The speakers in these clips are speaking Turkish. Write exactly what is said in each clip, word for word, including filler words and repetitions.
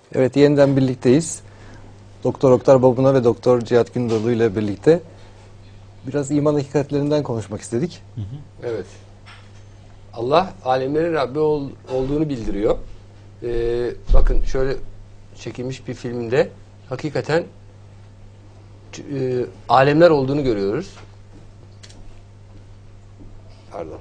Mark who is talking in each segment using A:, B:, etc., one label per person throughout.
A: Evet, yeniden birlikteyiz. Doktor Oktar Babuna ve Doktor Cihat Gündoğdu ile birlikte biraz iman hakikatlerinden konuşmak istedik.
B: Hı hı.
C: Evet. Allah alemlerin Rabbi ol, olduğunu bildiriyor. Ee, bakın şöyle çekilmiş bir filmde hakikaten e, alemler olduğunu görüyoruz. Pardon.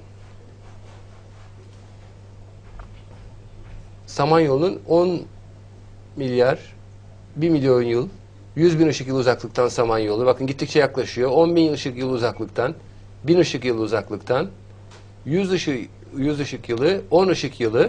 C: Samanyolu'nun on milyar, bir milyon yıl, yüz bin ışık yılı uzaklıktan Samanyolu. Bakın gittikçe yaklaşıyor. on bin ışık yılı uzaklıktan, bin ışık yılı uzaklıktan, yüz ışık, yüz ışık yılı, on ışık yılı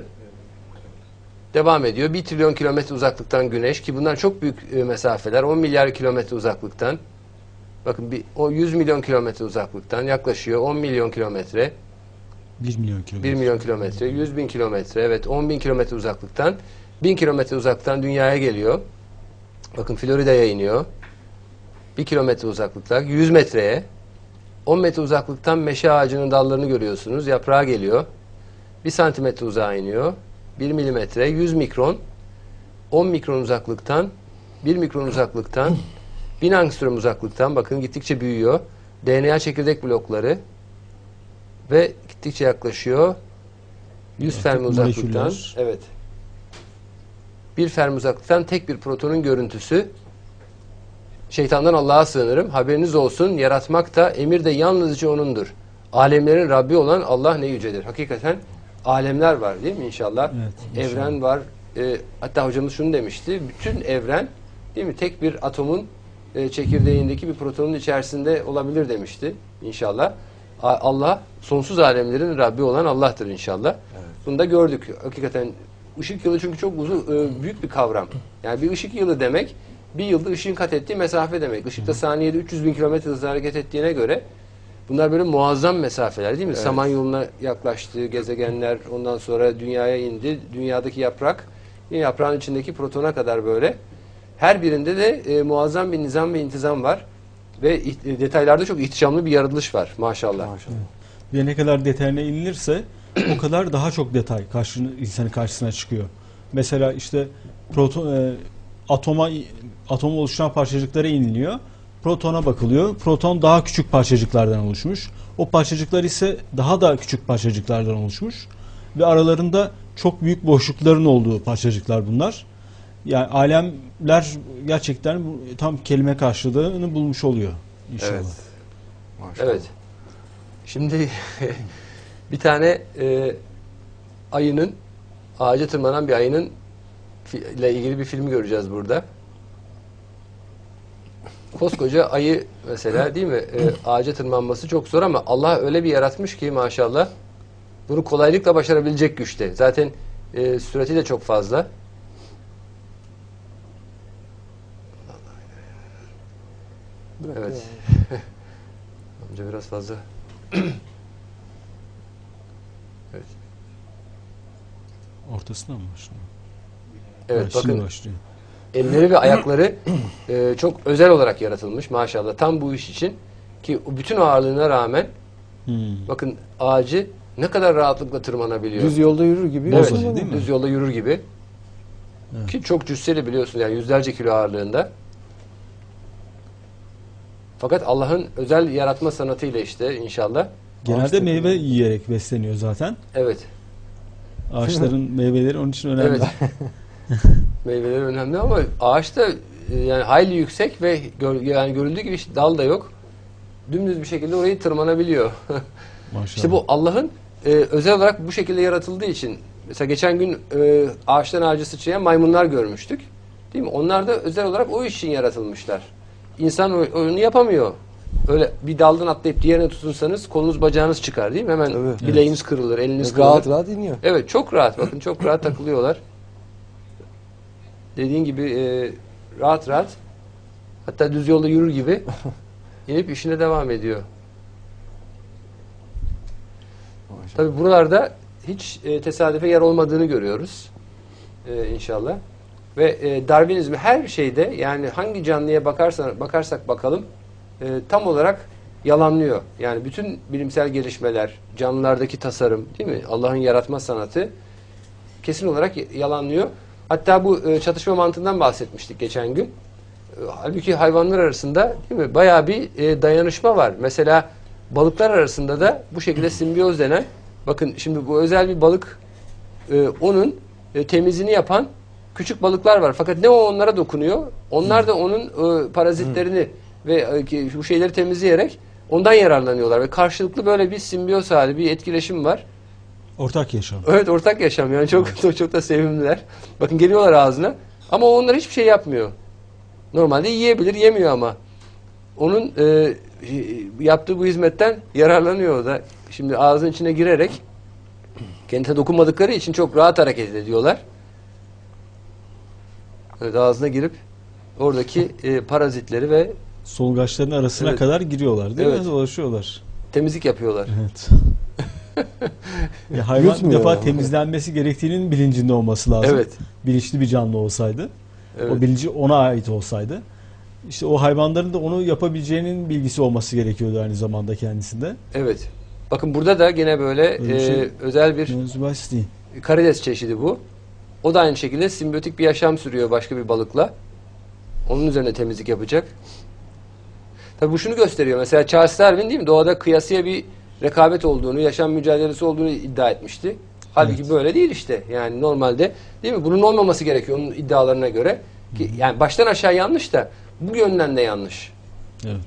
C: devam ediyor. bir trilyon kilometre uzaklıktan Güneş, ki bunlar çok büyük e, mesafeler. on milyar kilometre uzaklıktan. Bakın bir, o yüz milyon kilometre uzaklıktan yaklaşıyor. on milyon kilometre.
B: bir milyon kilometre.
C: bir milyon kilometre, yüz bin kilometre, evet on bin kilometre uzaklıktan, bin kilometre uzaklıktan dünyaya geliyor. Bakın Florida'ya iniyor. bir kilometre uzaklıkta, yüz metreye, on metre uzaklıktan meşe ağacının dallarını görüyorsunuz. Yaprağı geliyor. bir santimetre uzağa iniyor. bir milimetre, yüz mikron, on mikron uzaklıktan, bir mikron uzaklıktan, bin angstrom uzaklıktan, bakın gittikçe büyüyor. D N A çekirdek blokları ve gittikçe yaklaşıyor. yüz
B: Artık
C: fermi uzaklıktan,
B: moleküller.
C: evet. bir fermi uzaklıktan tek bir protonun görüntüsü. Şeytandan Allah'a sığınırım. Haberiniz olsun, yaratmak da emir de yalnızca O'nundur. Alemlerin Rabbi olan Allah ne yücedir. Hakikaten alemler var değil mi inşallah?
B: Evet, inşallah.
C: Evren var. E, hatta hocamız şunu demişti. Bütün evren değil mi? Tek bir atomun e, çekirdeğindeki bir protonun içerisinde olabilir demişti inşallah. A- Allah sonsuz alemlerin Rabbi olan Allah'tır inşallah.
A: Evet.
C: Bunu da gördük. Hakikaten ışık yılı çünkü çok uzun, e, büyük bir kavram. Yani bir ışık yılı demek bir yılda ışığın kat ettiği mesafe demek. Işıkta saniyede üç yüz bin kilometre hızla hareket ettiğine göre bunlar böyle muazzam mesafeler değil mi?
A: Evet.
C: Samanyolu'na yaklaştı, gezegenler ondan sonra dünyaya indi. Dünyadaki yaprak, yaprağın içindeki protona kadar böyle. Her birinde de e, muazzam bir nizam ve intizam var. Ve e, detaylarda çok ihtişamlı bir yaratılış var maşallah.
A: Maşallah.
B: Ve ne kadar detayına inilirse o kadar daha çok detay karşına, insanın karşısına çıkıyor. Mesela işte proton, e, atoma atom oluşan parçacıklara iniliyor. Protona bakılıyor. Proton daha küçük parçacıklardan oluşmuş. O parçacıklar ise daha da küçük parçacıklardan oluşmuş. Ve aralarında çok büyük boşlukların olduğu parçacıklar bunlar. Yani alemler gerçekten bu, tam kelime karşılığını bulmuş oluyor inşallah.
A: Evet. Maşallah.
C: Evet. Şimdi bir tane e, ayının, ağaca tırmanan bir ayının fi- ile ilgili bir film göreceğiz burada. Koskoca ayı mesela değil mi? E, ağaca tırmanması çok zor ama Allah öyle bir yaratmış ki maşallah bunu kolaylıkla başarabilecek güçte. Zaten e, sürati de çok fazla.
A: Bırak
C: Evet.
A: ya.
C: Amca biraz fazla. Evet.
B: Ortasına mı başlıyor?
C: Evet,
B: Ha, şimdi
C: bakın
B: başlıyor.
C: elleri ve ayakları e, çok özel olarak yaratılmış maşallah. Tam bu iş için ki o bütün ağırlığına rağmen
B: Hmm.
C: bakın ağacı ne kadar rahatlıkla tırmanabiliyor.
A: Düz yolda yürür gibi.
C: Evet,
A: yürüsün ama.
B: değil mi?
C: düz yolda yürür gibi.
B: Evet.
C: Ki çok cüsseli biliyorsun yani yüzlerce kilo ağırlığında. Fakat Allah'ın özel yaratma sanatıyla işte inşallah.
B: Genelde
A: Ağaçta
B: meyve
A: gibi.
B: yiyerek besleniyor zaten.
C: Evet.
B: Ağaçların meyveleri onun için önemli.
C: Evet. Meyveleri önemli ama ağaç da e, yani hayli yüksek ve gör, yani görüldüğü gibi hiç dal da yok. Dümdüz bir şekilde orayı tırmanabiliyor.
B: Maşallah.
C: İşte bu Allah'ın e, özel olarak bu şekilde yaratıldığı için mesela geçen gün e, ağaçtan ağaca sıçrayan maymunlar görmüştük. Değil mi? Onlar da özel olarak o iş için yaratılmışlar. İnsan o- onu yapamıyor. Öyle bir daldan atlayıp diğerine tutunsanız kolunuz bacağınız çıkar değil mi? Hemen
A: Tabii.
C: bileğiniz kırılır, eliniz kırılır.
A: Rahat rahat iniyor.
C: Evet, çok rahat. Bakın çok rahat takılıyorlar. Dediğin gibi e, rahat rahat, hatta düz yolda yürür gibi inip işine devam ediyor.
A: Maşallah.
C: Tabi buralarda hiç e, tesadüfe yer olmadığını görüyoruz e, inşallah. Ve e, Darwinizmi her şeyde, yani hangi canlıya bakarsan, bakarsak bakalım e, tam olarak yalanlıyor. Yani bütün bilimsel gelişmeler, canlılardaki tasarım değil mi? Allah'ın yaratma sanatı kesin olarak yalanlıyor. Hatta bu e, çatışma mantığından bahsetmiştik geçen gün. E, halbuki hayvanlar arasında değil mi? Bayağı bir e, dayanışma var. Mesela balıklar arasında da bu şekilde simbiyoz denen, bakın şimdi bu özel bir balık, e, onun e, temizliğini yapan küçük balıklar var. Fakat ne o onlara dokunuyor, onlar da onun e, parazitlerini ve e, bu şeyleri temizleyerek ondan yararlanıyorlar ve karşılıklı böyle bir simbiyoz hali, bir etkileşim var.
B: Ortak yaşam.
C: Evet, ortak yaşam yani çok çok, çok da sevimliler. Bakın geliyorlar ağzına ama onlar hiçbir şey yapmıyor. Normalde yiyebilir, yemiyor ama onun e, yaptığı bu hizmetten yararlanıyor o da. Şimdi ağzın içine girerek kendine dokunmadıkları için çok rahat hareket ediyorlar. Evet, ağzına girip oradaki e, parazitleri ve
B: Solungaçların arasına
C: Evet.
B: kadar giriyorlar değil
C: Evet.
B: mi? Dolaşıyorlar.
C: temizlik yapıyorlar.
B: Evet. Ya hayvan bir
A: Yutmuyor
B: defa
A: ama.
B: temizlenmesi gerektiğinin bilincinde olması lazım.
C: Evet.
B: Bilinçli bir canlı olsaydı.
C: Evet.
B: O bilinci ona ait olsaydı. İşte o hayvanların da onu yapabileceğinin bilgisi olması gerekiyordu aynı zamanda kendisinde.
C: Evet. Bakın burada da gene böyle
B: Öyle bir
C: e,
B: şey.
C: özel bir
B: Mevzubahis değil.
C: karides çeşidi bu. O da aynı şekilde simbiyotik bir yaşam sürüyor başka bir balıkla. Onun üzerine temizlik yapacak. Tabii bu şunu gösteriyor. Mesela Charles Darwin değil mi? Doğada kıyasıya bir rekabet olduğunu, yaşam mücadelesi olduğunu iddia etmişti. Halbuki
B: Evet.
C: böyle değil işte. Yani normalde değil mi? Bunun olmaması gerekiyor onun iddialarına göre. Ki, yani baştan aşağı yanlış da bu yönden de yanlış.
B: Evet.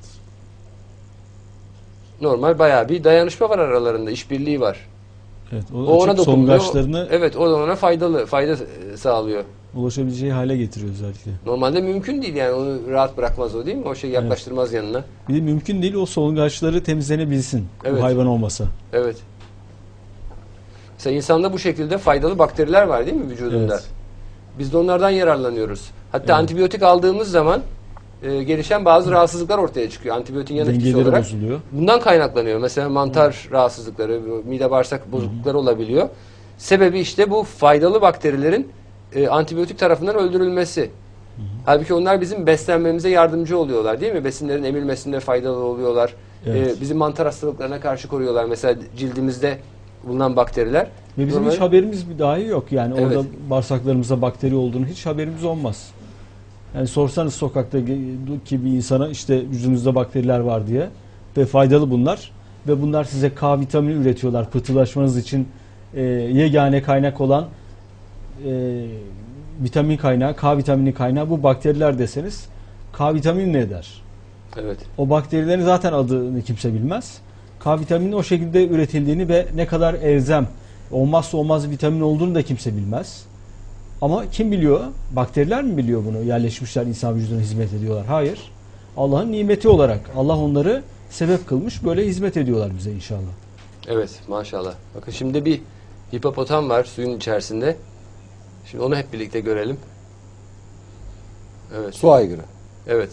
C: Normal bayağı bir dayanışma var aralarında, işbirliği var.
B: Evet. O,
C: O ona
B: açık
C: dokunmuyor.
B: solungaçlarını
C: Evet, o da ona faydalı, fayda e, sağlıyor.
B: ulaşabileceği hale getiriyor özellikle.
C: Normalde mümkün değil yani, onu rahat bırakmaz o değil mi? O şey yaklaştırmaz yanına.
B: Bir de mümkün değil o solungaçları temizlenebilsin.
C: Evet.
B: Bu hayvan olmasa.
C: Evet. Mesela insanda bu şekilde faydalı bakteriler var değil mi vücudunda?
B: Evet.
C: Biz de onlardan yararlanıyoruz. Hatta
B: Evet.
C: antibiyotik aldığımız zaman e, gelişen bazı rahatsızlıklar ortaya çıkıyor. Antibiyotin yan etkisi
B: Dengeleri
C: olarak.
B: bozuluyor.
C: Bundan kaynaklanıyor. Mesela mantar rahatsızlıkları, mide bağırsak bozuklukları olabiliyor. Sebebi işte bu faydalı bakterilerin e, antibiyotik tarafından öldürülmesi. Halbuki onlar bizim beslenmemize yardımcı oluyorlar değil mi? Besinlerin emilmesinde faydalı oluyorlar.
B: Evet.
C: E, bizim mantar hastalıklarına karşı koruyorlar. Mesela cildimizde bulunan bakteriler.
B: Ve bizim
C: Normal-
B: hiç haberimiz bir dahi yok. Yani
C: Evet.
B: orada bağırsaklarımızda bakteri olduğunu hiç haberimiz olmaz. Yani sorsanız sokaktaki bir insana işte vücudunuzda bakteriler var diye ve faydalı bunlar ve bunlar size K vitamini üretiyorlar pıhtılaşmanız için e, yegane kaynak olan e, vitamin kaynağı, K vitamini kaynağı bu bakteriler deseniz K vitamini ne eder?
C: Evet.
B: O bakterilerin zaten adını kimse bilmez. K vitamini o şekilde üretildiğini ve ne kadar elzem, olmazsa olmaz vitamin olduğunu da kimse bilmez. Ama kim biliyor? Bakteriler mi biliyor bunu? Yerleşmişler, insan vücuduna hizmet ediyorlar. Hayır. Allah'ın nimeti olarak. Allah onları sebep kılmış. Böyle hizmet ediyorlar bize inşallah.
C: Evet, maşallah. Bakın şimdi bir hipopotam var suyun içerisinde. Şimdi onu hep birlikte görelim. Evet.
A: Su aygırı.
C: Evet.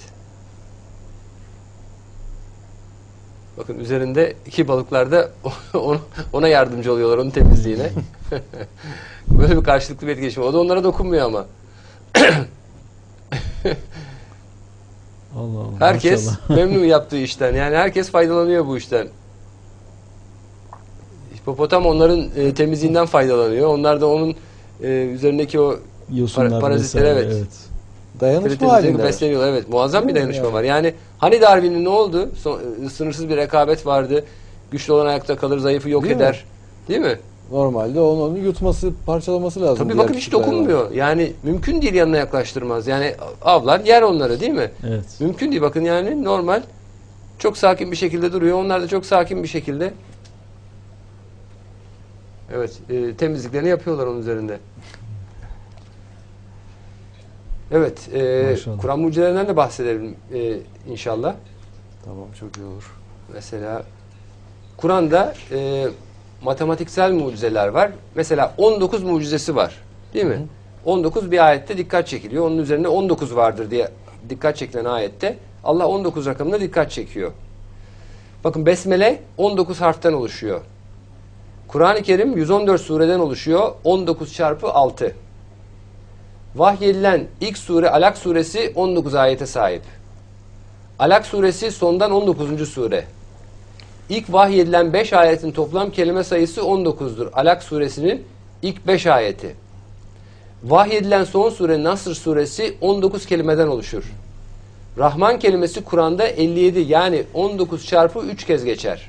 C: Bakın üzerinde iki balıklar da ona- ona yardımcı oluyorlar, onun temizliğine. Böyle bir karşılıklı bir etkileşim. O da onlara dokunmuyor ama.
B: Allah Allah.
C: Herkes
B: maşallah.
C: memnun yaptığı işten. Yani herkes faydalanıyor bu işten. Hipopotam onların e, temizliğinden faydalanıyor. Onlar da onun e, üzerindeki o
B: Yosunlar
C: Para- parazitler,
B: vesaire,
C: evet.
A: Dayanışma
C: temizliği
A: halinde.
C: besleniyorlar. Evet, muazzam bir
A: Değil mi
C: dayanışma
A: yani?
C: var. Yani hani Darwin'in ne oldu? Son- e, sınırsız bir rekabet vardı. Güçlü olan ayakta kalır, zayıfı yok
A: Değil mi?
C: eder. Değil mi?
A: Normalde onun, onu yutması, parçalaması lazım.
C: Tabii
A: diğer
C: bakın hiç
A: küçük hayvan.
C: dokunmuyor. Yani mümkün değil, yanına yaklaştırmaz. Yani avlar yer onları değil mi?
B: Evet.
C: Mümkün değil. Bakın yani normal çok sakin bir şekilde duruyor. Onlar da çok sakin bir şekilde evet e, temizliklerini yapıyorlar onun üzerinde. Evet. E,
B: Maşallah.
C: Kur'an mucizelerinden de bahsedelim e, inşallah.
A: Tamam, çok iyi olur.
C: Mesela Kur'an'da e, matematiksel mucizeler var. Mesela on dokuz mucizesi var. Değil mi? on dokuz bir ayette dikkat çekiliyor. Onun üzerine on dokuz vardır diye dikkat çekilen ayette Allah on dokuz rakamına dikkat çekiyor. Bakın Besmele on dokuz harften oluşuyor. Kur'an-ı Kerim yüz on dört sureden oluşuyor. on dokuz çarpı altı. Vahyedilen ilk sure Alak suresi on dokuz ayete sahip. Alak suresi sondan on dokuzuncu sure. İlk vahyedilen beş ayetin toplam kelime sayısı on dokuzdur. Alak suresinin ilk beş ayeti. Vahyedilen son sure Nasr suresi on dokuz kelimeden oluşur. Rahman kelimesi Kur'an'da elli yedi, yani on dokuz çarpı üç kez geçer.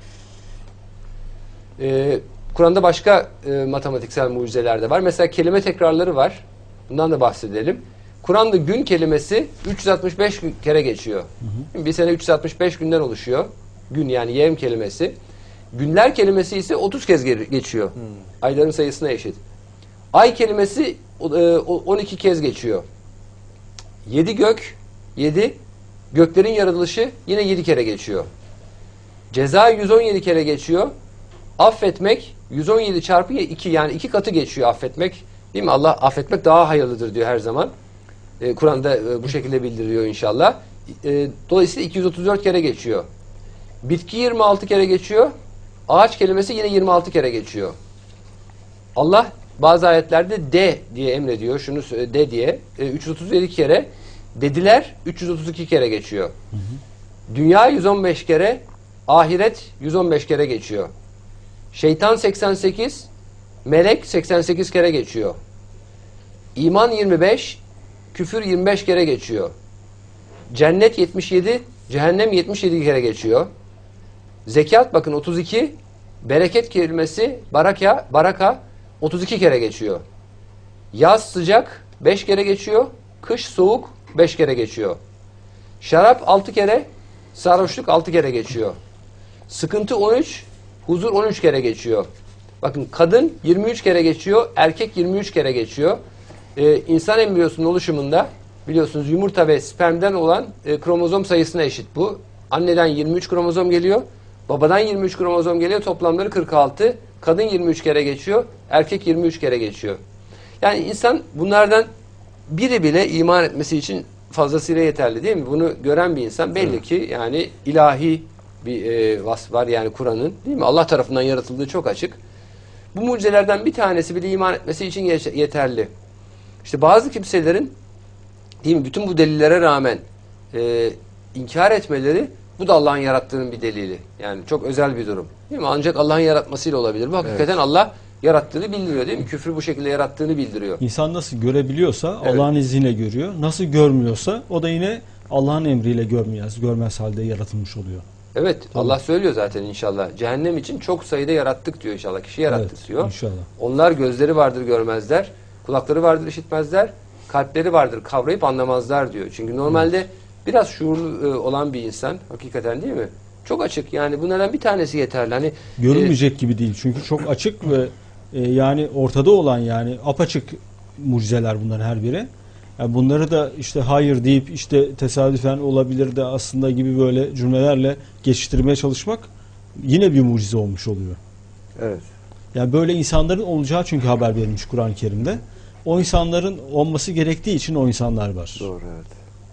C: Ee, Kur'an'da başka e, matematiksel mucizeler de var. Mesela kelime tekrarları var. Bundan da bahsedelim. Kur'an'da gün kelimesi üç yüz altmış beş kere geçiyor. Hı hı. Bir sene üç yüz altmış beş günden oluşuyor. Gün, yani yevm kelimesi. Günler kelimesi ise otuz kez geçiyor. Hmm. Ayların sayısına eşit. Ay kelimesi on iki kez geçiyor. Yedi gök, yedi. Göklerin yaratılışı yine yedi kere geçiyor. Ceza yüz on yedi kere geçiyor. Affetmek yüz on yedi çarpı iki, yani iki katı geçiyor affetmek. Değil mi? Allah affetmek daha hayırlıdır diyor her zaman. Ee, Kur'an'da e, bu şekilde bildiriyor inşallah. E, dolayısıyla iki yüz otuz dört kere geçiyor. Bitki yirmi altı kere geçiyor. Ağaç kelimesi yine yirmi altı kere geçiyor. Allah bazı ayetlerde de diye emrediyor. Şunu de diye. E, üç yüz otuz yedi kere. Dediler üç yüz otuz iki kere geçiyor. Hı hı. Dünya yüz on beş kere. Ahiret yüz on beş kere geçiyor. Şeytan seksen sekiz. Melek seksen sekiz kere geçiyor. İman yirmi beş. Küfür yirmi beş kere geçiyor. Cennet yetmiş yedi. Cehennem yetmiş yedi kere geçiyor. Zekat bakın otuz iki. Bereket kelimesi baraka, baraka otuz iki kere geçiyor. Yaz sıcak beş kere geçiyor. Kış soğuk beş kere geçiyor. Şarap altı kere. Sarhoşluk altı kere geçiyor. Sıkıntı on üç. Huzur on üç kere geçiyor. Bakın kadın yirmi üç kere geçiyor. Erkek yirmi üç kere geçiyor. Ee, insan embriyosunun oluşumunda biliyorsunuz yumurta ve spermden olan e, kromozom sayısına eşit bu. Anneden yirmi üç kromozom geliyor. Babadan yirmi üç kromozom geliyor. Toplamları kırk altı. Kadın yirmi üç kere geçiyor. Erkek yirmi üç kere geçiyor. Yani insan bunlardan biri bile iman etmesi için fazlasıyla yeterli değil mi? Bunu gören bir insan belli evet. ki yani ilahi bir e, vasf var, yani Kur'an'ın, değil mi? Allah tarafından yaratıldığı çok açık. Bu mucizelerden bir tanesi bile iman etmesi için yeterli. İşte bazı kimselerin, değil mi, bütün bu delillere rağmen e, inkar etmeleri, bu da Allah'ın yarattığının bir delili. Yani çok özel bir durum. Değil mi? Ancak Allah'ın yaratmasıyla olabilir. Bu hakikaten evet. Allah yarattığını bildiriyor, değil mi? Küfrü bu şekilde yarattığını bildiriyor.
B: İnsan nasıl görebiliyorsa evet. Allah'ın izniyle görüyor. Nasıl görmüyorsa o da yine Allah'ın emriyle görmez, görmez halde yaratılmış oluyor.
C: Evet. Tabii. Allah söylüyor zaten inşallah. Cehennem için çok sayıda yarattık diyor inşallah. Kişi yarattık evet, diyor. İnşallah. Onlar gözleri vardır görmezler. Kulakları vardır işitmezler. Kalpleri vardır kavrayıp anlamazlar diyor. Çünkü normalde evet. biraz şuurlu olan bir insan hakikaten, değil mi? Çok açık, yani bunlardan bir tanesi yeterli. Hani
B: görünmeyecek e, gibi değil. Çünkü çok açık ve e, yani ortada olan, yani apaçık mucizeler bunların her biri. Yani bunları da işte hayır deyip işte tesadüfen olabilir de aslında gibi böyle cümlelerle geçiştirmeye çalışmak yine bir mucize olmuş oluyor.
A: Evet.
B: Yani böyle insanların olacağı çünkü haber verilmiş Kur'an-ı Kerim'de. O insanların olması gerektiği için o insanlar var.
A: Doğru, evet.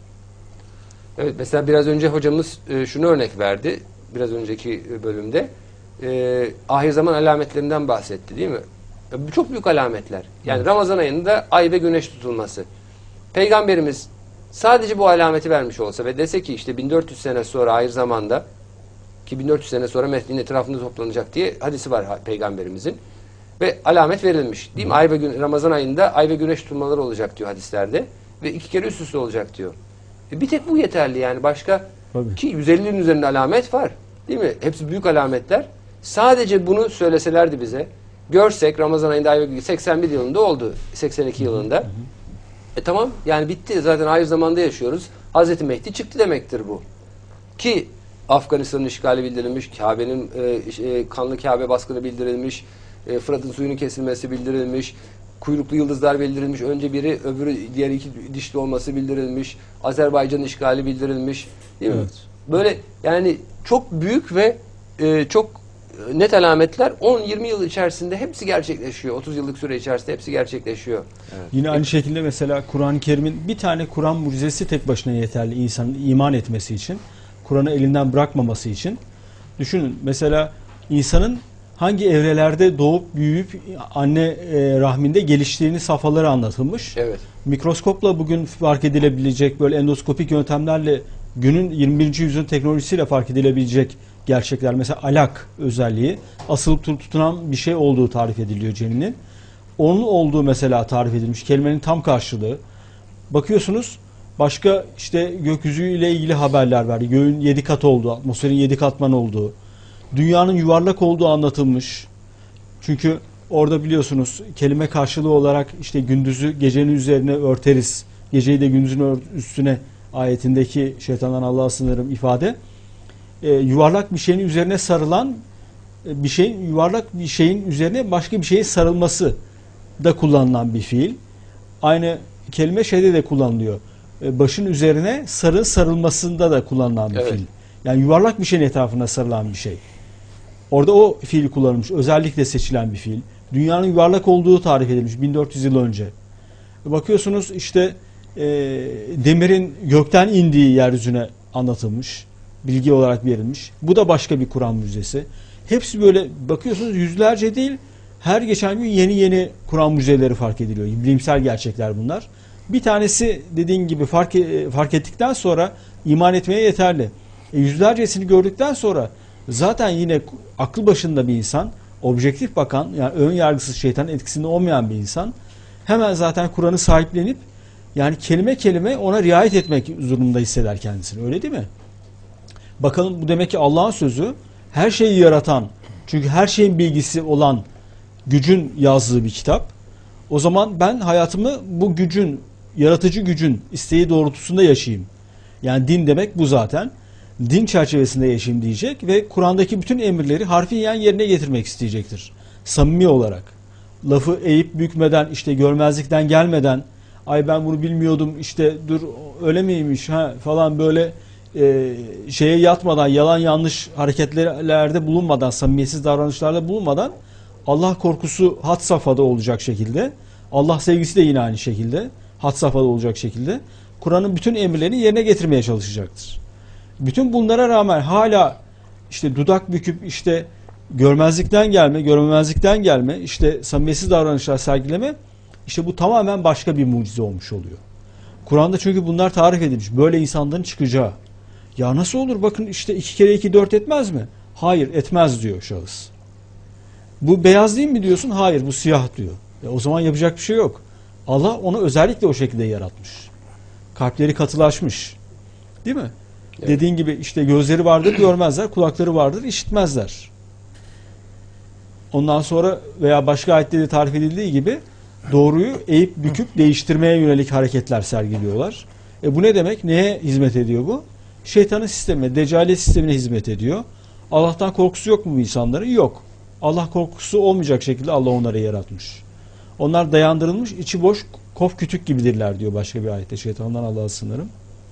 C: Evet, mesela biraz önce hocamız e, şunu örnek verdi. Biraz önceki bölümde. E, ahir zaman alametlerinden bahsetti, değil mi? E, çok büyük alametler. Yani evet. Ramazan ayında ay ve güneş tutulması. Peygamberimiz sadece bu alameti vermiş olsa ve dese ki işte bin dört yüz sene sonra ahir zamanda, ki bin dört yüz sene sonra Mehdi'nin etrafında toplanacak diye hadisi var Peygamberimizin. Ve alamet verilmiş. Değil mi? Ay ve gün, Ramazan ayında ay ve güneş tutulmaları olacak diyor hadislerde. Ve iki kere üst üste olacak diyor. E bir tek bu yeterli yani. Başka Tabii. ki yüz ellinin üzerinde alamet var. Değil mi? Hepsi büyük alametler. Sadece bunu söyleselerdi bize, görsek Ramazan ayında ay ve seksen bir yılında oldu. seksen iki yılında. Hı hı. E tamam, yani bitti. Zaten ahir zamanda yaşıyoruz. Hazreti Mehdi çıktı demektir bu. Ki Afganistan'ın işgali bildirilmiş, Kabe'nin e, kanlı Kabe baskını bildirilmiş, e, Fırat'ın suyunun kesilmesi bildirilmiş, kuyruklu yıldızlar bildirilmiş, önce biri öbürü diğer iki dişli olması bildirilmiş, Azerbaycan'ın işgali bildirilmiş, değil mi? Evet. Böyle yani çok büyük ve e, çok net alametler on yirmi yıl içerisinde hepsi gerçekleşiyor. otuz yıllık süre içerisinde hepsi gerçekleşiyor.
B: Evet. Yine aynı şekilde mesela Kur'an-ı Kerim'in bir tane Kur'an mucizesi tek başına yeterli insanın iman etmesi için, Kur'an'ı elinden bırakmaması için. Düşünün mesela insanın hangi evrelerde doğup büyüyüp anne e, rahminde geliştiğini safhaları anlatılmış.
C: Evet.
B: Mikroskopla bugün fark edilebilecek, böyle endoskopik yöntemlerle günün yirmi birinci yüzyılın teknolojisiyle fark edilebilecek gerçekler. Mesela alak özelliği, asılıp tutunan bir şey olduğu tarif ediliyor ceninin. onun olduğu mesela tarif edilmiş. Kelimenin tam karşılığı. Bakıyorsunuz başka işte gökyüzüyle ilgili haberler var. Göğün yedi kat olduğu, atmosferin yedi katman olduğu, dünyanın yuvarlak olduğu anlatılmış. Çünkü orada biliyorsunuz kelime karşılığı olarak işte gündüzü gecenin üzerine örteriz, geceyi de gündüzün üstüne ayetindeki şeytandan Allah'a sığınırım ifade. Ee, yuvarlak bir şeyin üzerine sarılan bir şeyin yuvarlak bir şeyin üzerine başka bir şeyin sarılması da kullanılan bir fiil. Aynı kelime şeyde de kullanılıyor. Ee, başın üzerine sarı sarılmasında da kullanılan bir
C: evet.
B: fiil. Yani yuvarlak bir şeyin etrafına sarılan bir şey. Orada o fiil kullanılmış. Özellikle seçilen bir fiil. Dünyanın yuvarlak olduğu tarif edilmiş bin dört yüz yıl önce. Bakıyorsunuz işte e, demirin gökten indiği yeryüzüne anlatılmış. Bilgi olarak verilmiş. Bu da başka bir Kur'an mucizesi. Hepsi böyle bakıyorsunuz yüzlerce değil, her geçen gün yeni yeni Kur'an mucizeleri fark ediliyor. Bilimsel gerçekler bunlar. Bir tanesi dediğin gibi fark, fark ettikten sonra iman etmeye yeterli. E, yüzlercesini gördükten sonra zaten yine aklı başında bir insan, objektif bakan, yani ön yargısız şeytanın etkisinde olmayan bir insan hemen zaten Kur'an'ı sahiplenip yani kelime kelime ona riayet etmek zorunda hisseder kendisini. Öyle değil mi? Bakalım bu demek ki Allah'ın sözü, her şeyi yaratan, çünkü her şeyin bilgisi olan gücün yazdığı bir kitap. O zaman ben hayatımı bu gücün, yaratıcı gücün isteği doğrultusunda yaşayayım. Yani din demek bu zaten. Din çerçevesinde yaşayayım diyecek ve Kur'an'daki bütün emirleri harfiyen yerine getirmek isteyecektir. Samimi olarak. Lafı eğip bükmeden, işte görmezlikten gelmeden, ay ben bunu bilmiyordum, işte dur öyle miymiş ha falan böyle e, şeye yatmadan, yalan yanlış hareketlerde bulunmadan, samimiyetsiz davranışlarda bulunmadan Allah korkusu had safhada olacak şekilde, Allah sevgisi de yine aynı şekilde had safhada olacak şekilde Kur'an'ın bütün emirlerini yerine getirmeye çalışacaktır. Bütün bunlara rağmen hala işte dudak büküp işte görmezlikten gelme, görmemezlikten gelme, işte samimiyetsiz davranışlar sergileme, işte bu tamamen başka bir mucize olmuş oluyor. Kur'an'da çünkü bunlar tarif edilmiş. Böyle insanların çıkacağı. Ya nasıl olur? Bakın işte iki kere iki dört etmez mi? Hayır etmez diyor şahıs. Bu beyaz değil mi diyorsun? Hayır bu siyah diyor. E o zaman yapacak bir şey yok. Allah onu özellikle o şekilde yaratmış. Kalpleri katılaşmış. Değil mi? Evet. Dediğin gibi işte gözleri vardır görmezler, kulakları vardır işitmezler. Ondan sonra veya başka ayette de tarif edildiği gibi doğruyu eğip büküp değiştirmeye yönelik hareketler sergiliyorlar. E bu ne demek? Neye hizmet ediyor bu? Şeytanın sistemine, deccalet sistemine hizmet ediyor. Allah'tan korkusu yok mu bu insanların? Yok. Allah korkusu olmayacak şekilde Allah onları yaratmış. Onlar dayandırılmış, içi boş, kof kütük gibidirler diyor başka bir ayette. Şeytandan Allah'a sığınırım.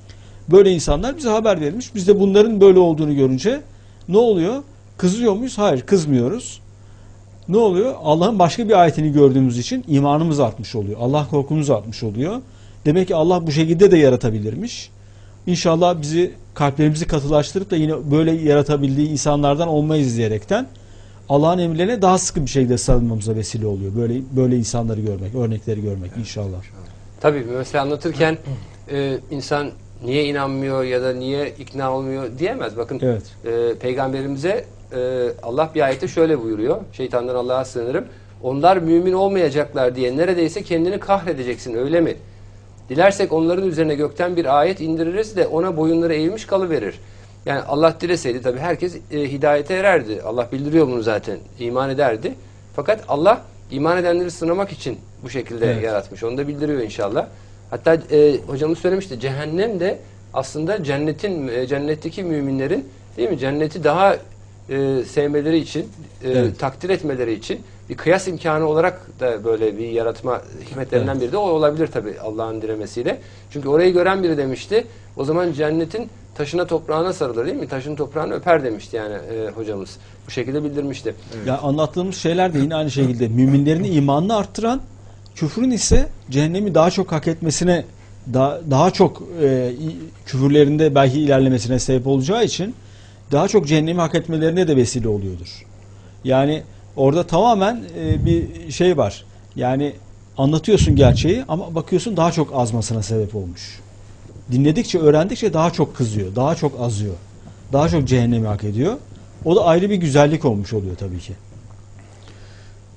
B: Böyle insanlar bize haber verilmiş. Biz de bunların böyle olduğunu görünce ne oluyor? Kızıyor muyuz? Hayır, kızmıyoruz. Ne oluyor? Allah'ın başka bir ayetini gördüğümüz için imanımız artmış oluyor. Allah korkumuz artmış oluyor. Demek ki Allah bu şekilde de yaratabilirmiş. İnşallah bizi, kalplerimizi katılaştırıp da yine böyle yaratabildiği insanlardan olmayız diyerekten Allah'ın emirlerine daha sıkı bir şekilde sarılmamıza vesile oluyor. Böyle böyle insanları görmek, örnekleri görmek inşallah.
C: Tabii mesela anlatırken e, insan niye inanmıyor ya da niye ikna olmuyor diyemez. Bakın
B: evet.
C: e, peygamberimize e, Allah bir ayette şöyle buyuruyor. Şeytandan Allah'a sığınırım. Onlar mümin olmayacaklar diye neredeyse kendini kahredeceksin öyle mi? Dilersek onların üzerine gökten bir ayet indiririz de ona boyunları eğilmiş kalıverir. Yani Allah dileseydi tabii herkes e, hidayete ererdi. Allah bildiriyor bunu zaten. İman ederdi. Fakat Allah iman edenleri sınamak için bu şekilde evet. yaratmış. Onu da bildiriyor inşallah. Hatta e, hocamız söylemişti. Cehennem de aslında cennetin e, cennetteki müminlerin değil mi? Cenneti daha e, sevmeleri için, e, evet. takdir etmeleri için bir kıyas imkanı olarak da böyle bir yaratma hikmetlerinden evet. biri de o olabilir tabii Allah'ın dilemesiyle. Çünkü orayı gören biri demişti. O zaman cennetin taşına toprağına sarılır değil mi? Taşın toprağını öper demişti yani e, hocamız. Bu şekilde bildirmişti.
B: Evet. Ya anlattığımız şeyler de yine aynı şekilde müminlerin imanını arttıran, küfrün ise cehennemi daha çok hak etmesine, daha, daha çok e, küfürlerinde belki ilerlemesine sebep olacağı için daha çok cehennemi hak etmelerine de vesile oluyordur. Yani orada tamamen e, bir şey var. Yani anlatıyorsun gerçeği ama bakıyorsun daha çok azmasına sebep olmuş. Dinledikçe, öğrendikçe daha çok kızıyor, daha çok azıyor. Daha çok cehennemi hak ediyor. O da ayrı bir güzellik olmuş oluyor tabii ki.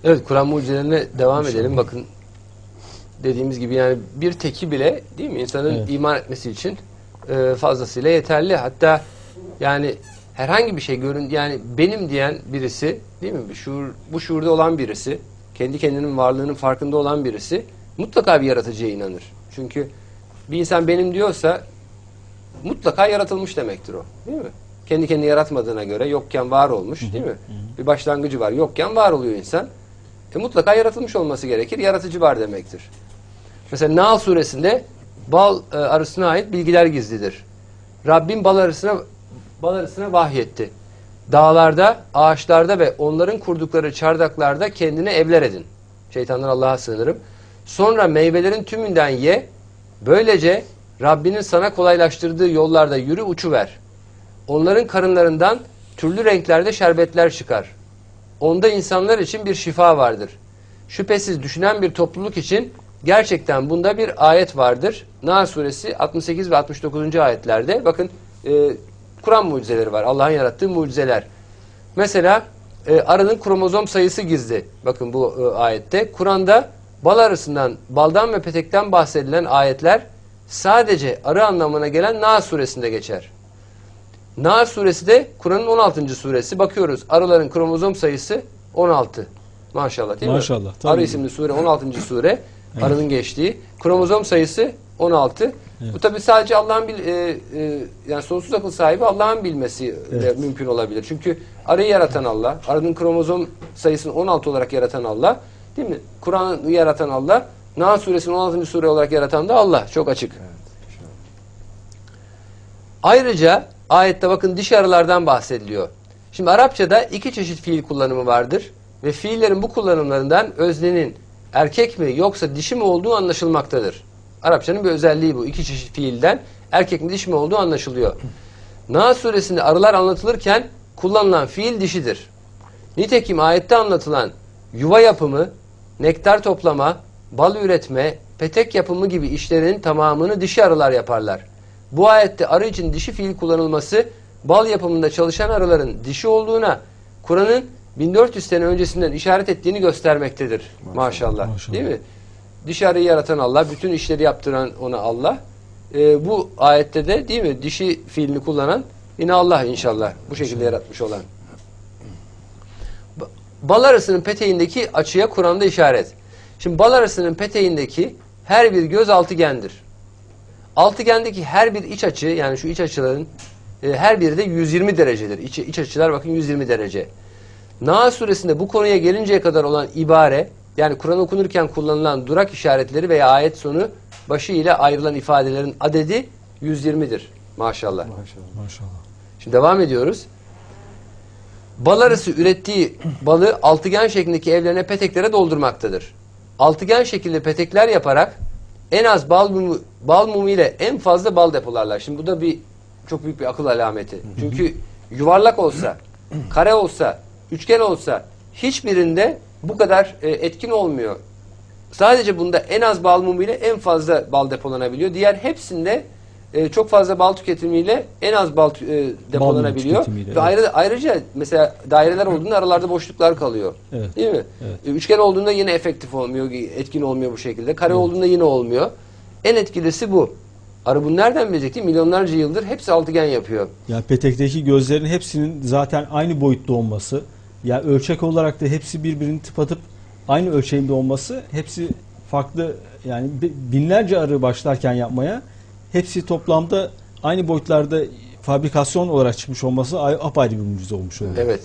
C: Evet, Kur'an mucizelerine devam edelim. Bakın dediğimiz gibi yani bir teki bile değil mi insanın
B: Evet.
C: iman etmesi için e, fazlasıyla yeterli. Hatta yani herhangi bir şey görün yani benim diyen birisi değil mi? Bu şuur, bu şuurda olan birisi, kendi kendinin varlığının farkında olan birisi mutlaka bir yaratıcıya inanır. Çünkü bir insan benim diyorsa mutlaka yaratılmış demektir o. Değil mi? Kendi kendini yaratmadığına göre yokken var olmuş, değil mi? Bir başlangıcı var. Yokken var oluyor insan. E, mutlaka yaratılmış olması gerekir. Yaratıcı var demektir. Mesela Nahl suresinde bal e, arısına ait bilgiler gizlidir. Rabbim bal arısına bal arısına vahyetti. Dağlarda, ağaçlarda ve onların kurdukları çardaklarda kendine evler edin. Şeytandan Allah'a sığınırım. Sonra meyvelerin tümünden ye. Böylece Rabbinin sana kolaylaştırdığı yollarda yürü, uçuver. Onların karınlarından türlü renklerde şerbetler çıkar. Onda insanlar için bir şifa vardır. Şüphesiz düşünen bir topluluk için gerçekten bunda bir ayet vardır. Nahl suresi altmış sekiz ve altmış dokuzuncu ayetlerde bakın e, Kur'an mucizeleri var. Allah'ın yarattığı mucizeler. Mesela e, arının kromozom sayısı gizli. Bakın bu e, ayette. Kur'an'da bal arısından, baldan ve petekten bahsedilen ayetler sadece arı anlamına gelen Nahl suresinde geçer. Nahl suresi de Kur'an'ın on altıncı suresi. Bakıyoruz arıların kromozom sayısı on altı. Maşallah değil
B: Maşallah,
C: mi?
B: tabii.
C: Arı isimli sure on altıncı sure. Arının geçtiği. Kromozom sayısı on altı.
B: Evet.
C: Bu tabi sadece Allah'ın bil, e, e, yani sonsuz akıl sahibi Allah'ın bilmesi
B: Evet.
C: mümkün olabilir. Çünkü arıyı yaratan Allah, arının kromozom sayısını on altı olarak yaratan Allah, değil mi? Kur'an'ı yaratan Allah, Nahl suresini on altıncı sure olarak yaratan da Allah. Çok açık. Ayrıca ayette bakın dişi arılardan bahsediliyor. Şimdi Arapçada iki çeşit fiil kullanımı vardır ve fiillerin bu kullanımlarından öznenin erkek mi yoksa dişi mi olduğu anlaşılmaktadır. Arapçanın bir özelliği bu. İki çeşit fiilden erkek mi dişi mi olduğu anlaşılıyor. Nahl suresinde arılar anlatılırken kullanılan fiil dişidir. Nitekim ayette anlatılan yuva yapımı, nektar toplama, bal üretme, petek yapımı gibi işlerin tamamını dişi arılar yaparlar. Bu ayette arı için dişi fiil kullanılması bal yapımında çalışan arıların dişi olduğuna Kur'an'ın bin dört yüz sene öncesinden işaret ettiğini göstermektedir. Maşallah. Maşallah.
B: Maşallah.
C: Değil mi? Dişi arıyı yaratan Allah, bütün işleri yaptıran ona Allah. Ee, bu ayette de değil mi? Dişi fiilini kullanan yine Allah inşallah. Bu şekilde yaratmış olan. Bal arısının peteğindeki açıya Kur'an'da işaret. Şimdi bal arısının peteğindeki her bir göz altıgendir. Altıgendeki her bir iç açı yani şu iç açıların e, her biri de yüz yirmi derecedir. İç, iç açılar bakın yüz yirmi derece. Nahl suresinde bu konuya gelinceye kadar olan ibare yani Kur'an okunurken kullanılan durak işaretleri veya ayet sonu başı ile ayrılan ifadelerin adedi yüz yirmidir. Maşallah.
A: Maşallah.
B: Maşallah.
C: Şimdi devam ediyoruz. Bal arısı ürettiği balı altıgen şeklindeki evlerine peteklere doldurmaktadır. Altıgen şekilde petekler yaparak en az bal mumu, bal mumu ile en fazla bal depolarlar. Şimdi bu da bir çok büyük bir akıl alameti. Çünkü yuvarlak olsa, kare olsa, üçgen olsa hiçbirinde bu kadar e, etkin olmuyor. Sadece bunda en az bal mumu ile en fazla bal depolanabiliyor. Diğer hepsinde e, çok fazla bal tüketimiyle en az bal e, depolanabiliyor.
B: tüketimiyle,
C: Ve
B: evet.
C: ayrı, ayrıca mesela daireler olduğunda aralarda boşluklar kalıyor.
B: Evet.
C: Değil mi?
B: Evet.
C: E, Üçgen olduğunda yine efektif olmuyor, etkin olmuyor bu şekilde. Kare olduğunda yine olmuyor. En etkilisi bu. Arı bunu nereden bilecek değil mi? Milyonlarca yıldır hepsi altıgen yapıyor.
B: Yani petekteki gözlerin hepsinin zaten aynı boyutta olması, ya yani ölçek olarak da hepsi birbirini tıpatıp aynı ölçeğinde olması, hepsi farklı yani binlerce arı başlarken yapmaya hepsi toplamda aynı boyutlarda fabrikasyon olarak çıkmış olması apayrı bir mucize olmuş oluyor.
C: Evet.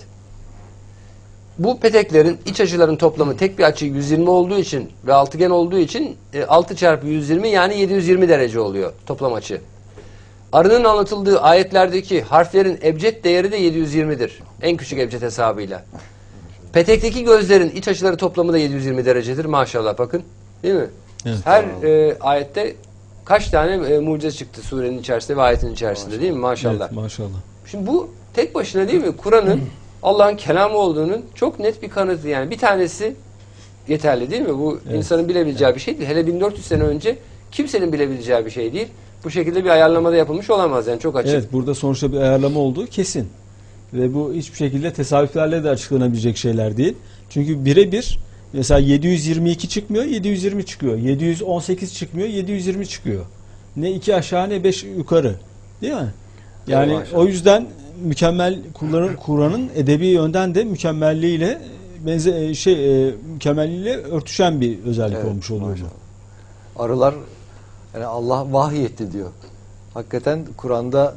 C: Bu peteklerin iç açıların toplamı tek bir açı yüz yirmi olduğu için ve altıgen olduğu için e, altı çarpı yüz yirmi yani yedi yüz yirmi derece oluyor toplam açı. Arının anlatıldığı ayetlerdeki harflerin ebced değeri de yedi yüz yirmidir. En küçük ebced hesabıyla. Petekteki gözlerin iç açıları toplamı da yedi yüz yirmi derecedir. Maşallah bakın. Değil mi?
B: Evet.
C: Her e, ayette kaç tane e, mucize çıktı surenin içerisinde ve ayetin içerisinde maşallah. Değil mi? Maşallah.
B: Evet, maşallah.
C: Şimdi bu tek başına değil mi? Kur'an'ın Allah'ın kelamı olduğunun çok net bir kanıtı. Yani bir tanesi yeterli değil mi? Bu
B: Evet.
C: insanın bilebileceği evet. bir şey değil. Hele bin dört yüz sene önce kimsenin bilebileceği bir şey değil. Bu şekilde bir ayarlamada yapılmış olamaz. Yani çok açık.
B: Evet, burada sonuçta bir ayarlama olduğu kesin. Ve bu hiçbir şekilde tesadüflerle de açıklanabilecek şeyler değil. Çünkü birebir Mesela yedi yüz yirmi iki çıkmıyor, yedi yüz yirmi çıkıyor. yedi yüz on sekiz çıkmıyor, yedi yüz yirmi çıkıyor. Ne iki aşağı ne beş yukarı. Değil mi? Yani
A: Evet,
B: o yüzden mükemmel Kur'an'ın Kur'an'ın edebi yönden de mükemmelliğiyle benze şey e, mükemmelliğiyle örtüşen bir özellik
A: Evet,
B: olmuş oluyor
A: maşallah.
B: bu.
A: Arılar, yani Allah vahyetti diyor. Hakikaten Kur'an'da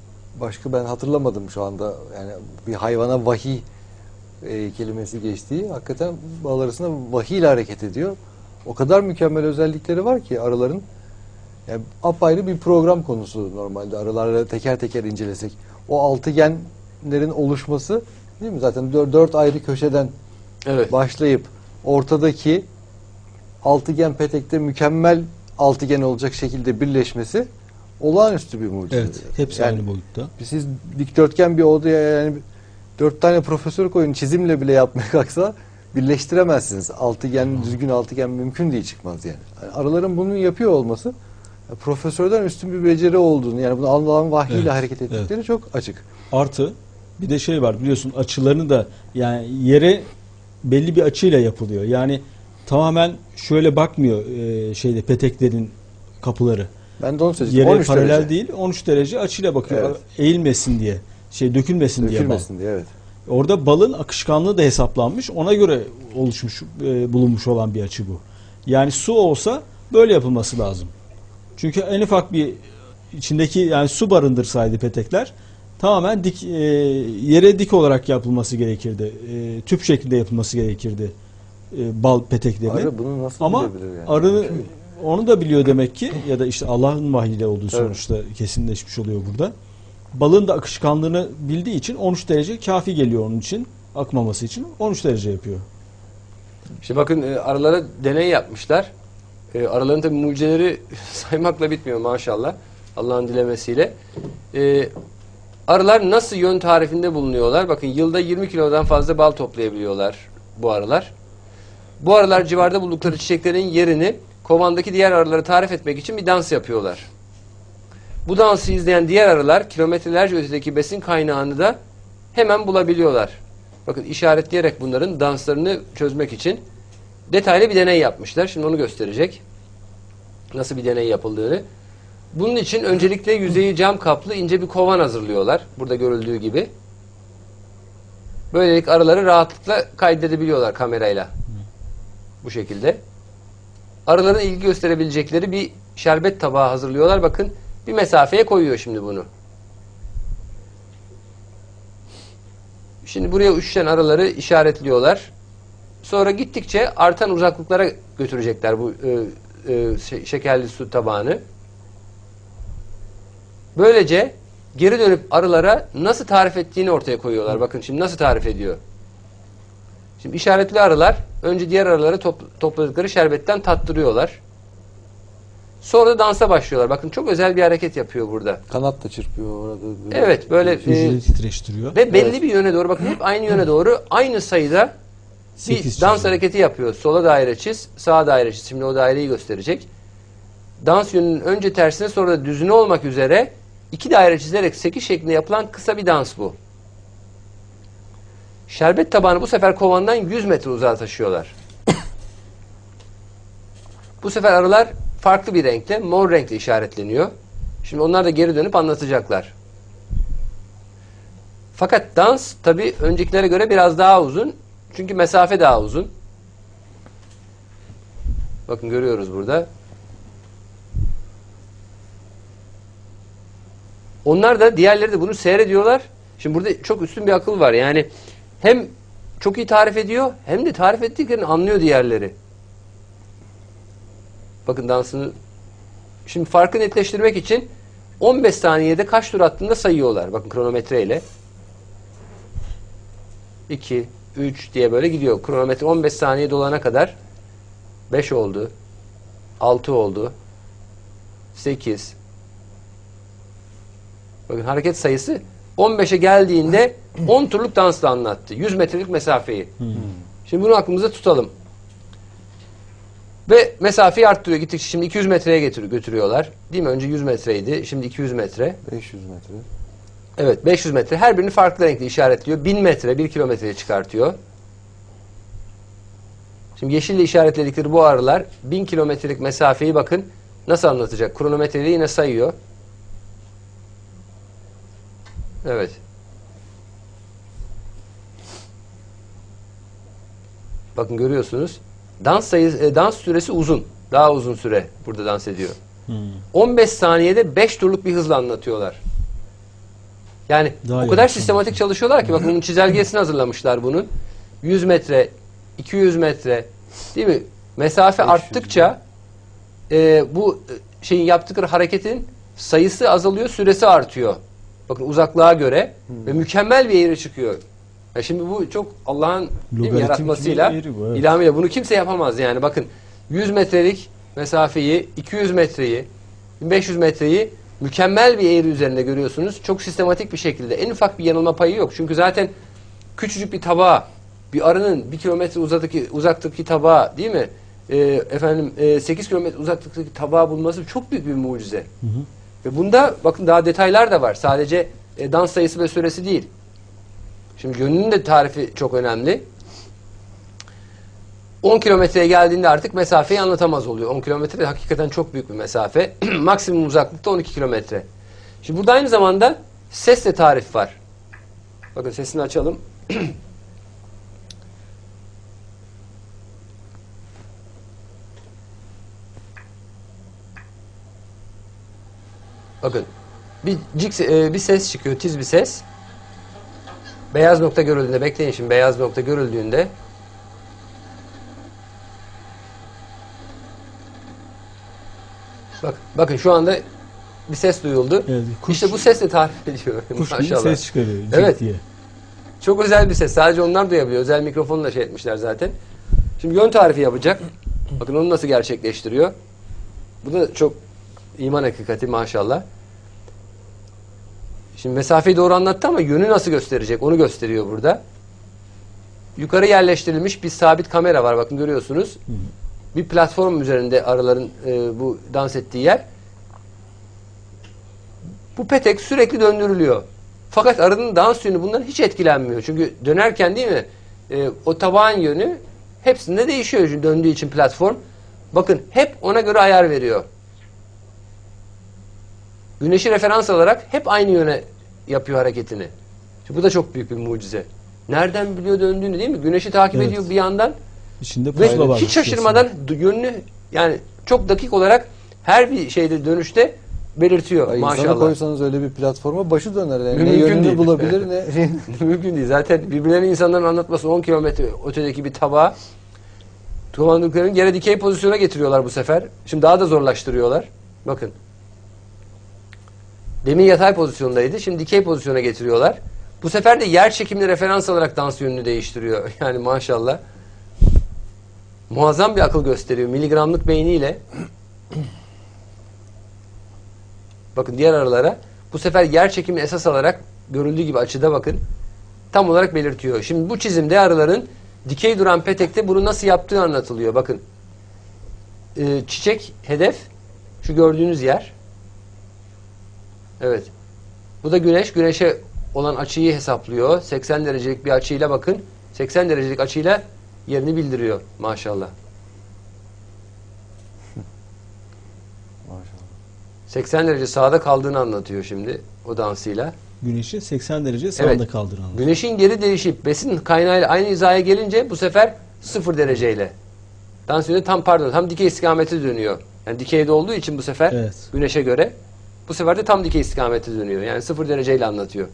A: başka ben hatırlamadım şu anda. Yani bir hayvana vahiy e, kelimesi geçtiği, hakikaten bal arasında vahiy ile hareket ediyor. O kadar mükemmel özellikleri var ki arıların. Yani apayrı bir program konusu normalde arılarla teker teker incelesek. O altıgenlerin oluşması, değil mi? Zaten dört, dört ayrı köşeden
C: Evet.
A: başlayıp ortadaki altıgen petekte mükemmel altıgen olacak şekilde birleşmesi olağanüstü bir mucize.
B: Evet, hepsi
A: yani,
B: aynı boyutta.
A: siz dikdörtgen bir odaya yani dört tane profesör koyun çizimle bile yapmaya kalksa birleştiremezsiniz. Altıgen, düzgün altıgen mümkün değil, çıkmaz yani. Yani arıların bunu yapıyor olması profesörden üstün bir beceri olduğunu, yani bunu Allah'ın vahyiyle
B: Evet,
A: hareket ettikleri
B: evet.
A: çok açık.
B: Artı bir de şey var, biliyorsun, açılarını da yani yere belli bir açıyla yapılıyor. Yani tamamen şöyle bakmıyor e, şeyde peteklerin kapıları.
A: Ben de onu söyleyeceğim.
B: Yere
A: on üç
B: paralel
A: derece.
B: değil, on üç derece açıyla bakıyor.
A: Evet.
B: Eğilmesin diye. Şey dökülmesin,
A: Dökülmesin
B: diye
A: diye, evet.
B: bal. Orada balın akışkanlığı da hesaplanmış. Ona göre oluşmuş, e, bulunmuş olan bir açı bu. Yani su olsa böyle yapılması lazım. Çünkü en ufak bir içindeki, yani su barındırsaydı petekler tamamen dik, e, yere dik olarak yapılması gerekirdi. E, tüp şeklinde yapılması gerekirdi e, bal peteklerinin.
A: Arı bunu nasıl
B: Ama
A: bilebilir yani?
B: arı
A: Mümkün değil.
B: onu da biliyor demek ki, ya da işte Allah'ın vahyiyle olduğu
A: Evet.
B: sonuçta kesinleşmiş oluyor burada. Balın da akışkanlığını bildiği için on üç derece kafi geliyor onun için, akmaması için on üç derece yapıyor.
C: Şimdi bakın, e, arılara deney yapmışlar. E, arıların tabii mucizeleri saymakla bitmiyor maşallah. Allah'ın dilemesiyle. E, arılar nasıl yön tarifinde bulunuyorlar? Bakın, yılda yirmi kilodan fazla bal toplayabiliyorlar bu arılar. Bu arılar civarda buldukları çiçeklerin yerini kovandaki diğer arıları tarif etmek için bir dans yapıyorlar. Bu dansı izleyen diğer arılar kilometrelerce ötedeki besin kaynağını da hemen bulabiliyorlar. Bakın, işaretleyerek bunların danslarını çözmek için detaylı bir deney yapmışlar. Şimdi onu gösterecek. Nasıl bir deney yapıldığını. Bunun için öncelikle yüzeyi cam kaplı ince bir kovan hazırlıyorlar. Burada görüldüğü gibi. Böylelikle arıları rahatlıkla kaydedebiliyorlar kamerayla. Bu şekilde. Arıların ilgi gösterebilecekleri bir şerbet tabağı hazırlıyorlar. Bakın, bir mesafeye koyuyor şimdi bunu. Şimdi buraya uçuşan arıları işaretliyorlar. Sonra gittikçe artan uzaklıklara götürecekler bu e, e, şekerli su tabağını. Böylece geri dönüp arılara nasıl tarif ettiğini ortaya koyuyorlar. Bakın şimdi nasıl tarif ediyor. Şimdi işaretli arılar önce diğer arılara top, topladıkları şerbetten tattırıyorlar. Sonra da dansa başlıyorlar. Bakın, çok özel bir hareket yapıyor burada.
A: Kanat da çırpıyor orada. Böyle.
C: Evet, böyle e,
B: Hücreleri titreştiriyor.
C: ve belli
A: Evet.
C: bir yöne doğru, bakın hep aynı yöne doğru aynı sayıda bir
B: Sekiz
C: dans
B: çiziyor.
C: hareketi yapıyor. Sola daire çiz, sağa daire çiz. Şimdi o daireyi gösterecek. Dans yönünün önce tersine, sonra da düzüne olmak üzere iki daire çizerek sekiz şeklinde yapılan kısa bir dans bu. Şerbet tabağını bu sefer kovandan yüz metre uzağa taşıyorlar. Bu sefer arılar farklı bir renkte, mor renkle işaretleniyor. Şimdi onlar da geri dönüp anlatacaklar. Fakat dans tabii öncekilere göre biraz daha uzun. Çünkü mesafe daha uzun. Bakın, görüyoruz burada. Onlar da, diğerleri de bunu seyrediyorlar. Şimdi burada çok üstün bir akıl var. Yani hem çok iyi tarif ediyor, hem de tarif ettiklerini anlıyor diğerleri. Bakın dansını. Şimdi farkı netleştirmek için on beş saniyede kaç tur attığında sayıyorlar. Bakın, kronometreyle. iki, üç diye böyle gidiyor. Kronometre on beş saniye dolana kadar beş oldu. altı oldu. sekiz. Bakın, hareket sayısı on beşe geldiğinde on turluk dansla anlattı. yüz metrelik mesafeyi. Hmm. Şimdi bunu aklımıza tutalım. Ve mesafeyi arttırıyor. Gittikçe şimdi iki yüz metreye getiriyor, götürüyorlar. Değil mi? Önce yüz metreydi. Şimdi iki yüz metre.
A: beş yüz metre.
C: Evet, beş yüz metre. Her birini farklı renkle işaretliyor. bin metre, bir kilometreye çıkartıyor. Şimdi yeşille işaretledikleri bu arılar bin kilometrelik mesafeyi bakın nasıl anlatacak. Kronometreyle yine sayıyor. Evet. Bakın görüyorsunuz. Dans sayısı, dans süresi uzun. Daha uzun süre burada dans ediyor.
B: Hmm.
C: on beş saniyede beş turluk bir hızla anlatıyorlar. Yani
B: Daha
C: o kadar
B: yavaş
C: sistematik çalışıyorlar ki bakın bunun çizelgesini hazırlamışlar bunun. yüz metre, iki yüz metre değil mi? Mesafe arttıkça e, bu şeyin yaptıkları hareketin sayısı azalıyor, süresi artıyor. Bakın uzaklığa göre hmm. ve mükemmel bir eğri çıkıyor. Ya şimdi bu çok Allah'ın yaratmasıyla,
B: evet.
C: ilhamiyle bunu kimse yapamaz yani. Bakın yüz metrelik mesafeyi, iki yüz metreyi, bin beş yüz metreyi mükemmel bir eğri üzerinde görüyorsunuz. Çok sistematik bir şekilde. En ufak bir yanılma payı yok. Çünkü zaten küçücük bir tabağa, bir arının bir kilometre uzaktaki, uzaktaki tabağa değil mi? Ee, efendim e, sekiz kilometre uzaklıktaki tabağı bulması çok büyük bir mucize. Hı hı. Ve bunda bakın daha detaylar da var. Sadece e, dans sayısı ve süresi değil. Şimdi yönünün de tarifi çok önemli. on kilometreye geldiğinde artık mesafeyi anlatamaz oluyor. on kilometre de hakikaten çok büyük bir mesafe. Maksimum uzaklıkta on iki kilometre. Şimdi burada aynı zamanda sesle tarif var. Bakın sesini açalım. Bakın bir, cik, bir ses çıkıyor, tiz bir ses. Beyaz nokta görüldüğünde, bekleyin şimdi beyaz nokta görüldüğünde bak, bakın şu anda bir ses duyuldu.
B: Evet, kuş,
C: işte bu sesle tarif ediyor.
B: Kuş
C: Maşallah.
B: ses çıkarıyor.
C: Evet.
B: Diye.
C: Çok özel bir ses. Sadece onlar duyabiliyor. Özel mikrofonla şey etmişler zaten. Şimdi yön tarifi yapacak. Bakın onu nasıl gerçekleştiriyor. Bu da çok iman hakikati maşallah. Şimdi mesafeyi doğru anlattı ama yönü nasıl gösterecek onu gösteriyor burada. Yukarı yerleştirilmiş bir sabit kamera var. Bakın görüyorsunuz. Hı hı. Bir platform üzerinde arıların e, bu dans ettiği yer. Bu petek sürekli döndürülüyor. Fakat arının dans yönü bundan hiç etkilenmiyor. Çünkü dönerken değil mi? E, o tabağın yönü hepsinde değişiyor. Çünkü döndüğü için platform. Bakın hep ona göre ayar veriyor. Güneşi referans alarak hep aynı yöne yapıyor hareketini. Şimdi bu da çok büyük bir mucize. Nereden biliyor döndüğünü değil mi? Güneşi takip evet. ediyor bir yandan.
B: İçinde pusula var.
C: Hiç şaşırmadan yönünü yani çok dakik olarak her bir şeyde dönüşte belirtiyor. Ay, maşallah.
A: İnsana koysanız öyle bir platforma başı döner. Yani. Ne
C: Mümkün
A: yönünü
C: değil.
A: bulabilir ne...
C: Mümkün değil. Zaten birbirlerinin insanların anlatması on kilometre ötedeki bir tabağa kullandıklarını yere dikey pozisyona getiriyorlar bu sefer. Şimdi daha da zorlaştırıyorlar. Bakın. Demin yatay pozisyondaydı. Şimdi dikey pozisyona getiriyorlar. Bu sefer de yer çekimini referans alarak dans yönünü değiştiriyor. Yani maşallah. Muazzam bir akıl gösteriyor. Miligramlık beyniyle. Bakın diğer arılara. Bu sefer yer çekimini esas alarak görüldüğü gibi açıda bakın. Tam olarak belirtiyor. Şimdi bu çizimde arıların dikey duran petekte bunu nasıl yaptığı anlatılıyor. Bakın. Ee, çiçek hedef. Şu gördüğünüz yer. Evet. Bu da güneş. Güneşe olan açıyı hesaplıyor. seksen derecelik bir açıyla bakın. seksen derecelik açıyla yerini bildiriyor. Maşallah.
A: Maşallah.
C: seksen derece sağda kaldığını anlatıyor şimdi o dansıyla.
B: Güneşi seksen derece sağda
C: evet.
B: kaldığını anlatıyor.
C: Güneşin geri değişip besin kaynağıyla aynı hizaya gelince bu sefer sıfır dereceyle. Dans yönü tam pardon tam dikey istikamete dönüyor. Yani dikeyde olduğu için bu sefer
B: evet.
C: güneşe göre bu sefer de tam dikey istikamete dönüyor. Yani sıfır dereceyle anlatıyor.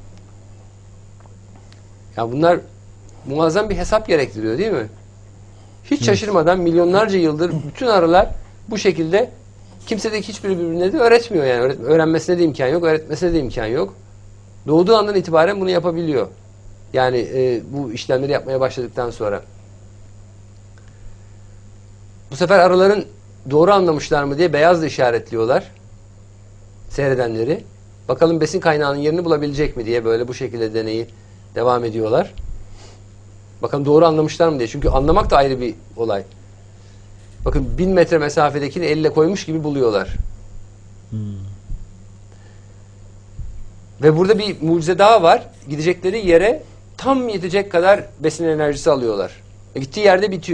C: Ya bunlar muazzam bir hesap gerektiriyor değil mi? Hiç şaşırmadan milyonlarca yıldır bütün arılar bu şekilde kimsedeki hiçbiri birbirine de öğretmiyor yani. Öğret öğrenmesine de imkan yok, öğretmesine de imkan yok. Doğduğu andan itibaren bunu yapabiliyor. Yani e, bu işlemleri yapmaya başladıktan sonra. Bu sefer arıların doğru anlamışlar mı diye beyazla işaretliyorlar. Seyredenleri. Bakalım besin kaynağının yerini bulabilecek mi diye böyle bu şekilde deneyi devam ediyorlar. Bakalım doğru anlamışlar mı diye. Çünkü anlamak da ayrı bir olay. Bakın bin metre mesafedekini elle koymuş gibi buluyorlar. Hmm. Ve burada bir mucize daha var. Gidecekleri yere tam yetecek kadar besin enerjisi alıyorlar. E gittiği yerde bitiyor.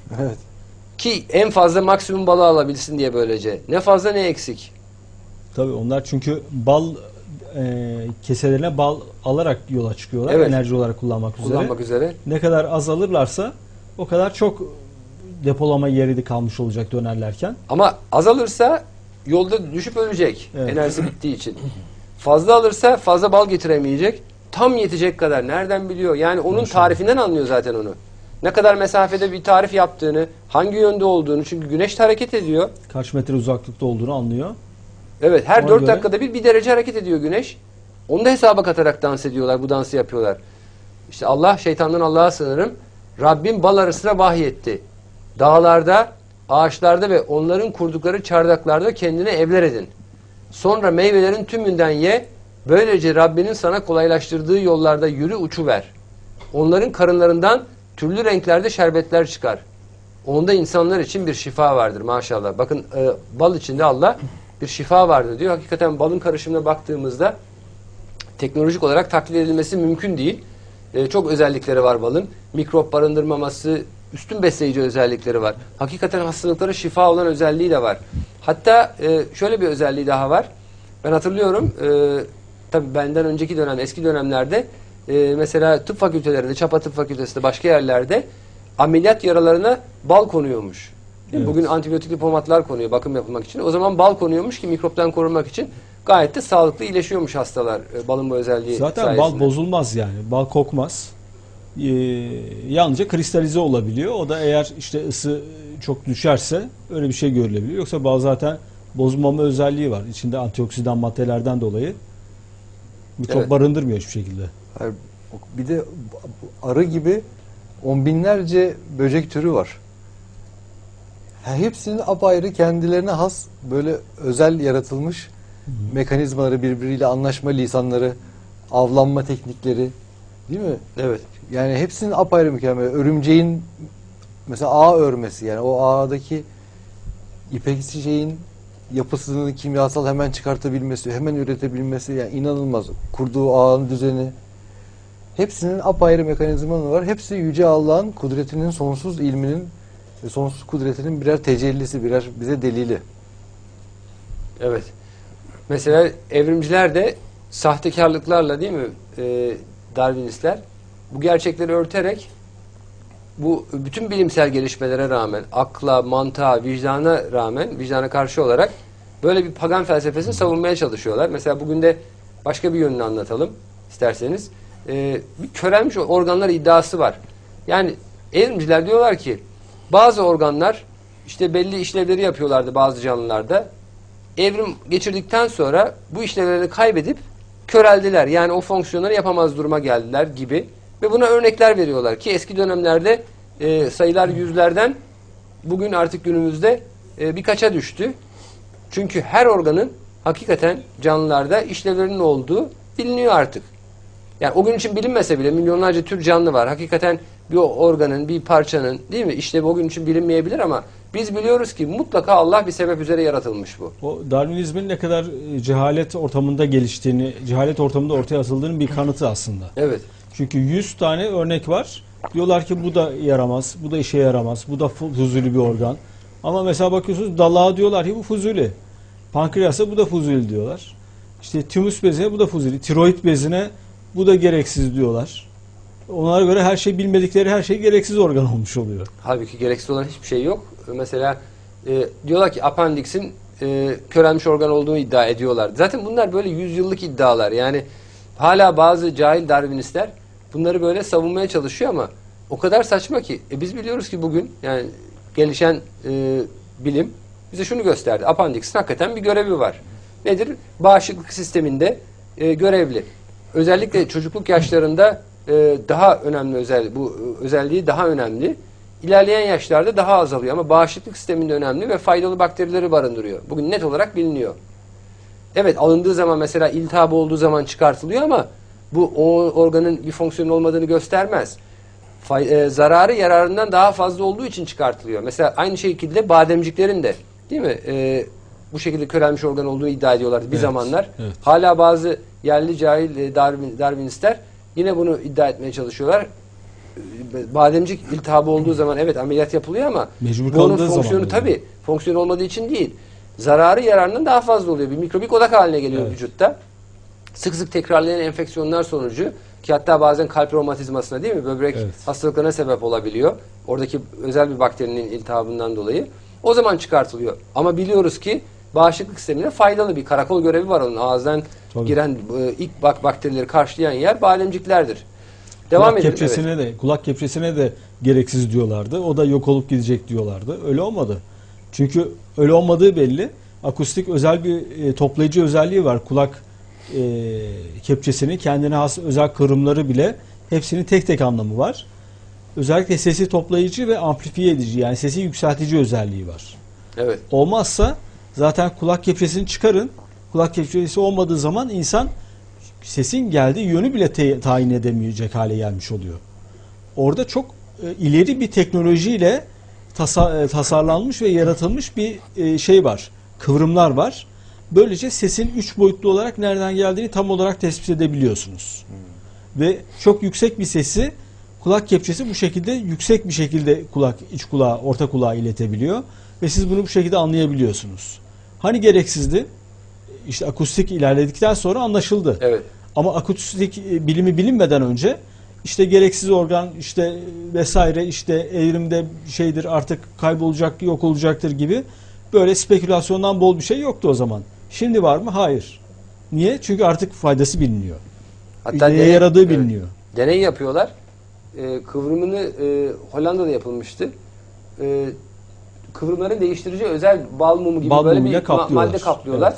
A: Evet.
C: Ki en fazla maksimum balı alabilsin diye böylece. Ne fazla ne eksik.
B: Tabii onlar çünkü bal e, keselerine bal alarak yola çıkıyorlar.
C: Evet.
B: Enerji olarak kullanmak üzere.
C: Kullanmak üzere.
B: Ne kadar az alırlarsa o kadar çok depolama yeri de kalmış olacak dönerlerken.
C: Ama azalırsa yolda düşüp ölecek.
B: Evet.
C: Enerjisi bittiği için. Fazla alırsa fazla bal getiremeyecek. Tam yetecek kadar. Nereden biliyor? Yani onun
B: Maşallah.
C: tarifinden anlıyor zaten onu. Ne kadar mesafede bir tarif yaptığını, hangi yönde olduğunu. Çünkü güneş de hareket ediyor.
B: Kaç metre uzaklıkta olduğunu anlıyor.
C: Evet, her
B: Ona
C: dört
B: göre-
C: dakikada bir bir derece hareket ediyor güneş. Onu da hesaba katarak dans ediyorlar. Bu dansı yapıyorlar. İşte Allah, şeytandan Allah'a sığınırım. Rabbim bal arasına vahyetti. Dağlarda, ağaçlarda ve onların kurdukları çardaklarda kendine evler edin. Sonra meyvelerin tümünden ye. Böylece Rabbinin sana kolaylaştırdığı yollarda yürü, uçuver. Onların karınlarından türlü renklerde şerbetler çıkar. Onda insanlar için bir şifa vardır maşallah. Bakın e, bal içinde Allah bir şifa vardır diyor. Hakikaten balın karışımına baktığımızda teknolojik olarak taklit edilmesi mümkün değil. E, çok özellikleri var balın. Mikrop barındırmaması, üstün besleyici özellikleri var. Hakikaten hastalıklara şifa olan özelliği de var. Hatta e, şöyle bir özelliği daha var. Ben hatırlıyorum, e, tabii benden önceki dönem, eski dönemlerde e, mesela tıp fakültelerinde, Çapa Tıp Fakültesi'nde, başka yerlerde ameliyat yaralarına bal konuyormuş. Değil mi?
B: Evet.
C: Bugün antibiyotikli pomatlar konuyor bakım yapılmak için. O zaman bal konuyormuş ki mikroptan korunmak için gayet de sağlıklı iyileşiyormuş hastalar e, balın bu özelliği
B: Zaten
C: sayesinde.
B: bal bozulmaz yani. Bal kokmaz. Ee, yalnızca kristalize olabiliyor. O da eğer işte ısı çok düşerse öyle bir şey görülebiliyor. Yoksa bal zaten bozulmama özelliği var. İçinde antioksidan maddelerden dolayı mikrop
C: Evet.
B: barındırmıyor hiçbir şekilde.
A: Hayır, bir de arı gibi on binlerce böcek türü var. Ha, hepsinin apayrı kendilerine has böyle özel yaratılmış mekanizmaları, birbiriyle anlaşma lisanları, avlanma teknikleri, değil mi?
C: Evet.
A: Yani hepsinin apayrı mükemmel. Örümceğin mesela ağ örmesi, yani o ağdaki ipeksi şeyin yapısını kimyasal hemen çıkartabilmesi, hemen üretebilmesi, yani inanılmaz. Kurduğu ağın düzeni, hepsinin apayrı mekanizmaları var. Hepsi Yüce Allah'ın kudretinin, sonsuz ilminin ve sonsuz kudretinin birer tecellisi, birer bize delili.
C: Evet. Mesela evrimciler de sahtekarlıklarla, değil mi, e, Darwinistler bu gerçekleri örterek bu bütün bilimsel gelişmelere rağmen, akla, mantığa, vicdana rağmen, vicdana karşı olarak böyle bir pagan felsefesini savunmaya çalışıyorlar. Mesela bugün de başka bir yönünü anlatalım isterseniz. E, bir körelmiş organlar iddiası var. Yani evrimciler diyorlar ki bazı organlar işte belli işlevleri yapıyorlardı bazı canlılarda. Evrim geçirdikten sonra bu işlevlerini kaybedip köreldiler. Yani o fonksiyonları yapamaz duruma geldiler gibi. Ve buna örnekler veriyorlar ki eski dönemlerde e, sayılar yüzlerden bugün artık günümüzde e, birkaça düştü. Çünkü her organın hakikaten canlılarda işlevlerinin olduğu biliniyor artık. Yani o gün için bilinmese bile milyonlarca tür canlı var. Hakikaten bir organın, bir parçanın, değil mi, işlevi o gün için bilinmeyebilir ama biz biliyoruz ki mutlaka Allah bir sebep üzere yaratılmış bu.
B: O Darwinizmin ne kadar e, cehalet ortamında geliştiğini, cehalet ortamında ortaya atıldığının bir kanıtı aslında.
C: Evet.
B: Çünkü yüz tane örnek var. Diyorlar ki bu da yaramaz, bu da işe yaramaz, bu da fuzuli bir organ. Ama mesela bakıyorsunuz dalağa diyorlar ki bu fuzuli. Pankreasa bu da fuzuli diyorlar. İşte tümüs bezine bu da fuzuli. Tiroid bezine bu da gereksiz diyorlar. Onlara göre her şey, bilmedikleri her şey gereksiz organ olmuş oluyor.
C: Halbuki gereksiz olan hiçbir şey yok. Mesela e, diyorlar ki apandiksin e, körelmiş organ olduğunu iddia ediyorlar. Zaten bunlar böyle yüzyıllık iddialar. Yani hala bazı cahil Darwinistler bunları böyle savunmaya çalışıyor ama o kadar saçma ki. E, biz biliyoruz ki bugün yani gelişen e, bilim bize şunu gösterdi. Apandiksin hakikaten bir görevi var. Nedir? Bağışıklık sisteminde e, görevli. Özellikle çocukluk yaşlarında e, daha önemli özelliği, bu e, özelliği daha önemli. İlerleyen yaşlarda daha azalıyor ama bağışıklık sisteminde önemli ve faydalı bakterileri barındırıyor. Bugün net olarak biliniyor. Evet, alındığı zaman mesela iltihap olduğu zaman çıkartılıyor ama bu o organın bir fonksiyonu olmadığını göstermez. Fay, e, zararı yararından daha fazla olduğu için çıkartılıyor. Mesela aynı şekilde bademciklerin de, değil mi? E, bu şekilde körelmiş organ olduğunu iddia ediyorlardı bir
B: Evet,
C: zamanlar.
B: evet.
C: Hala bazı yerli cahil e, Darwin, Darwinistler yine bunu iddia etmeye çalışıyorlar. bademcik iltihabı olduğu zaman evet ameliyat yapılıyor ama
B: Mecbur
C: bu onun
B: kaldığı zaman
C: fonksiyonu
B: oluyor.
C: tabii fonksiyon olmadığı için değil. Zararı yararının daha fazla oluyor. Bir mikrobik odak haline geliyor
B: Evet.
C: vücutta. Sık sık tekrarlayan enfeksiyonlar sonucu ki hatta bazen kalp romatizmasına değil mi böbrek
B: Evet.
C: hastalıklarına sebep olabiliyor. Oradaki özel bir bakterinin iltihabından dolayı. O zaman çıkartılıyor. Ama biliyoruz ki bağışıklık sistemine faydalı bir karakol görevi var onun. Ağızdan
B: Tabii.
C: giren e, ilk bak bakterileri karşılayan yer bademciklerdir. Devam
B: kulak
C: edelim.
B: kepçesine
C: Evet.
B: de kulak kepçesine de gereksiz diyorlardı. O da yok olup gidecek diyorlardı. Öyle olmadı. Çünkü öyle olmadığı belli. Akustik özel bir e, toplayıcı özelliği var. Kulak e, kepçesinin kendine has özel kıvrımları bile hepsinin tek tek anlamı var. Özellikle sesi toplayıcı ve amplifiye edici yani sesi yükseltici özelliği var.
C: Evet.
B: Olmazsa zaten kulak kepçesini çıkarın. Kulak kepçesi olmadığı zaman insan sesin geldiği yönü bile te- tayin edemeyecek hale gelmiş oluyor. Orada çok e, ileri bir teknolojiyle tasa- e, tasarlanmış ve yaratılmış bir e, şey var. Kıvrımlar var. Böylece sesin üç boyutlu olarak nereden geldiğini tam olarak tespit edebiliyorsunuz. Hmm. Ve çok yüksek bir sesi kulak kepçesi bu şekilde yüksek bir şekilde kulak iç kulağa, orta kulağa iletebiliyor ve siz bunu bu şekilde anlayabiliyorsunuz. Hani gereksizdi? İşte akustik ilerledikten sonra anlaşıldı.
C: Evet.
B: Ama akustik bilimi bilinmeden önce işte gereksiz organ işte vesaire işte evrimde şeydir artık kaybolacak yok olacaktır gibi böyle spekülasyondan bol bir şey yoktu o zaman. Şimdi var mı? Hayır. Niye? Çünkü artık faydası biliniyor.
C: Hatta
B: Neye
C: deney-
B: yaradığı
C: evet.
B: biliniyor.
C: Deney yapıyorlar. Ee, kıvrımını e, Hollanda'da yapılmıştı. Ee, kıvrımların değiştirici özel bal mumu gibi
B: Bal
C: böyle bir
B: mumuyla
C: ma-
B: kaplıyorlar.
C: madde kaplıyorlar.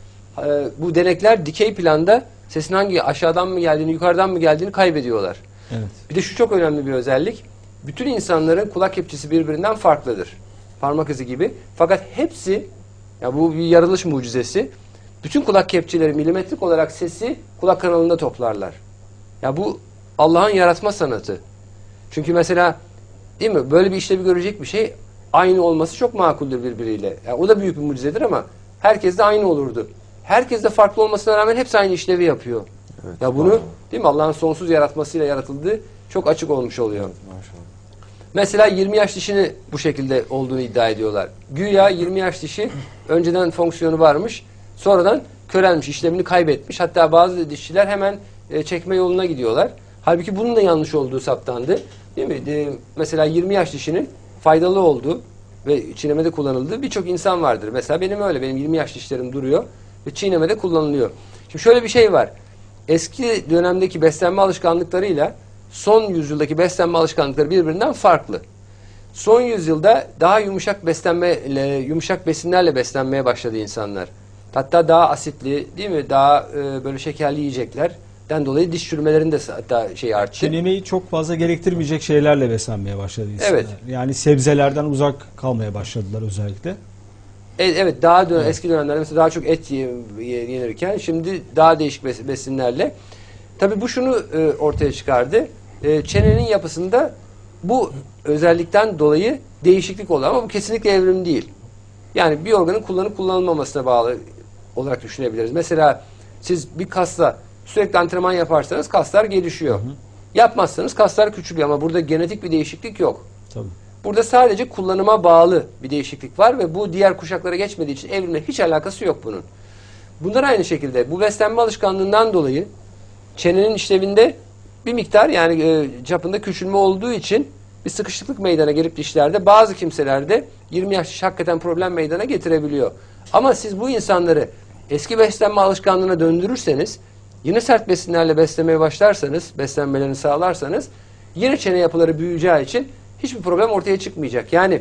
C: Ee, bu denekler dikey planda sesin hangi aşağıdan mı geldiğini, yukarıdan mı geldiğini kaybediyorlar.
B: Evet.
C: Bir de şu çok önemli bir özellik. Bütün insanların kulak kepçesi birbirinden farklıdır. Parmak izi gibi. Fakat hepsi, ya bu bir yaratılış mucizesi. Bütün kulak kepçeleri milimetrik olarak sesi kulak kanalında toplarlar. Ya bu Allah'ın yaratma sanatı. Çünkü mesela değil mi? Böyle bir işlevi görecek bir şey aynı olması çok makuldür birbiriyle. Yani o da büyük bir mucizedir ama herkes de aynı olurdu. Herkes de farklı olmasına rağmen hepsi aynı işlevi yapıyor.
A: Evet,
C: ya bunu değil mi? Allah'ın sonsuz yaratmasıyla yaratıldığı çok açık olmuş oluyor.
A: Maşallah.
C: Mesela yirmi yaş dişini bu şekilde olduğunu iddia ediyorlar. Güya yirmi yaş dişi önceden fonksiyonu varmış. Sonradan körelmiş, işlevini kaybetmiş. Hatta bazı dişçiler hemen e, çekme yoluna gidiyorlar. Halbuki bunun da yanlış olduğu saptandı. Değil mi? E, mesela yirmi yaş dişinin faydalı olduğu ve çiğnemede kullanıldığı birçok insan vardır. Mesela benim öyle. Benim yirmi yaş dişlerim duruyor ve çiğnemede kullanılıyor. Şimdi şöyle bir şey var. Eski dönemdeki beslenme alışkanlıklarıyla son yüzyıldaki beslenme alışkanlıkları birbirinden farklı. Son yüzyılda daha yumuşak beslenmeyle, yumuşak besinlerle beslenmeye başladı insanlar. Hatta daha asitli, değil mi? Daha e, böyle şekerli yiyeceklerden dolayı diş çürümelerin de hatta şey arttı.
B: Çiğnemeyi çok fazla gerektirmeyecek şeylerle beslenmeye başladı insanlar.
C: Evet.
B: Yani sebzelerden uzak kalmaya başladılar özellikle.
C: E, evet, daha dön eski dönemlerde mesela daha çok et ye- ye- yenirken şimdi daha değişik bes- besinlerle. Tabii bu şunu e, ortaya çıkardı. E, çenenin yapısında bu özellikten dolayı değişiklik oldu ama bu kesinlikle evrim değil. Yani bir organın kullanıp kullanılmamasına bağlı olarak düşünebiliriz. Mesela siz bir kasla sürekli antrenman yaparsanız kaslar gelişiyor. Hı hı. Yapmazsanız kaslar küçülüyor ama burada genetik bir değişiklik yok.
B: Tabii.
C: Burada sadece kullanıma bağlı bir değişiklik var ve bu diğer kuşaklara geçmediği için evrimle hiç alakası yok bunun. Bunlar aynı şekilde bu beslenme alışkanlığından dolayı çenenin işlevinde bir miktar yani e, çapında küçülme olduğu için bir sıkışıklık meydana gelip dişlerde bazı kimselerde yirmi yaş diş hakikaten problem meydana getirebiliyor. Ama siz bu insanları eski beslenme alışkanlığına döndürürseniz yine sert besinlerle beslemeye başlarsanız beslenmelerini sağlarsanız yine çene yapıları büyüyeceği için hiçbir problem ortaya çıkmayacak. Yani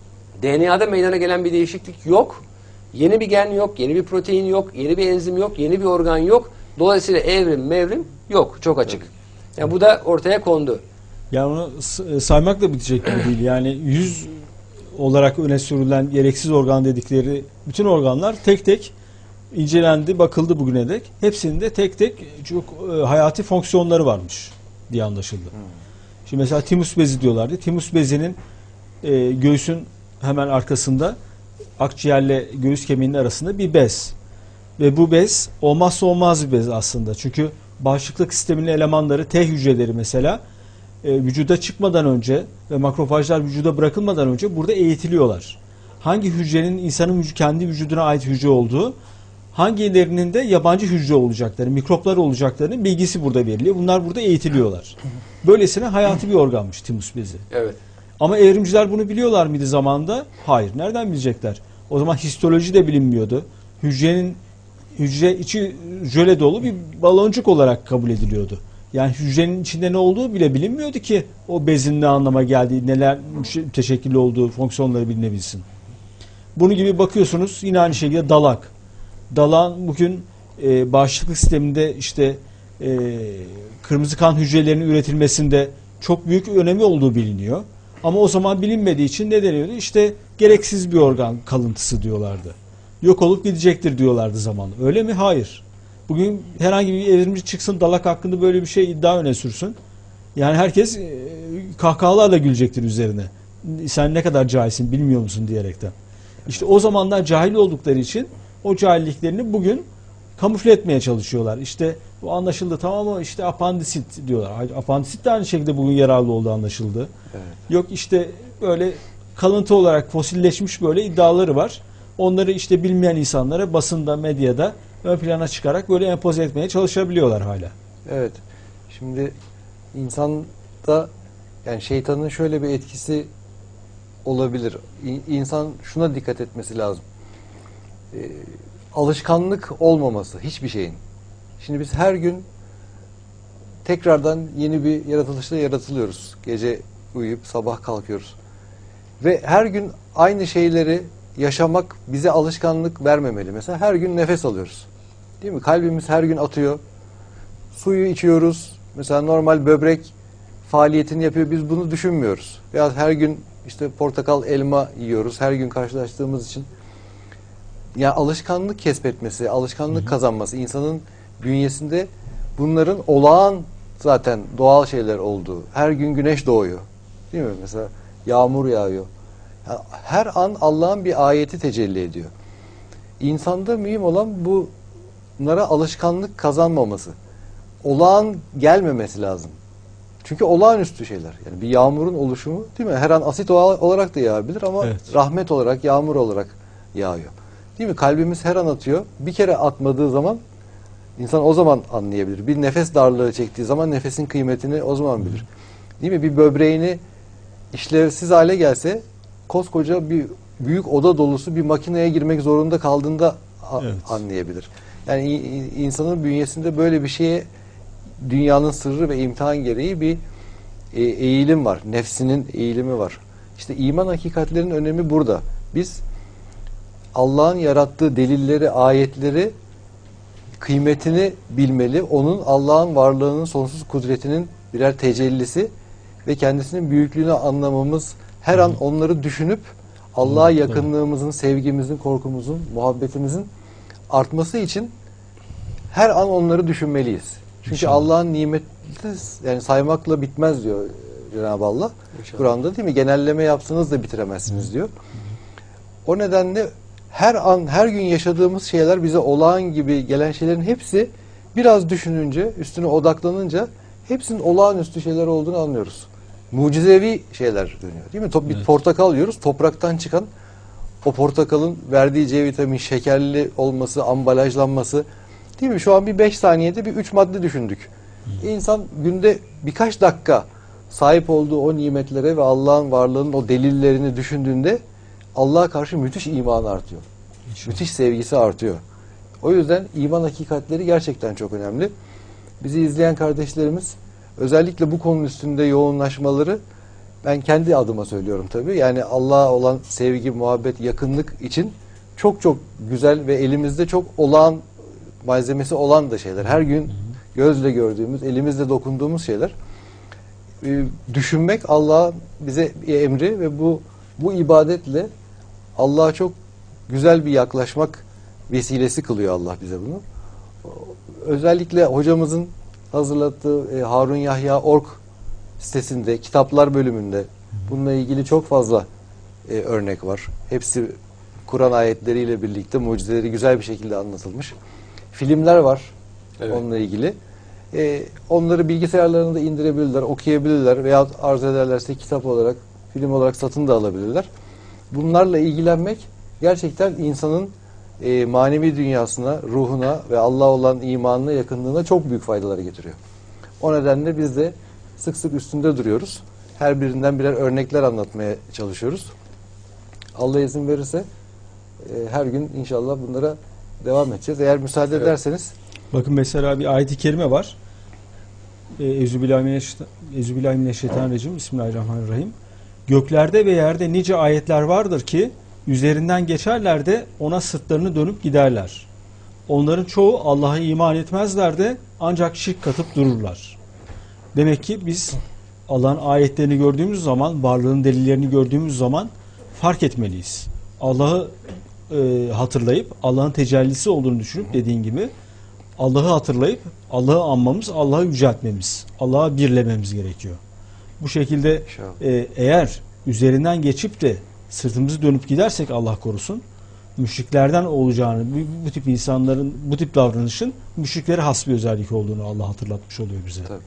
C: D N A'da meydana gelen bir değişiklik yok. Yeni bir gen yok, yeni bir protein yok, yeni bir enzim yok, yeni bir organ yok. Dolayısıyla evrim mevrim yok. Çok açık. Yani bu da ortaya kondu.
B: Yani onu saymakla bitecek gibi değil. Yani yüz olarak öne sürülen gereksiz organ dedikleri bütün organlar tek tek incelendi, bakıldı bugüne dek. Hepsinde tek tek çok e, hayati fonksiyonları varmış diye anlaşıldı. Hmm. Şimdi mesela timus bezi diyorlardı. Timus bezinin e, göğsün hemen arkasında akciğerle göğüs kemiğinin arasında bir bez. Ve bu bez olmazsa olmaz bir bez aslında. Çünkü bağışıklık sisteminin elemanları T hücreleri mesela e, vücuda çıkmadan önce ve makrofajlar vücuda bırakılmadan önce burada eğitiliyorlar. Hangi hücrenin insanın vücudu, kendi vücuduna ait hücre olduğu, hangilerinin de yabancı hücre olacakları, mikroplar olacaklarının bilgisi burada veriliyor. Bunlar burada eğitiliyorlar. Böylesine hayati bir organmış timus bezi.
C: Evet.
B: Ama evrimciler bunu biliyorlar mıydı zamanında? Hayır. Nereden bilecekler? O zaman histoloji de bilinmiyordu. Hücrenin hücre içi jöle dolu bir baloncuk olarak kabul ediliyordu. Yani hücrenin içinde ne olduğu bile bilinmiyordu ki o bezin ne anlama geldiği, neler teşekkil olduğu, fonksiyonları bilinebilsin. Bunun gibi bakıyorsunuz yine aynı şekilde dalak. Dalağın bugün e, bağışıklık sisteminde işte e, kırmızı kan hücrelerinin üretilmesinde çok büyük önemi olduğu biliniyor. Ama o zaman bilinmediği için ne deniyordu? İşte gereksiz bir organ kalıntısı diyorlardı. Yok olup gidecektir diyorlardı zamanla. Öyle mi? Hayır. Bugün herhangi bir evrimci çıksın dalak hakkında böyle bir şey iddia öne sürsün. Yani herkes e, kahkahalarla gülecektir üzerine. Sen ne kadar cahilsin bilmiyor musun diyerekten. İşte o zamanlar cahil oldukları için o cahilliklerini bugün kamufle etmeye çalışıyorlar. İşte bu anlaşıldı tamam mı? İşte apandisit diyorlar. Apandisit de aynı şekilde bugün yararlı olduğu anlaşıldı. Evet. Yok işte böyle kalıntı olarak fosilleşmiş böyle iddiaları var. Onları işte bilmeyen insanlara basında, medyada ön plana çıkarak böyle empoze etmeye çalışabiliyorlar hala.
A: Evet. Şimdi insanda yani şeytanın şöyle bir etkisi olabilir. İnsan şuna dikkat etmesi lazım. Ee, alışkanlık olmaması hiçbir şeyin. Şimdi biz her gün tekrardan yeni bir yaratılışla yaratılıyoruz. Gece uyuyup sabah kalkıyoruz. Ve her gün aynı şeyleri yaşamak bize alışkanlık vermemeli. Mesela her gün nefes alıyoruz. Değil mi? Kalbimiz her gün atıyor. Suyu içiyoruz. Mesela normal böbrek faaliyetini yapıyor. Biz bunu düşünmüyoruz. Veya her gün işte portakal, elma yiyoruz. Her gün karşılaştığımız için. Yani alışkanlık kesbetmesi, alışkanlık hı hı. kazanması, insanın bünyesinde bunların olağan zaten doğal şeyler olduğu. Her gün güneş doğuyor. Değil mi? Mesela yağmur yağıyor. Yani her an Allah'ın bir ayeti tecelli ediyor. İnsanda mühim olan bunlara alışkanlık kazanmaması. Olağan gelmemesi lazım. Çünkü olağanüstü şeyler. Yani bir yağmurun oluşumu değil mi? Her an asit olarak da yağabilir ama evet. rahmet olarak, yağmur olarak yağıyor. Değil mi? Kalbimiz her an atıyor. Bir kere atmadığı zaman insan o zaman anlayabilir. Bir nefes darlığı çektiği zaman nefesin kıymetini o zaman bilir. Değil mi? Bir böbreğini işlevsiz hale gelse koskoca bir büyük oda dolusu bir makineye girmek zorunda kaldığında evet. anlayabilir. Yani insanın bünyesinde böyle bir şeye dünyanın sırrı ve imtihan gereği bir eğilim var. Nefsinin eğilimi var. İşte iman hakikatlerinin önemi burada. Biz Allah'ın yarattığı delilleri, ayetleri kıymetini bilmeli. Onun Allah'ın varlığının sonsuz kudretinin birer tecellisi ve kendisinin büyüklüğünü anlamamız, her an onları düşünüp Allah'a yakınlığımızın, sevgimizin, korkumuzun, muhabbetimizin artması için her an onları düşünmeliyiz. Çünkü Allah'ın nimeti yani saymakla bitmez diyor Cenab-ı Allah. Kur'an'da değil mi? Genelleme yapsanız da bitiremezsiniz diyor. O nedenle her an, her gün yaşadığımız şeyler bize olağan gibi gelen şeylerin hepsi biraz düşününce, üstüne odaklanınca hepsinin olağanüstü şeyler olduğunu anlıyoruz. Mucizevi şeyler dönüyor. Değil mi? Top, bir evet. portakal yiyoruz. Topraktan çıkan o portakalın verdiği C vitamin, şekerli olması, ambalajlanması. Değil mi? Şu an bir beş saniyede bir üç madde düşündük. Hı. İnsan günde birkaç dakika sahip olduğu o nimetlere ve Allah'ın varlığının o delillerini düşündüğünde Allah'a karşı müthiş imanı artıyor. İnşallah. Müthiş sevgisi artıyor. O yüzden iman hakikatleri gerçekten çok önemli. Bizi izleyen kardeşlerimiz özellikle bu konunun üstünde yoğunlaşmaları, ben kendi adıma söylüyorum tabii. Yani Allah'a olan sevgi, muhabbet, yakınlık için çok çok güzel ve elimizde çok olağan malzemesi olan da şeyler. Her gün gözle gördüğümüz, elimizle dokunduğumuz şeyler. Ee, düşünmek Allah'ın bize bir emri ve bu bu ibadetle Allah'a çok güzel bir yaklaşmak vesilesi kılıyor Allah bize bunu. Özellikle hocamızın hazırlattığı e, Harun Yahya nokta org sitesinde, kitaplar bölümünde bununla ilgili çok fazla e, örnek var. Hepsi Kur'an ayetleriyle birlikte mucizeleri güzel bir şekilde anlatılmış. Filmler var evet. onunla ilgili. E, onları bilgisayarlarında indirebilirler, okuyabilirler veya arzu ederlerse kitap olarak, film olarak satın da alabilirler. Bunlarla ilgilenmek gerçekten insanın e, manevi dünyasına, ruhuna ve Allah'a olan imanına, yakınlığına çok büyük faydaları getiriyor. O nedenle biz de sık sık üstünde duruyoruz. Her birinden birer örnekler anlatmaya çalışıyoruz. Allah izin verirse e, her gün inşallah bunlara devam edeceğiz. Eğer müsaade
C: Evet.
A: ederseniz.
B: Bakın mesela bir ayet-i kerime var. Euzubillahimineşşeytanirracim. Bismillahirrahmanirrahim. Göklerde ve yerde nice ayetler vardır ki üzerinden geçerler de ona sırtlarını dönüp giderler. Onların çoğu Allah'a iman etmezler de ancak şirk katıp dururlar. Demek ki biz Allah'ın ayetlerini gördüğümüz zaman, varlığın delillerini gördüğümüz zaman fark etmeliyiz. Allah'ı e, hatırlayıp Allah'ın tecellisi olduğunu düşünüp, dediğin gibi Allah'ı hatırlayıp Allah'ı anmamız, Allah'ı yüceltmemiz, Allah'ı birlememiz gerekiyor. Bu şekilde e, eğer üzerinden geçip de sırtımızı dönüp gidersek, Allah korusun, müşriklerden olacağını, bu, bu tip insanların bu tip davranışın müşriklere has bir özellik olduğunu Allah hatırlatmış oluyor bize.
A: Tabii.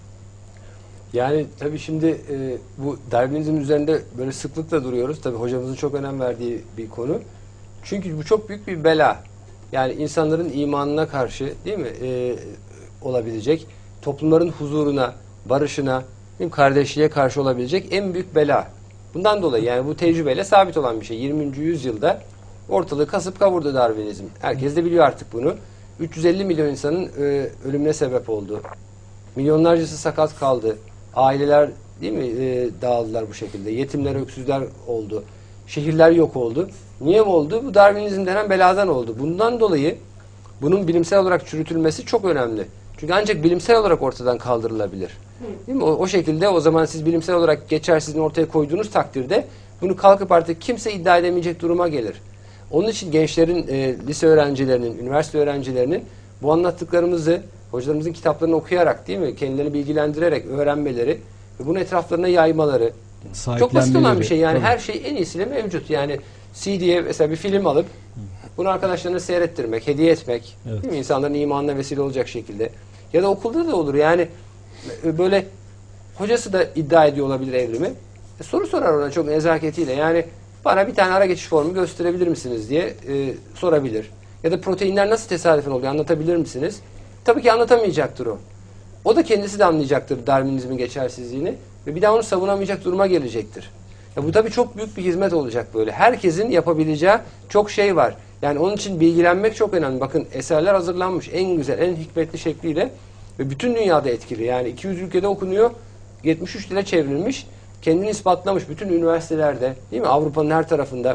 C: Yani tabii şimdi e, bu Darwinizm üzerinde böyle sıklıkla duruyoruz. Tabii hocamızın çok önem verdiği bir konu. Çünkü bu çok büyük bir bela. Yani insanların imanına karşı, değil mi, e, olabilecek, toplumların huzuruna, barışına, değil mi, kardeşliğe karşı olabilecek en büyük bela. Bundan dolayı yani bu tecrübeyle sabit olan bir şey. yirminci yüzyılda ortalığı kasıp kavurdu Darwinizm. Herkes de biliyor artık bunu. üç yüz elli milyon insanın e, ölümüne sebep oldu. Milyonlarcası sakat kaldı. Aileler, değil mi, e, dağıldılar bu şekilde. Yetimler, öksüzler oldu. Şehirler yok oldu. Niye oldu? Bu Darwinizm denen beladan oldu. Bundan dolayı bunun bilimsel olarak çürütülmesi çok önemli. Çünkü ancak bilimsel olarak ortadan kaldırılabilir. Değil mi? O, o şekilde o zaman siz bilimsel olarak geçersizliğini ortaya koyduğunuz takdirde bunu kalkıp artık kimse iddia edemeyecek duruma gelir. Onun için gençlerin, e, lise öğrencilerinin, üniversite öğrencilerinin bu anlattıklarımızı hocalarımızın kitaplarını okuyarak, değil mi, kendilerini bilgilendirerek öğrenmeleri ve bunu etraflarına yaymaları çok basit olan bir şey. Yani
B: Tabii.
C: her şey en iyisiyle mevcut. Yani C D'ye mesela bir film alıp bunu arkadaşlarına seyrettirmek, hediye etmek,
B: Evet.
C: değil mi, insanların imanına vesile olacak şekilde. Ya da okulda da olur. Yani böyle hocası da iddia ediyor olabilir evrimi. E, soru sorar ona çok nezaketiyle. Yani bana bir tane ara geçiş formu gösterebilir misiniz diye e, sorabilir. Ya da proteinler nasıl tesadüfen oluyor, anlatabilir misiniz? Tabii ki anlatamayacaktır o. O da kendisi de anlayacaktır Darwinizmin geçersizliğini ve bir daha onu savunamayacak duruma gelecektir. Ya bu tabii çok büyük bir hizmet olacak böyle. Herkesin yapabileceği çok şey var. Yani onun için bilgilenmek çok önemli. Bakın eserler hazırlanmış en güzel, en hikmetli şekliyle ve bütün dünyada etkili. Yani iki yüz ülkede okunuyor, yetmiş üç dile çevrilmiş, kendini ispatlamış bütün üniversitelerde, değil mi? Avrupa'nın her tarafında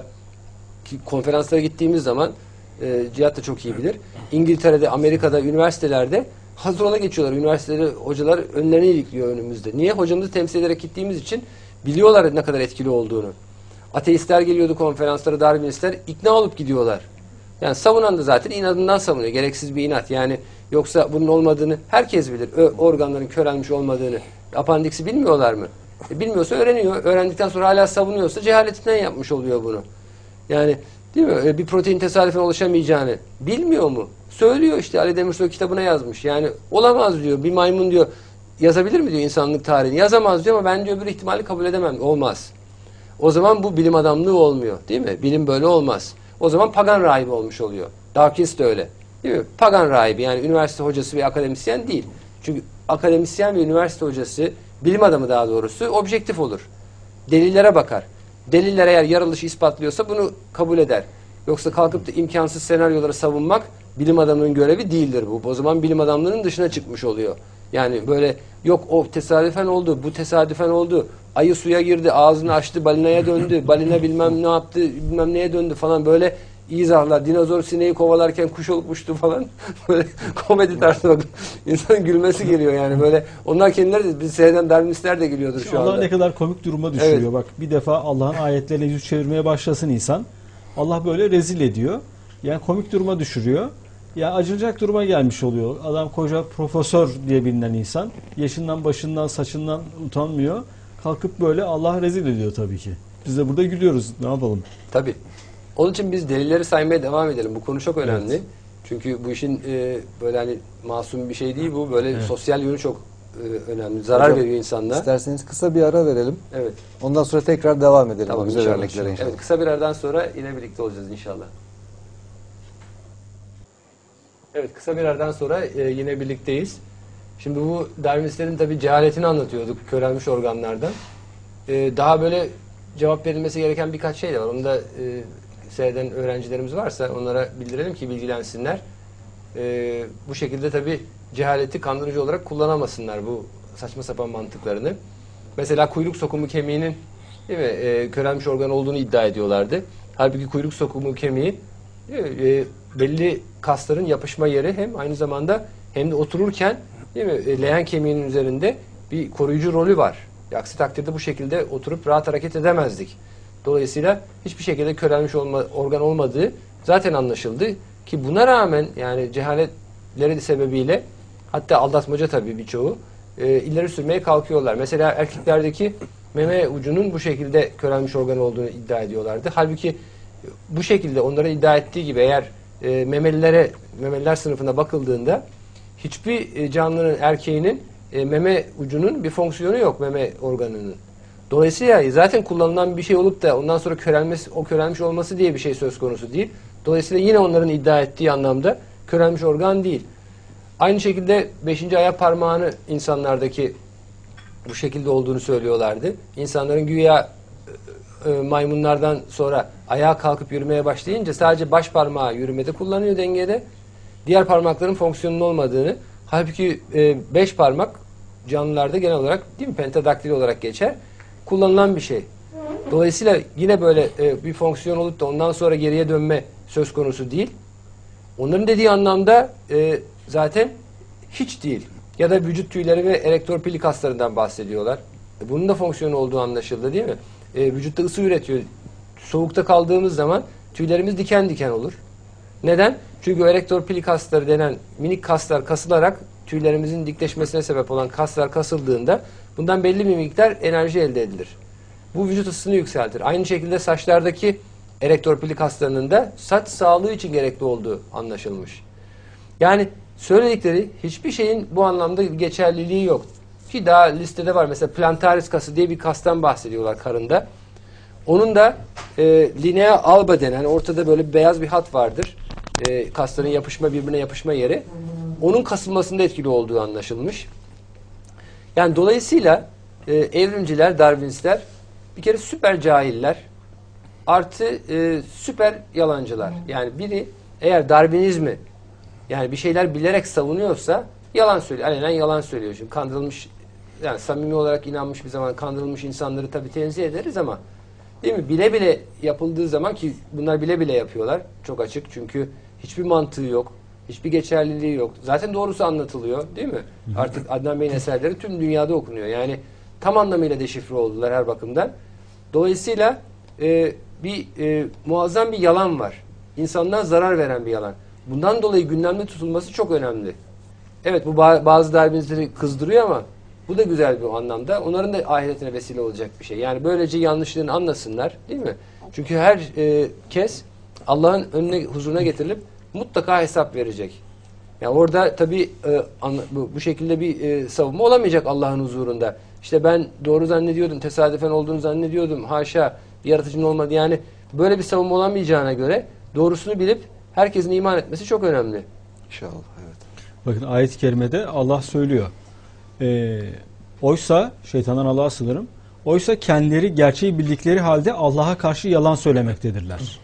C: ki konferanslara gittiğimiz zaman e, Cihat da çok iyi bilir. İngiltere'de, Amerika'da, üniversitelerde hazır ola geçiyorlar. Üniversitede hocalar önlerine ilikliyor önümüzde. Niye? Hocamızı temsil ederek gittiğimiz için biliyorlar ne kadar etkili olduğunu. Ateistler geliyordu konferanslara, Darwinistler ikna olup gidiyorlar. Yani savunan da zaten inadından savunuyor. Gereksiz bir inat. Yani yoksa bunun olmadığını herkes bilir. Ö, organların körelmiş olmadığını. Apandiksi bilmiyorlar mı? E, bilmiyorsa öğreniyor. Öğrendikten sonra hala savunuyorsa cehaletinden yapmış oluyor bunu. Yani değil mi? E, bir protein tesadüfen oluşamayacağını bilmiyor mu? Söylüyor işte. Ali Demirsoy kitabına yazmış. Yani olamaz diyor. Bir maymun diyor yazabilir mi diyor insanlık tarihini? Yazamaz diyor ama ben diyor bir ihtimali kabul edemem. Olmaz. O zaman bu bilim adamlığı olmuyor. Değil mi? Bilim böyle olmaz. O zaman pagan rahibi olmuş oluyor. Dawkins de öyle. Değil mi? Pagan rahibi, yani üniversite hocası ve akademisyen değil. Çünkü akademisyen ve üniversite hocası, bilim adamı daha doğrusu, objektif olur. Delillere bakar. Deliller eğer yarılışı ispatlıyorsa bunu kabul eder. Yoksa kalkıp da imkansız senaryoları savunmak bilim adamının görevi değildir bu. O zaman bilim adamlığının dışına çıkmış oluyor. Yani böyle yok o tesadüfen oldu, bu tesadüfen oldu. Ayı suya girdi, ağzını açtı, balinaya döndü. Balina bilmem ne yaptı, bilmem neye döndü falan, böyle izahlar. Dinozor sineği kovalarken kuş olup uçtu falan. Böyle komedi tarzı, bakın. İnsanın gülmesi geliyor yani böyle. Onlar kendileri de, biz seyreden Darwinistler de gülüyordur şu anda.
B: Allah ne kadar komik duruma düşürüyor.
C: Evet.
B: Bak bir defa Allah'ın ayetlerine yüz çevirmeye başlasın insan. Allah böyle rezil ediyor. Yani komik duruma düşürüyor. Ya acınacak duruma gelmiş oluyor. Adam koca profesör diye bilinen insan. Yaşından, başından, saçından utanmıyor. Kalkıp böyle Allah rezil ediyor tabii ki. Biz de burada gülüyoruz. Ne yapalım?
C: Tabii. Onun için biz delilleri saymaya devam edelim. Bu konu çok önemli.
B: Evet.
C: Çünkü bu işin e, böyle hani masum bir şey değil bu. Böyle
B: Evet.
C: sosyal yönü çok e, önemli. Zarar
A: Hocam,
C: veriyor insanlığa.
A: İsterseniz kısa bir ara verelim.
C: Evet.
A: Ondan sonra tekrar devam edelim.
C: Tamam,
A: o güzel
C: inşallah.
A: örneklere inşallah.
C: Evet, kısa bir aradan sonra yine birlikte olacağız inşallah. Evet, kısa bir aradan sonra e, yine birlikteyiz. Şimdi bu Darwinistlerin tabii cehaletini anlatıyorduk körelmiş organlardan. E, daha böyle cevap verilmesi gereken birkaç şey de var. Onu da e, seyreden öğrencilerimiz varsa onlara bildirelim ki bilgilensinler. E, bu şekilde tabii cehaleti kandırıcı olarak kullanamasınlar bu saçma sapan mantıklarını. Mesela kuyruk sokumu kemiğinin değil mi, e, körelmiş organ olduğunu iddia ediyorlardı. Halbuki kuyruk sokumu kemiği değil mi, e, belli kasların yapışma yeri, hem aynı zamanda hem de otururken değil mi, e, leğen kemiğinin üzerinde bir koruyucu rolü var. Aksi takdirde bu şekilde oturup rahat hareket edemezdik. Dolayısıyla hiçbir şekilde körelmiş olma, organ olmadığı zaten anlaşıldı. Ki buna rağmen yani cehaletleri sebebiyle, hatta aldatmaca tabii birçoğu, e, ileri sürmeye kalkıyorlar. Mesela erkeklerdeki meme ucunun bu şekilde körelmiş organ olduğunu iddia ediyorlardı. Halbuki bu şekilde onların iddia ettiği gibi eğer e, memelilere, memeliler sınıfına bakıldığında hiçbir e, canlının erkeğinin e, meme ucunun bir fonksiyonu yok, meme organının. Dolayısıyla zaten kullanılan bir şey olup da ondan sonra körelmesi, o körelmiş olması diye bir şey söz konusu değil. Dolayısıyla yine onların iddia ettiği anlamda körelmiş organ değil. Aynı şekilde beşinci ayak parmağını insanlardaki bu şekilde olduğunu söylüyorlardı. İnsanların güya e, e, maymunlardan sonra ayağa kalkıp yürümeye başlayınca sadece baş parmağı yürümede kullanıyor, dengede. Diğer parmakların fonksiyonunun olmadığını, halbuki e, beş parmak canlılarda genel olarak değil mi, pentadaktil olarak geçer, kullanılan bir şey. Dolayısıyla yine böyle e, bir fonksiyon olup da ondan sonra geriye dönme söz konusu değil. Onların dediği anlamda e, zaten hiç değil. Ya da vücut tüyleri ve erektor pili kaslarından bahsediyorlar. E, bunun da fonksiyonu olduğu anlaşıldı değil mi? E, vücutta ısı üretiyor. Soğukta kaldığımız zaman tüylerimiz diken diken olur. Neden? Çünkü o erektor pili kasları denen minik kaslar kasılarak tüylerimizin dikleşmesine sebep olan kaslar kasıldığında bundan belli bir miktar enerji elde edilir. Bu vücut ısısını yükseltir. Aynı şekilde saçlardaki erektor pili kaslarının da saç sağlığı için gerekli olduğu anlaşılmış. Yani söyledikleri hiçbir şeyin bu anlamda geçerliliği yok. Ki daha listede var. Mesela plantaris kası diye bir kastan bahsediyorlar karında. Onun da e, linea alba denen ortada böyle beyaz bir hat vardır. E, kasların yapışma birbirine yapışma yeri. Onun kasılmasında etkili olduğu anlaşılmış. Yani dolayısıyla e, evrimciler, Darwinistler bir kere süper cahiller artı e, süper yalancılar. Yani biri eğer Darwinizmi yani bir şeyler bilerek savunuyorsa yalan söylüyor. Alenen yalan söylüyor. Şimdi kandırılmış, yani samimi olarak inanmış bir zaman kandırılmış insanları tabii tenzih ederiz ama değil mi? Bile bile yapıldığı zaman, ki bunlar bile bile yapıyorlar. Çok açık, çünkü hiçbir mantığı yok. Hiçbir geçerliliği yok. Zaten doğrusu anlatılıyor değil mi? Artık Adnan Bey'in eserleri tüm dünyada okunuyor. Yani tam anlamıyla deşifre oldular her bakımdan. Dolayısıyla e, bir e, muazzam bir yalan var. İnsanlığa zarar veren bir yalan. Bundan dolayı gündemde tutulması çok önemli. Evet, bu bazı Darwinistleri kızdırıyor ama bu da güzel bir anlamda. Onların da ahiretine vesile olacak bir şey. Yani böylece yanlışlığını anlasınlar değil mi? Çünkü her e, kez Allah'ın önüne, huzuruna getirilip mutlaka hesap verecek. Yani orada tabii e, anla, bu, bu şekilde bir e, savunma olamayacak Allah'ın huzurunda. İşte ben doğru zannediyordum, tesadüfen olduğunu zannediyordum, haşa bir yaratıcının olmadı. Yani böyle bir savunma olamayacağına göre doğrusunu bilip herkesin iman etmesi çok önemli.
A: İnşallah, evet.
B: Bakın ayet-i kerimede Allah söylüyor. E, oysa, şeytandan Allah'a sığınırım. Oysa kendileri gerçeği bildikleri halde Allah'a karşı yalan söylemektedirler.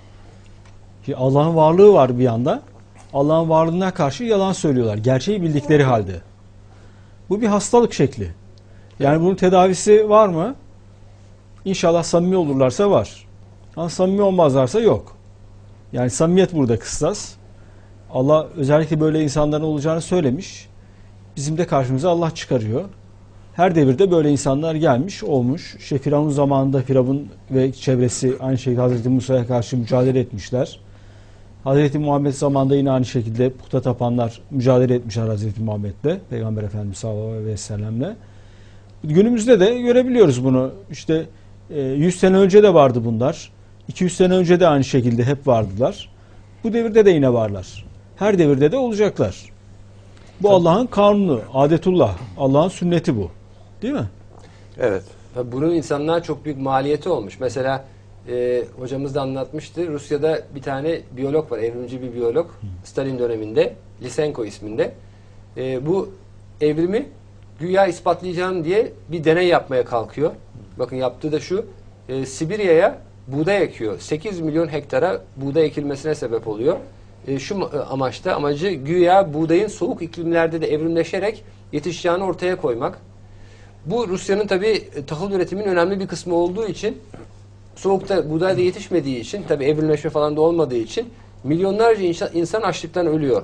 B: Ki Allah'ın varlığı var bir yanda. Allah'ın varlığına karşı yalan söylüyorlar. Gerçeği bildikleri halde. Bu bir hastalık şekli. Yani bunun tedavisi var mı? İnşallah samimi olurlarsa var. Ama samimi olmazlarsa yok. Yani samimiyet burada kıstas. Allah özellikle böyle insanların olacağını söylemiş. Bizim de karşımıza Allah çıkarıyor. Her devirde böyle insanlar gelmiş, olmuş. İşte Firavun zamanında Firavun ve çevresi aynı şekilde Hazreti Musa'ya karşı mücadele etmişler. Hazreti Muhammed zamanında yine aynı şekilde puta tapanlar mücadele etmişler Hazreti Muhammed'le, Peygamber Efendimiz sallallahu aleyhi ve sellem'le. Günümüzde de görebiliyoruz bunu. İşte yüz sene önce de vardı bunlar. iki yüz sene önce de aynı şekilde hep vardılar. Bu devirde de yine varlar. her devirde de olacaklar. Bu Allah'ın kanunu, adetullah, Allah'ın sünneti bu. Değil mi?
A: Evet.
C: Tabii bunun insanlığa çok büyük maliyeti olmuş. Mesela e, hocamız da anlatmıştı. Rusya'da bir tane biyolog var, evrimci bir biyolog. Stalin döneminde, Lysenko isminde. E, bu evrimi güya ispatlayacağım diye bir deney yapmaya kalkıyor. Bakın yaptığı da şu, e, Sibirya'ya buğday ekiyor. sekiz milyon hektara buğday ekilmesine sebep oluyor. E, şu amaçta, amacı güya buğdayın soğuk iklimlerde de evrimleşerek yetişeceğini ortaya koymak. Bu Rusya'nın tabii tahıl üretiminin önemli bir kısmı olduğu için, soğukta buğday da yetişmediği için, tabii evrimleşme falan da olmadığı için milyonlarca insan, insan açlıktan ölüyor.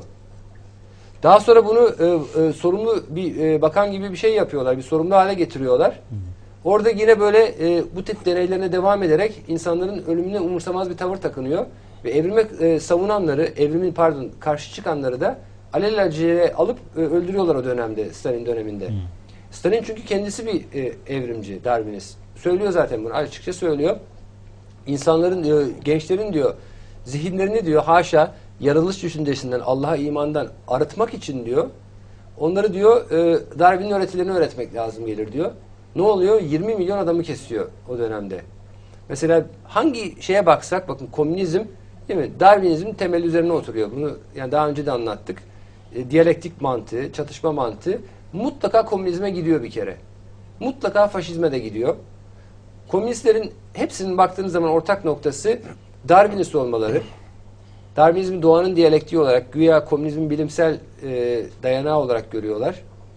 C: Daha sonra bunu e, e, sorumlu bir e, bakan gibi bir şey yapıyorlar, bir sorumlu hale getiriyorlar. Orada yine böyle e, bu tip deneylerine devam ederek insanların ölümüne umursamaz bir tavır takınıyor ve evrime e, savunanları, evrimin pardon karşı çıkanları da alelacele alıp e, öldürüyorlar o dönemde, Stalin döneminde. Hmm. Stalin çünkü kendisi bir e, evrimci, Darwinist. Söylüyor zaten bunu, açıkça söylüyor. İnsanların, diyor, gençlerin diyor, zihinlerini diyor haşa yaratılış düşüncesinden, Allah'a imandan arıtmak için diyor, onları diyor e, Darwin'in öğretilerini öğretmek lazım gelir diyor. Ne oluyor? yirmi milyon adamı kesiyor o dönemde. Mesela hangi şeye baksak, bakın komünizm, değil mi? Darwinizm temeli üzerine oturuyor. Bunu yani daha önce de anlattık. E, diyalektik mantığı, çatışma mantığı mutlaka komünizme gidiyor bir kere. Mutlaka faşizme de gidiyor. Komünistlerin hepsinin baktığınız zaman ortak noktası Darwinist olmaları. Darwinizmi doğanın diyalektiği olarak, güya komünizmin bilimsel e, dayanağı olarak görüyorlar.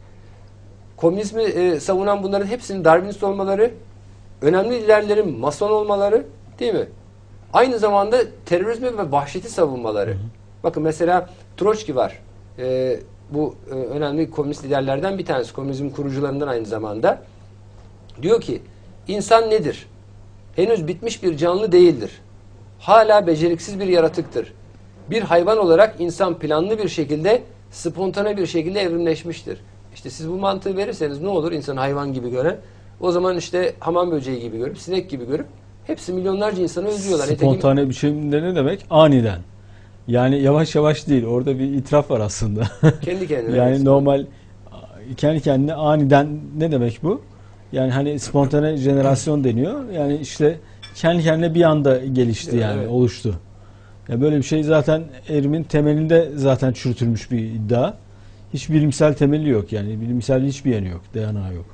C: Komünizmi e, savunan bunların hepsinin Darwinist olmaları, önemli liderlerin Mason olmaları, değil mi? Aynı zamanda terörizmi ve vahşeti savunmaları. Hı hı. Bakın mesela Troçki var. E, bu e, önemli komünist liderlerden bir tanesi. Komünizmin kurucularından aynı zamanda. Diyor ki, insan nedir? Henüz bitmiş bir canlı değildir. Hala beceriksiz bir yaratıktır. Bir hayvan olarak insan planlı bir şekilde, spontane bir şekilde evrimleşmiştir. İşte siz bu mantığı verirseniz ne olur insan hayvan gibi gören? O zaman işte hamam böceği gibi görüp, sinek gibi görüp hepsi milyonlarca insanı öldürüyorlar.
B: Spontane bir şey ne demek? Aniden. Yani yavaş yavaş değil. Orada bir itiraf var aslında.
C: Kendi kendine.
B: Yani
C: evet.
B: normal, kendi kendine aniden ne demek bu? Yani hani spontane jenerasyon deniyor. Yani işte kendi kendine bir anda gelişti yani, evet. oluştu. Ya böyle bir şey zaten evrimin temelinde zaten çürütülmüş bir iddia. Hiç bilimsel temeli yok yani. Bilimsel hiçbir yanı yok. Dayanağı yok.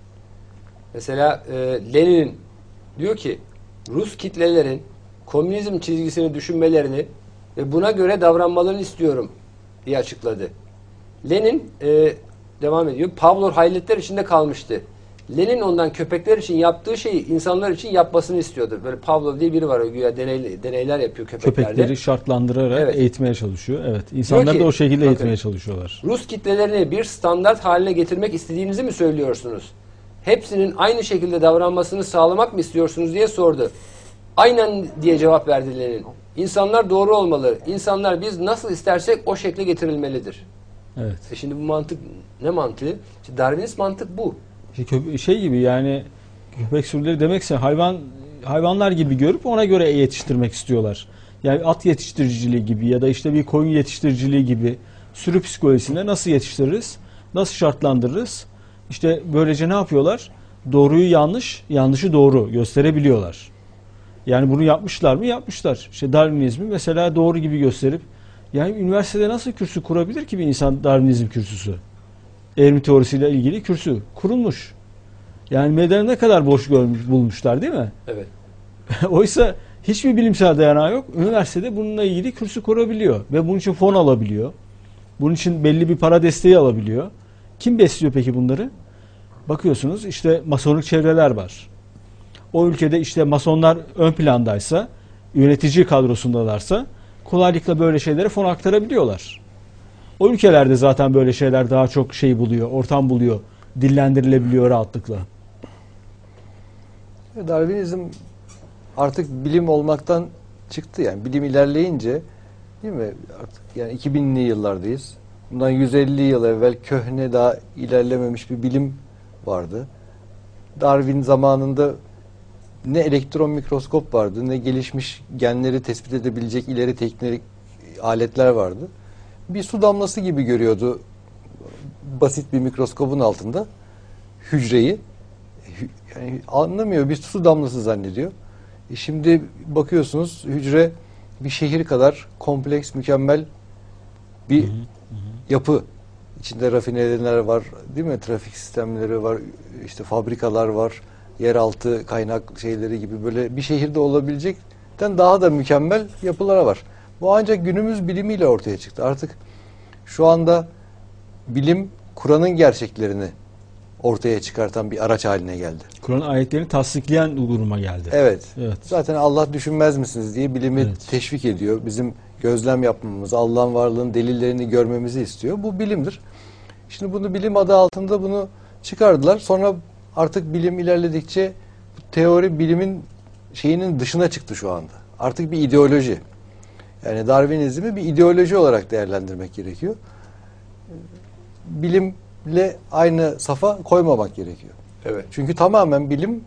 C: Mesela e, Lenin diyor ki Rus kitlelerin komünizm çizgisini düşünmelerini ve buna göre davranmalarını istiyorum diye açıkladı. Lenin e, devam ediyor. Pavlov hayretler içinde kalmıştı. Lenin ondan köpekler için yaptığı şeyi insanlar için yapmasını istiyordu. Böyle Pavlov diye biri var. O güya deney, deneyler yapıyor köpeklerde.
B: Köpekleri şartlandırarak evet. eğitmeye çalışıyor. Evet. İnsanları
C: ki,
B: da o şekilde
C: bakın,
B: eğitmeye çalışıyorlar.
C: Rus kitlelerini bir standart haline getirmek istediğinizi mi söylüyorsunuz? Hepsinin aynı şekilde davranmasını sağlamak mı istiyorsunuz diye sordu. Aynen diye cevap verdi Lenin. İnsanlar doğru olmalı. İnsanlar biz nasıl istersek o şekle getirilmelidir.
B: Evet.
C: E şimdi bu mantık ne mantığı? İşte Darwinist mantık bu.
B: Şey gibi yani köpek sürüleri demekse hayvan hayvanlar gibi görüp ona göre yetiştirmek istiyorlar. Yani at yetiştiriciliği gibi ya da işte bir koyun yetiştiriciliği gibi sürü psikolojisinde nasıl yetiştiririz? Nasıl şartlandırırız? İşte böylece ne yapıyorlar? Doğruyu yanlış, yanlışı doğru gösterebiliyorlar. Yani bunu yapmışlar mı? Yapmışlar. İşte Darwinizmi mesela doğru gibi gösterip yani üniversitede nasıl kürsü kurabilir ki bir insan Darwinizm kürsüsü? Evrim teorisiyle ilgili kürsü kurulmuş. Yani meydanı ne kadar boş görmüş, bulmuşlar değil mi?
C: Evet.
B: Oysa hiçbir bilimsel dayanağı yok. Üniversitede bununla ilgili kürsü kurabiliyor. Ve bunun için fon alabiliyor. Bunun için belli bir para desteği alabiliyor. Kim besliyor peki bunları? Bakıyorsunuz işte masonluk çevreler var. O ülkede işte masonlar ön plandaysa, yönetici kadrosundalarsa kolaylıkla böyle şeylere fon aktarabiliyorlar. O ülkelerde zaten böyle şeyler daha çok şey buluyor, ortam buluyor, dillendirilebiliyor rahatlıkla.
A: Darwinizm artık bilim olmaktan çıktı yani. Bilim ilerleyince, değil mi? Artık yani iki binli yıllardayız. Bundan yüz elli yıl evvel köhne, daha ilerlememiş bir bilim vardı. Darwin zamanında ne elektron mikroskop vardı, ne gelişmiş genleri tespit edebilecek ileri teknik aletler vardı. bir su damlası gibi görüyordu basit bir mikroskobun altında hücreyi. Yani anlamıyor, bir su damlası zannediyor. E şimdi bakıyorsunuz hücre bir şehir kadar kompleks, mükemmel bir hı hı. yapı. İçinde rafineler var, değil mi? Trafik sistemleri var, işte fabrikalar var, yeraltı kaynak şeyleri gibi böyle bir şehirde olabilecekten daha da mükemmel yapılara var. Bu ancak günümüz bilimiyle ortaya çıktı. Artık şu anda bilim Kur'an'ın gerçeklerini ortaya çıkartan bir araç haline geldi.
B: Kur'an ayetlerini tasdikleyen duruma geldi.
A: Evet.
B: Evet.
A: Zaten Allah düşünmez misiniz diye bilimi
B: evet.
A: teşvik ediyor. Bizim gözlem yapmamızı, Allah'ın varlığının delillerini görmemizi istiyor. Bu bilimdir. Şimdi bunu bilim adı altında bunu çıkardılar. Sonra artık bilim ilerledikçe teori bilimin şeyinin dışına çıktı şu anda. Artık bir ideoloji. Yani Darwinizmi bir ideoloji olarak değerlendirmek gerekiyor. Bilimle aynı safa koymamak gerekiyor.
C: Evet.
A: Çünkü tamamen bilim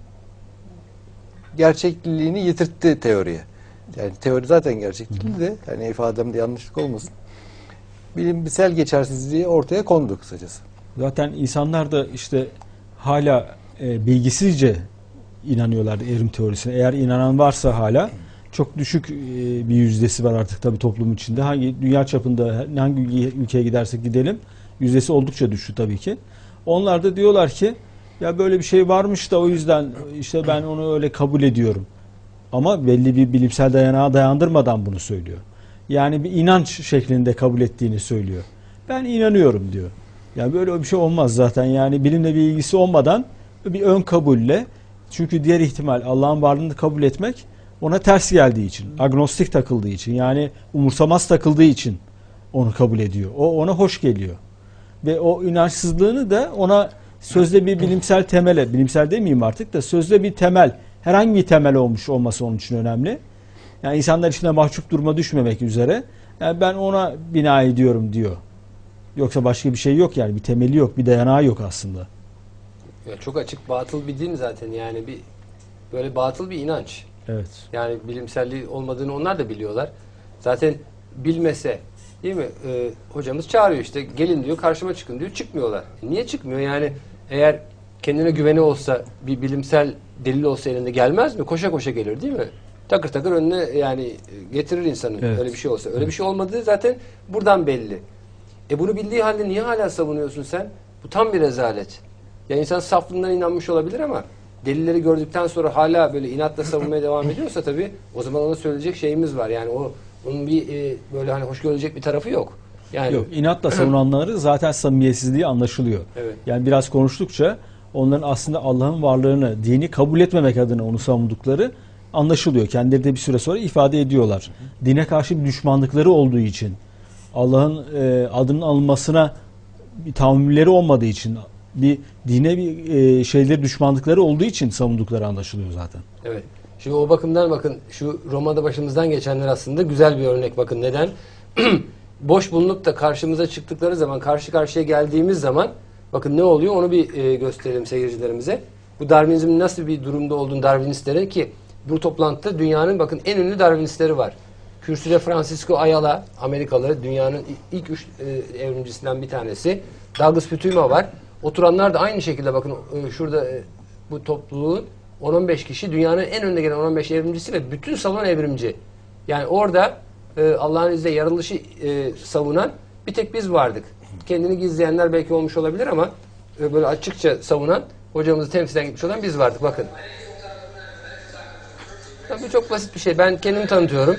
A: gerçekliğini yitirtti teoriye. Yani teori zaten gerçek değil de, yani ifademde yanlışlık olmasın, bilimsel geçersizliği ortaya kondu kısacası.
B: Zaten insanlar da işte hala e, bilgisizce inanıyorlar evrim teorisine. Eğer inanan varsa hala çok düşük e, bir yüzdesi var artık tabii toplum içinde. Hangi dünya çapında hangi ülkeye gidersek gidelim yüzdesi oldukça düştü tabii ki. Onlar da diyorlar ki ya böyle bir şey varmış da o yüzden işte ben onu öyle kabul ediyorum. Ama belli bir bilimsel dayanağa dayandırmadan bunu söylüyor. Yani bir inanç şeklinde kabul ettiğini söylüyor. Ben inanıyorum diyor. Yani böyle bir şey olmaz zaten. Yani bilimle bir ilgisi olmadan bir ön kabulle, çünkü diğer ihtimal Allah'ın varlığını kabul etmek ona ters geldiği için, agnostik takıldığı için, yani umursamaz takıldığı için onu kabul ediyor. O ona hoş geliyor. Ve o inançsızlığını da ona sözde bir bilimsel temele, bilimsel demeyeyim artık da sözde bir temel, herhangi bir temel olmuş olması onun için önemli. Yani insanlar içinde mahcup duruma düşmemek üzere yani ben ona bina ediyorum diyor. Yoksa başka bir şey yok, yani bir temeli yok, bir dayanağı yok aslında.
C: Ya çok açık batıl bir din zaten, yani bir böyle batıl bir inanç.
B: Evet.
C: Yani bilimselliği olmadığını onlar da biliyorlar. Zaten bilmese, değil mi? Ee, hocamız çağırıyor işte, gelin diyor, karşıma çıkın diyor, çıkmıyorlar. Niye çıkmıyor? Yani eğer kendine güveni olsa, bir bilimsel delil olsa elinde gelmez mi? Koşa koşa gelir, değil mi? Takır takır önüne yani getirir insanın, evet. Öyle bir şey olsa. Öyle evet. Bir şey olmadığı zaten buradan belli. E bunu bildiği halde niye hala savunuyorsun sen? Bu tam bir rezalet. Ya insan saflığından inanmış olabilir ama delilleri gördükten sonra hala böyle inatla savunmaya devam ediyorsa tabii o zaman ona söyleyecek şeyimiz var. Yani o onun bir e, böyle hani hoş görülecek bir tarafı yok. Yani
B: yok, inatla savunanları zaten samimiyetsizliği anlaşılıyor.
C: Evet.
B: Yani biraz konuştukça onların aslında Allah'ın varlığını, dini kabul etmemek adına onu savundukları anlaşılıyor. Kendileri de bir süre sonra ifade ediyorlar. Dine karşı bir düşmanlıkları olduğu için, Allah'ın e, adının alınmasına bir tahammülleri olmadığı için, bir dine bir e, şeyleri düşmanlıkları olduğu için savundukları anlaşılıyor zaten.
C: Evet. Şimdi o bakımdan bakın, şu Roma'da başımızdan geçenler aslında güzel bir örnek. Bakın neden? Boş bulunup da karşımıza çıktıkları zaman, karşı karşıya geldiğimiz zaman bakın ne oluyor onu bir e, gösterelim seyircilerimize. Bu Darwinizmin nasıl bir durumda olduğunu Darwinistlere, ki bu toplantıda dünyanın bakın en ünlü Darwinistleri var. Kürsüde Francisco Ayala, Amerikalı, dünyanın ilk üç e, evrimcisinden bir tanesi. Douglas Futuyma var. Oturanlar da aynı şekilde bakın e, şurada e, bu topluluğun on on beş kişi dünyanın en önde gelen on on beş evrimcisi ve bütün salon evrimci. Yani orada e, Allah'ın izniyle yaratılışı e, savunan bir tek biz vardık. Kendini gizleyenler belki olmuş olabilir ama e, böyle açıkça savunan, hocamızı temsilen gitmiş olan biz vardık. Bakın. Tabii çok basit bir şey. Ben kendimi tanıtıyorum.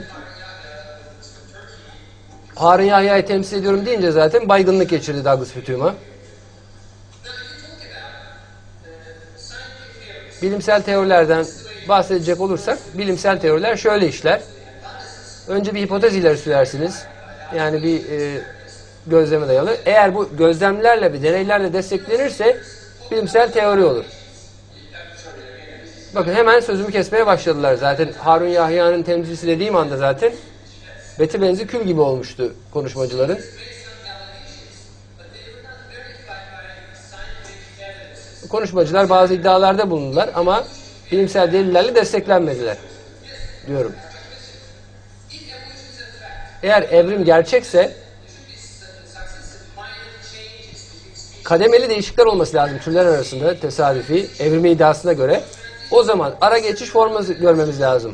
C: Harun Yahya'yı temsil ediyorum deyince zaten baygınlık geçirdi Douglas Futuyma. Bilimsel teorilerden bahsedecek olursak, bilimsel teoriler şöyle işler. Önce bir hipotez ileri sürersiniz. Yani bir e, gözleme dayalı. Eğer bu gözlemlerle ve deneylerle desteklenirse bilimsel teori olur. Bakın hemen sözümü kesmeye başladılar zaten. Harun Yahya'nın temsilcisi dediğim anda zaten beti benzi kül gibi olmuştu konuşmacıların. Konuşmacılar bazı iddialarda bulundular ama bilimsel delillerle desteklenmediler diyorum. Eğer evrim gerçekse kademeli değişiklikler olması lazım türler arasında tesadüfi, evrimi iddiasına göre. O zaman ara geçiş formu görmemiz lazım.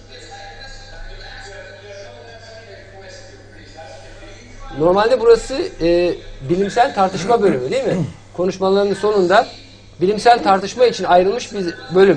C: Normalde burası e, bilimsel tartışma bölümü değil mi? Konuşmaların sonunda bilimsel tartışma için ayrılmış bir bölüm.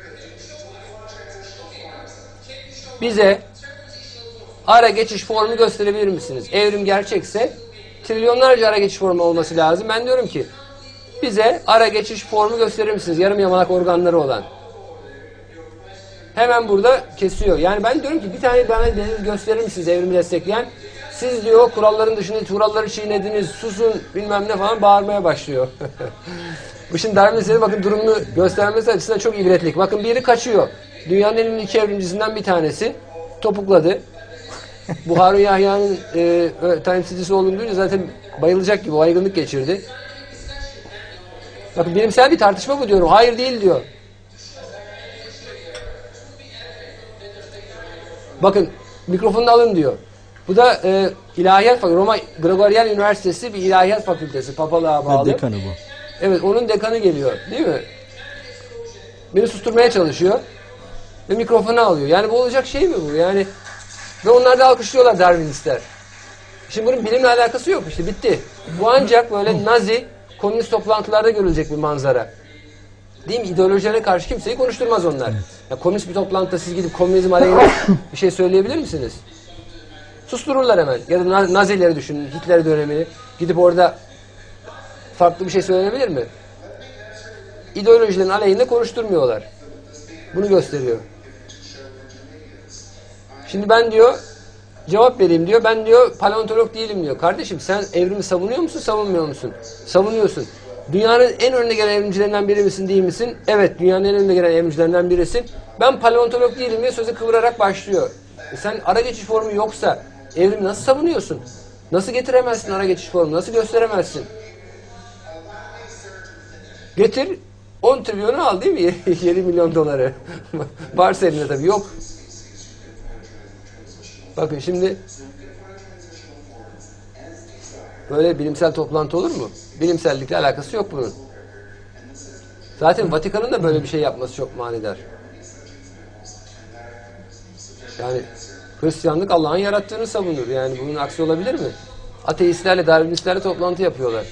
C: Bize ara geçiş formu gösterebilir misiniz? Evrim gerçekse trilyonlarca ara geçiş formu olması lazım. Ben diyorum ki bize ara geçiş formu gösterir misiniz? Yarım yamalak organları olan. Hemen burada kesiyor. Yani ben diyorum ki bir tane bana delil gösterir misiniz evrimi destekleyen? Siz diyor kuralların dışında kuralları çiğnediniz, susun bilmem ne falan bağırmaya başlıyor. Bu şimdi Darwin'in bakın durumunu göstermesi açısından çok ibretlik. Bakın biri kaçıyor. Dünyanın en ünlü iki evrimcisinden bir tanesi topukladı. Bu Harun Yahya'nın e, temsilcisi olduğunu duyunca zaten bayılacak gibi baygınlık geçirdi. Bakın bilimsel bir tartışma bu diyorum. Hayır değil diyor. Bakın mikrofonu alın diyor. Bu da e, İlahiyat Fakültesi, Roma Gregorian Üniversitesi bir İlahiyat Fakültesi, papalığa bağlı.
B: Ha, dekanı bu.
C: Evet, onun dekanı geliyor, değil mi? Beni susturmaya çalışıyor ve mikrofonu alıyor. Yani bu olacak şey mi bu? Yani ve onlar da alkışlıyorlar Darwinistler. Şimdi bunun bilimle alakası yok işte, bitti. Bu ancak böyle Nazi, komünist toplantılarda görülecek bir manzara. Değil mi? İdeolojilerine karşı kimseyi konuşturmaz onlar. Evet. Ya komünist bir toplantıda siz gidip komünizm aleyhine bir şey söyleyebilir misiniz? Sustururlar hemen. Ya da Nazileri düşünün, Hitler dönemini. Gidip orada farklı bir şey söylenebilir mi? İdeolojilerin aleyhinde konuşturmuyorlar. Bunu gösteriyor. Şimdi ben diyor, cevap vereyim diyor, ben diyor paleontolog değilim diyor. Kardeşim sen evrimi savunuyor musun, savunmuyor musun? Savunuyorsun. Dünyanın en önüne gelen evrimcilerinden biri misin, değil misin? Evet, dünyanın en önüne gelen evrimcilerinden birisin. Ben paleontolog değilim diye sözü kıvırarak başlıyor. E sen ara geçiş formu yoksa evrimi nasıl savunuyorsun? Nasıl getiremezsin ara geçiş formu? Nasıl gösteremezsin? Getir, on trilyonu al değil mi? yedi milyon doları. Varsa elinde tabii, yok. Bakın şimdi böyle bilimsel toplantı olur mu? Bilimsellikle alakası yok bunun. Zaten Vatikan'ın da böyle bir şey yapması çok manidar. Yani Hristiyanlık Allah'ın yarattığını savunur. Yani bunun aksi olabilir mi? Ateistlerle, Darwinistlerle toplantı yapıyorlar.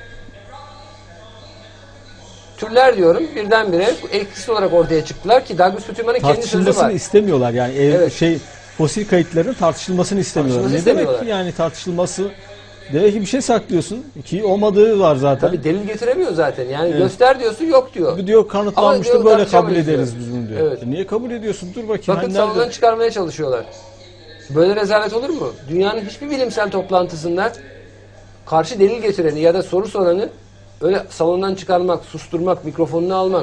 C: Türler diyorum birdenbire etkisiz olarak ortaya çıktılar ki Douglas Futuyman'ın kendi sözü var.
B: Tartışılmasını istemiyorlar yani. Ev,
C: Evet.
B: şey fosil kayıtlarının tartışılmasını istemiyorlar. Ne demek ki yani tartışılması? Demek ki bir şey saklıyorsun ki olmadığı var zaten.
C: Tabii delil getiremiyor zaten. Yani
B: Evet.
C: göster diyorsun, yok diyor.
B: Bu diyor kanıtlanmıştır,
C: diyor,
B: böyle kabul
C: tartışamayız
B: ederiz
C: diyor.
B: biz bunu diyor.
C: Evet.
B: E niye kabul ediyorsun? Dur bakayım.
C: Bakın
B: hani
C: salondan
B: nerede?
C: çıkarmaya çalışıyorlar. Böyle rezalet olur mu? Dünyanın hiçbir bilimsel toplantısında karşı delil getireni ya da soru soranı öyle salondan çıkarmak, susturmak, mikrofonunu almak.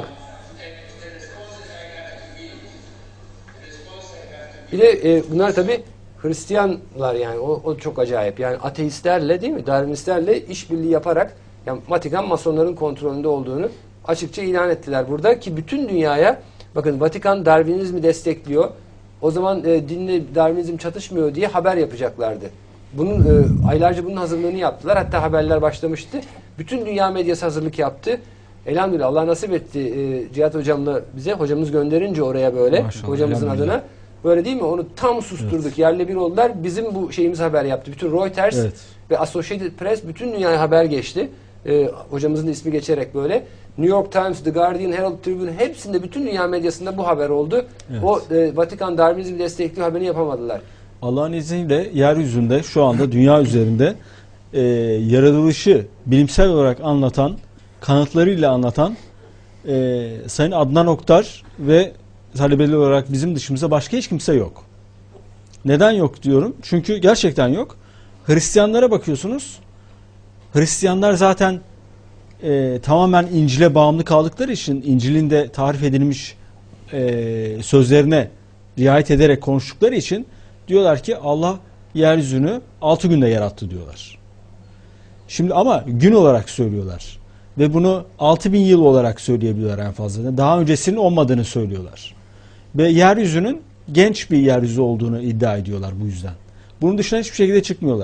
C: Bir de e, bunlar tabii Hristiyanlar yani o, o çok acayip. Yani ateistlerle değil mi? Darwinistlerle işbirliği yaparak yani Vatikan Masonların kontrolünde olduğunu açıkça ilan ettiler burada ki bütün dünyaya bakın Vatikan Darwinizmi destekliyor. O zaman e, dinle Darwinizm çatışmıyor diye haber yapacaklardı. Bunun e, aylarca bunun hazırlığını yaptılar. Hatta haberler başlamıştı. Bütün dünya medyası hazırlık yaptı. Elhamdülillah Allah nasip etti. E, Cihat hocamla bize hocamız gönderince oraya böyle
B: Maşallah,
C: hocamızın adına böyle değil mi? Onu tam susturduk. Evet. Yerle bir oldular. Bizim bu şeyimiz haber yaptı. Bütün Reuters evet. ve Associated Press bütün dünyaya haber geçti. E, hocamızın da ismi geçerek böyle. New York Times, The Guardian, Herald Tribune hepsinde bütün dünya medyasında bu haber oldu. Evet. O e, Vatikan Darwinizmi destekliyor haberini yapamadılar.
B: Allah'ın izniyle yeryüzünde şu anda dünya üzerinde e, yaratılışı bilimsel olarak anlatan, kanıtlarıyla anlatan e, Sayın Adnan Oktar ve talebeli olarak bizim dışımızda başka hiç kimse yok. Neden yok diyorum? Çünkü gerçekten yok. Hristiyanlara bakıyorsunuz. Hristiyanlar zaten e, tamamen İncil'e bağımlı kaldıkları için İncil'in de tarif edilmiş e, sözlerine riayet ederek konuştukları için diyorlar ki Allah yeryüzünü altı günde yarattı diyorlar. Şimdi ama gün olarak söylüyorlar. Ve bunu altı bin yıl olarak söyleyebiliyorlar en fazla. Daha öncesinin olmadığını söylüyorlar. Ve yeryüzünün genç bir yeryüzü olduğunu iddia ediyorlar bu yüzden. Bunun dışına hiçbir şekilde çıkmıyorlar.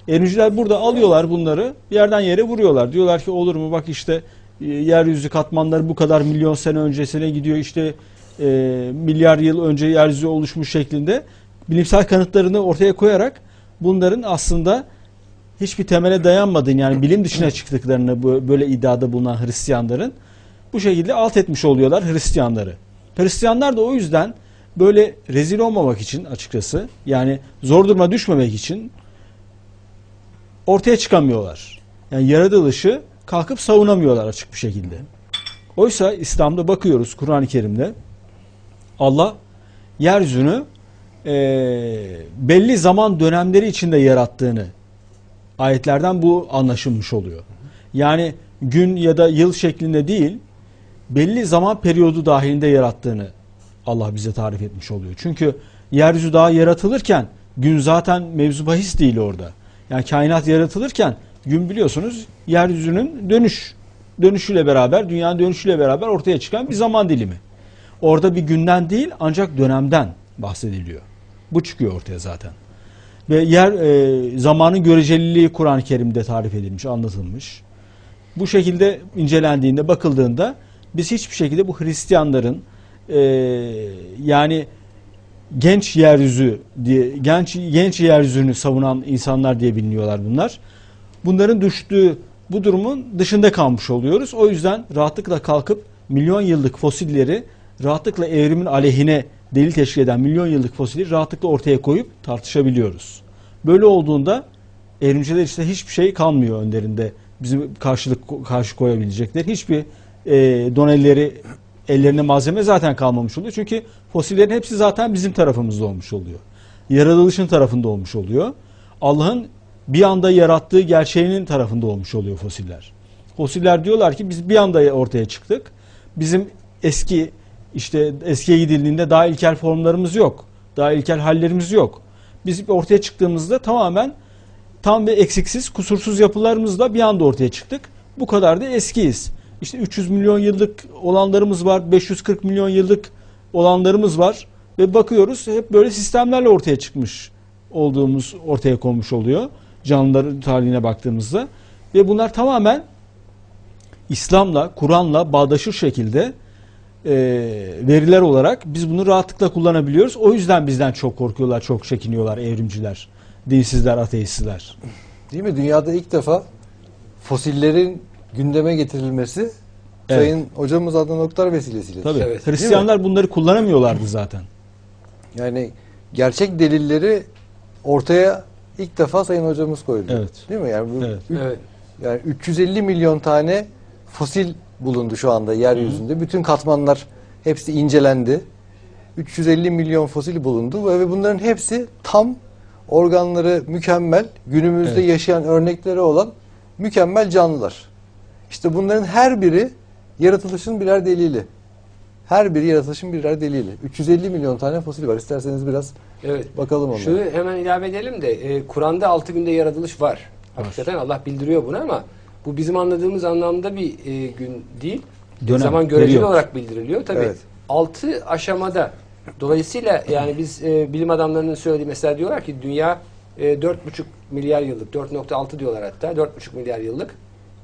B: Evrimciler burada alıyorlar bunları, yerden yere vuruyorlar. Diyorlar ki olur mu, bak işte e, yeryüzü katmanları bu kadar milyon sene öncesine gidiyor, işte e, milyar yıl önce yeryüzü oluşmuş şeklinde bilimsel kanıtlarını ortaya koyarak bunların aslında hiçbir temele dayanmadığını, yani bilim dışına çıktıklarını böyle iddiada bulunan Hristiyanların bu şekilde alt etmiş oluyorlar Hristiyanları. Hristiyanlar da o yüzden böyle rezil olmamak için açıkçası, yani zor duruma düşmemek için ortaya çıkamıyorlar. Yani yaratılışı kalkıp savunamıyorlar açık bir şekilde. Oysa İslam'da bakıyoruz, Kur'an-ı Kerim'de Allah yeryüzünü e, belli zaman dönemleri içinde yarattığını, ayetlerden bu anlaşılmış oluyor. Yani gün ya da yıl şeklinde değil, belli zaman periyodu dahilinde yarattığını Allah bize tarif etmiş oluyor. Çünkü yeryüzü daha yaratılırken gün zaten mevzu bahis değil orada. Yani kainat yaratılırken gün biliyorsunuz yeryüzünün dönüş dönüşüyle beraber, dünyanın dönüşüyle beraber ortaya çıkan bir zaman dilimi. Orada bir günden değil ancak dönemden bahsediliyor. Bu çıkıyor ortaya zaten. Ve yer e, zamanın göreceliliği Kur'an-ı Kerim'de tarif edilmiş, anlatılmış. Bu şekilde incelendiğinde, bakıldığında biz hiçbir şekilde bu Hristiyanların e, yani genç yeryüzü diye, genç genç yeryüzünü savunan insanlar diye biliniyorlar bunlar. Bunların düştüğü bu durumun dışında kalmış oluyoruz. O yüzden rahatlıkla kalkıp milyon yıllık fosilleri rahatlıkla evrimin aleyhine delil teşkil eden milyon yıllık fosili rahatlıkla ortaya koyup tartışabiliyoruz. Böyle olduğunda evrimciler işte hiçbir şey kalmıyor önlerinde. Bizim karşılık karşı koyabilecekleri hiçbir e, donelleri, ellerine malzeme zaten kalmamış oluyor. Çünkü fosillerin hepsi zaten bizim tarafımızda olmuş oluyor. Yaratılışın tarafında olmuş oluyor. Allah'ın bir anda yarattığı gerçeğinin tarafında olmuş oluyor fosiller. Fosiller diyorlar ki biz bir anda ortaya çıktık. Bizim eski işte eskiye gidildiğinde daha ilkel formlarımız yok. Daha ilkel hallerimiz yok. Biz ortaya çıktığımızda tamamen tam ve eksiksiz, kusursuz yapılarımızla bir anda ortaya çıktık. Bu kadar da eskiyiz. İşte üç yüz milyon yıllık olanlarımız var, beş yüz kırk milyon yıllık olanlarımız var ve bakıyoruz hep böyle sistemlerle ortaya çıkmış olduğumuz ortaya konmuş oluyor canlıların tarihine baktığımızda ve bunlar tamamen İslam'la, Kur'an'la bağdaşır şekilde e, veriler olarak biz bunu rahatlıkla kullanabiliyoruz. O yüzden bizden çok korkuyorlar, çok çekiniyorlar evrimciler, dinsizler, ateistler.
A: Değil mi? Dünyada ilk defa fosillerin gündeme getirilmesi evet. Sayın hocamız Adnan Oktar vesilesiyle.
B: Tabii. Evet. Hristiyanlar bunları kullanamıyorlardı zaten.
A: Yani gerçek delilleri ortaya ilk defa Sayın hocamız koydu.
B: Evet.
A: Değil mi? Yani bu
B: evet.
A: Üç,
C: evet.
A: Yani üç yüz elli milyon tane fosil bulundu şu anda yeryüzünde. Hı hı. Bütün katmanlar hepsi incelendi. üç yüz elli milyon fosil bulundu ve bunların hepsi tam organları mükemmel, günümüzde evet. yaşayan örnekleri olan mükemmel canlılar. İşte bunların her biri yaratılışın birer delili. Her biri yaratılışın birer delili. üç yüz elli milyon tane fosil var. İsterseniz biraz
C: evet.
A: bakalım onlara.
C: Şunu hemen ilave edelim de e, Kur'an'da altı günde yaratılış var. Hakikaten Allah bildiriyor bunu ama bu bizim anladığımız anlamda bir e, gün değil. Dönem, zaman göreceli veriyor. Olarak bildiriliyor. Tabii evet. altı aşamada. Dolayısıyla yani biz e, bilim adamlarının söylediği mesela diyorlar ki dünya e, dört buçuk milyar yıllık, dört nokta altı diyorlar hatta, dört buçuk milyar yıllık.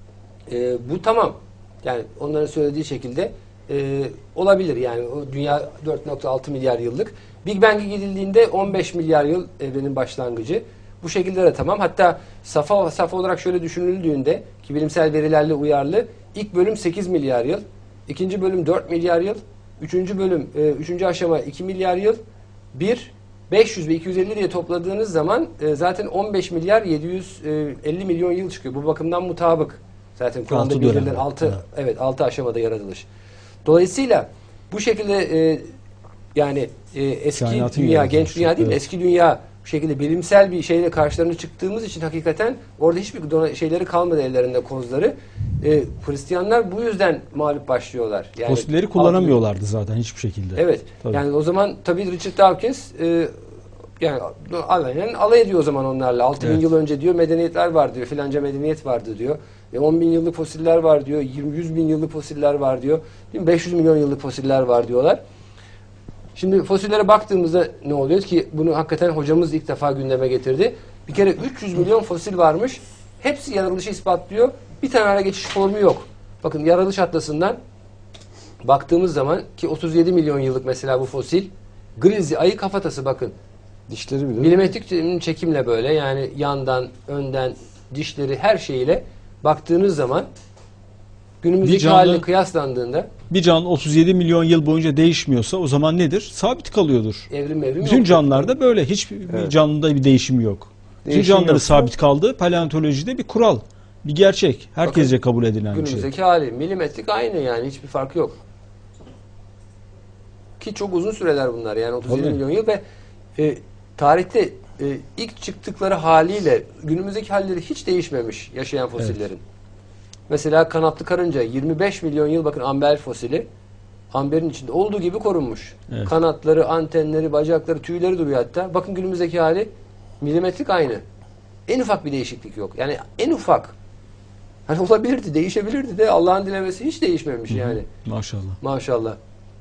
C: E, bu tamam. Yani onların söylediği şekilde e, olabilir. Yani o dünya dört nokta altı milyar yıllık. Big Bang'e gidildiğinde on beş milyar yıl evrenin başlangıcı. Bu şekilde de tamam. Hatta safa safa olarak şöyle düşünüldüğünde ki bilimsel verilerle uyarlı ilk bölüm sekiz milyar yıl, ikinci bölüm dört milyar yıl, üçüncü bölüm, e, üçüncü aşama iki milyar yıl, bir, beş yüz ve iki yüz elli diye topladığınız zaman e, zaten on beş milyar yedi yüz elli milyon yıl çıkıyor. Bu bakımdan mutabık. Zaten Kur'an'da bildirilen altı evet altı aşamada yaratılış. Dolayısıyla bu şekilde e, yani e, eski Kainatın dünya, genç dünya değil, evet. eski dünya bu şekilde bilimsel bir şeyle karşılarına çıktığımız için hakikaten orada hiçbir şeyleri kalmadı ellerinde, kozları. E, Hristiyanlar bu yüzden mağlup başlıyorlar. Yani
B: fosilleri kullanamıyorlardı zaten hiçbir şekilde.
C: Evet. Tabii. Yani o zaman tabii Richard Dawkins e, yani yani alay ediyor o zaman onlarla. altı bin evet. yıl önce diyor medeniyetler var diyor. Filanca medeniyet vardı diyor. E, on bin yıllık fosiller var diyor. yirmi yüz bin yıllık fosiller var diyor. beş yüz milyon yıllık fosiller var diyorlar. Şimdi fosillere baktığımızda ne oluyor ki bunu hakikaten hocamız ilk defa gündeme getirdi. Bir kere üç yüz milyon fosil varmış. Hepsi yaratılışı ispatlıyor. Bir tane ara geçiş formu yok. Bakın yaratılış atlasından baktığımız zaman ki otuz yedi milyon yıllık mesela bu fosil. Grizzly ayı kafatası bakın.
A: Dişleri bile.
C: Milimetrik çekimle böyle yani yandan, önden, dişleri her şeyiyle baktığınız zaman günümüzdeki
B: canlı-
C: haline kıyaslandığında
B: Bir canlı otuz yedi milyon yıl boyunca değişmiyorsa o zaman nedir? Sabit kalıyordur.
C: evrim evrim
B: Bütün
C: yok.
B: canlılarda böyle. Hiçbir
A: Evet.
B: canlıda bir değişim yok. Bütün
A: Değişim
B: canlıları
A: yoksa-
B: sabit kaldı. Paleontolojide bir kural. Bir gerçek. Herkesce kabul edilen bir şey.
C: Günümüzdeki hali milimetrik aynı yani hiçbir fark yok. Ki çok uzun süreler bunlar yani otuz yedi
B: Tabii.
C: milyon yıl ve e, tarihte e, ilk çıktıkları haliyle günümüzdeki halleri hiç değişmemiş yaşayan fosillerin. Mesela kanatlı karınca yirmi beş milyon yıl bakın amber fosili amberin içinde olduğu gibi korunmuş.
B: Evet.
C: Kanatları, antenleri, bacakları, tüyleri duruyor hatta. Bakın günümüzdeki hali milimetrik aynı. En ufak bir değişiklik yok. Yani en ufak. Hani olabilirdi, değişebilirdi de Allah'ın dilemesi hiç değişmemiş yani.
B: Maşallah.
C: Maşallah.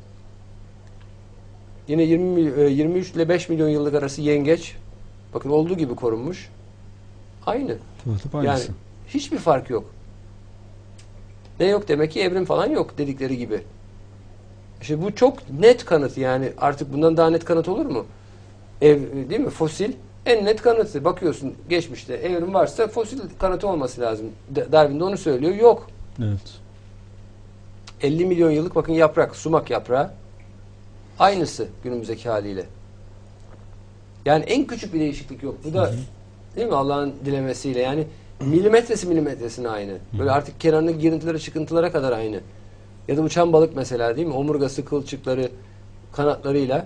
C: Yine yirmi, mil- e, yirmi üç ile beş milyon yıllık arası yengeç. Bakın olduğu gibi korunmuş. Aynı.
B: Tıpatıp
C: Yani
B: aynısı.
C: hiçbir fark yok. Ne yok demek ki evrim falan yok dedikleri gibi. İşte bu çok net kanıt yani artık bundan daha net kanıt olur mu? Ev, değil mi? Fosil en net kanıtı. Bakıyorsun geçmişte evrim varsa fosil kanıtı olması lazım. Da- Darwin de onu söylüyor. Yok.
B: Evet.
C: elli milyon yıllık bakın yaprak, sumak yaprağı. Aynısı günümüzdeki haliyle. Yani en küçük bir değişiklik yok. Bu da değil mi Allah'ın dilemesiyle yani milimetresi milimetresine aynı. Böyle artık kenarındaki girintilere çıkıntılara kadar aynı. Ya da uçan balık mesela değil mi? Omurgası, kılçıkları, kanatlarıyla.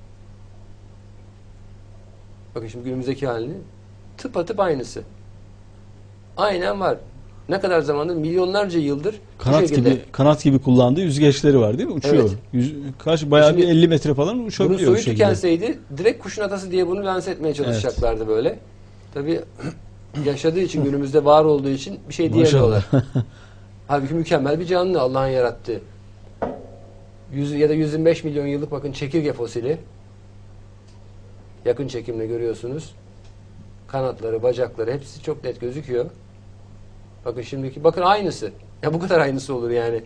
C: Bakın şimdi günümüzdeki halini tıpatıp aynısı. Aynen var. Ne kadar zamandır? Milyonlarca yıldır bu
B: Kanat
C: şekilde.
B: gibi kanat gibi kullandığı yüzgeçleri var değil mi? Uçuyor.
C: Evet.
B: Yüz, kaç bayağı
C: Şimdi
B: bir elli metre falan
C: Bunun
B: uçabiliyor
C: soyu
B: bu şekilde.
C: tükenseydi direkt kuşun atası diye bunu lanse etmeye çalışacaklardı böyle. Tabii yaşadığı için günümüzde var olduğu için bir şey diyemiyorlar. Halbuki mükemmel bir canlı Allah'ın yarattığı. yüz ya da yüz yirmi beş milyon yıllık bakın çekirge fosili. Yakın çekimle görüyorsunuz. Kanatları, bacakları hepsi çok net gözüküyor. Bakın şimdiki bakın aynısı. Ya bu kadar aynısı olur yani.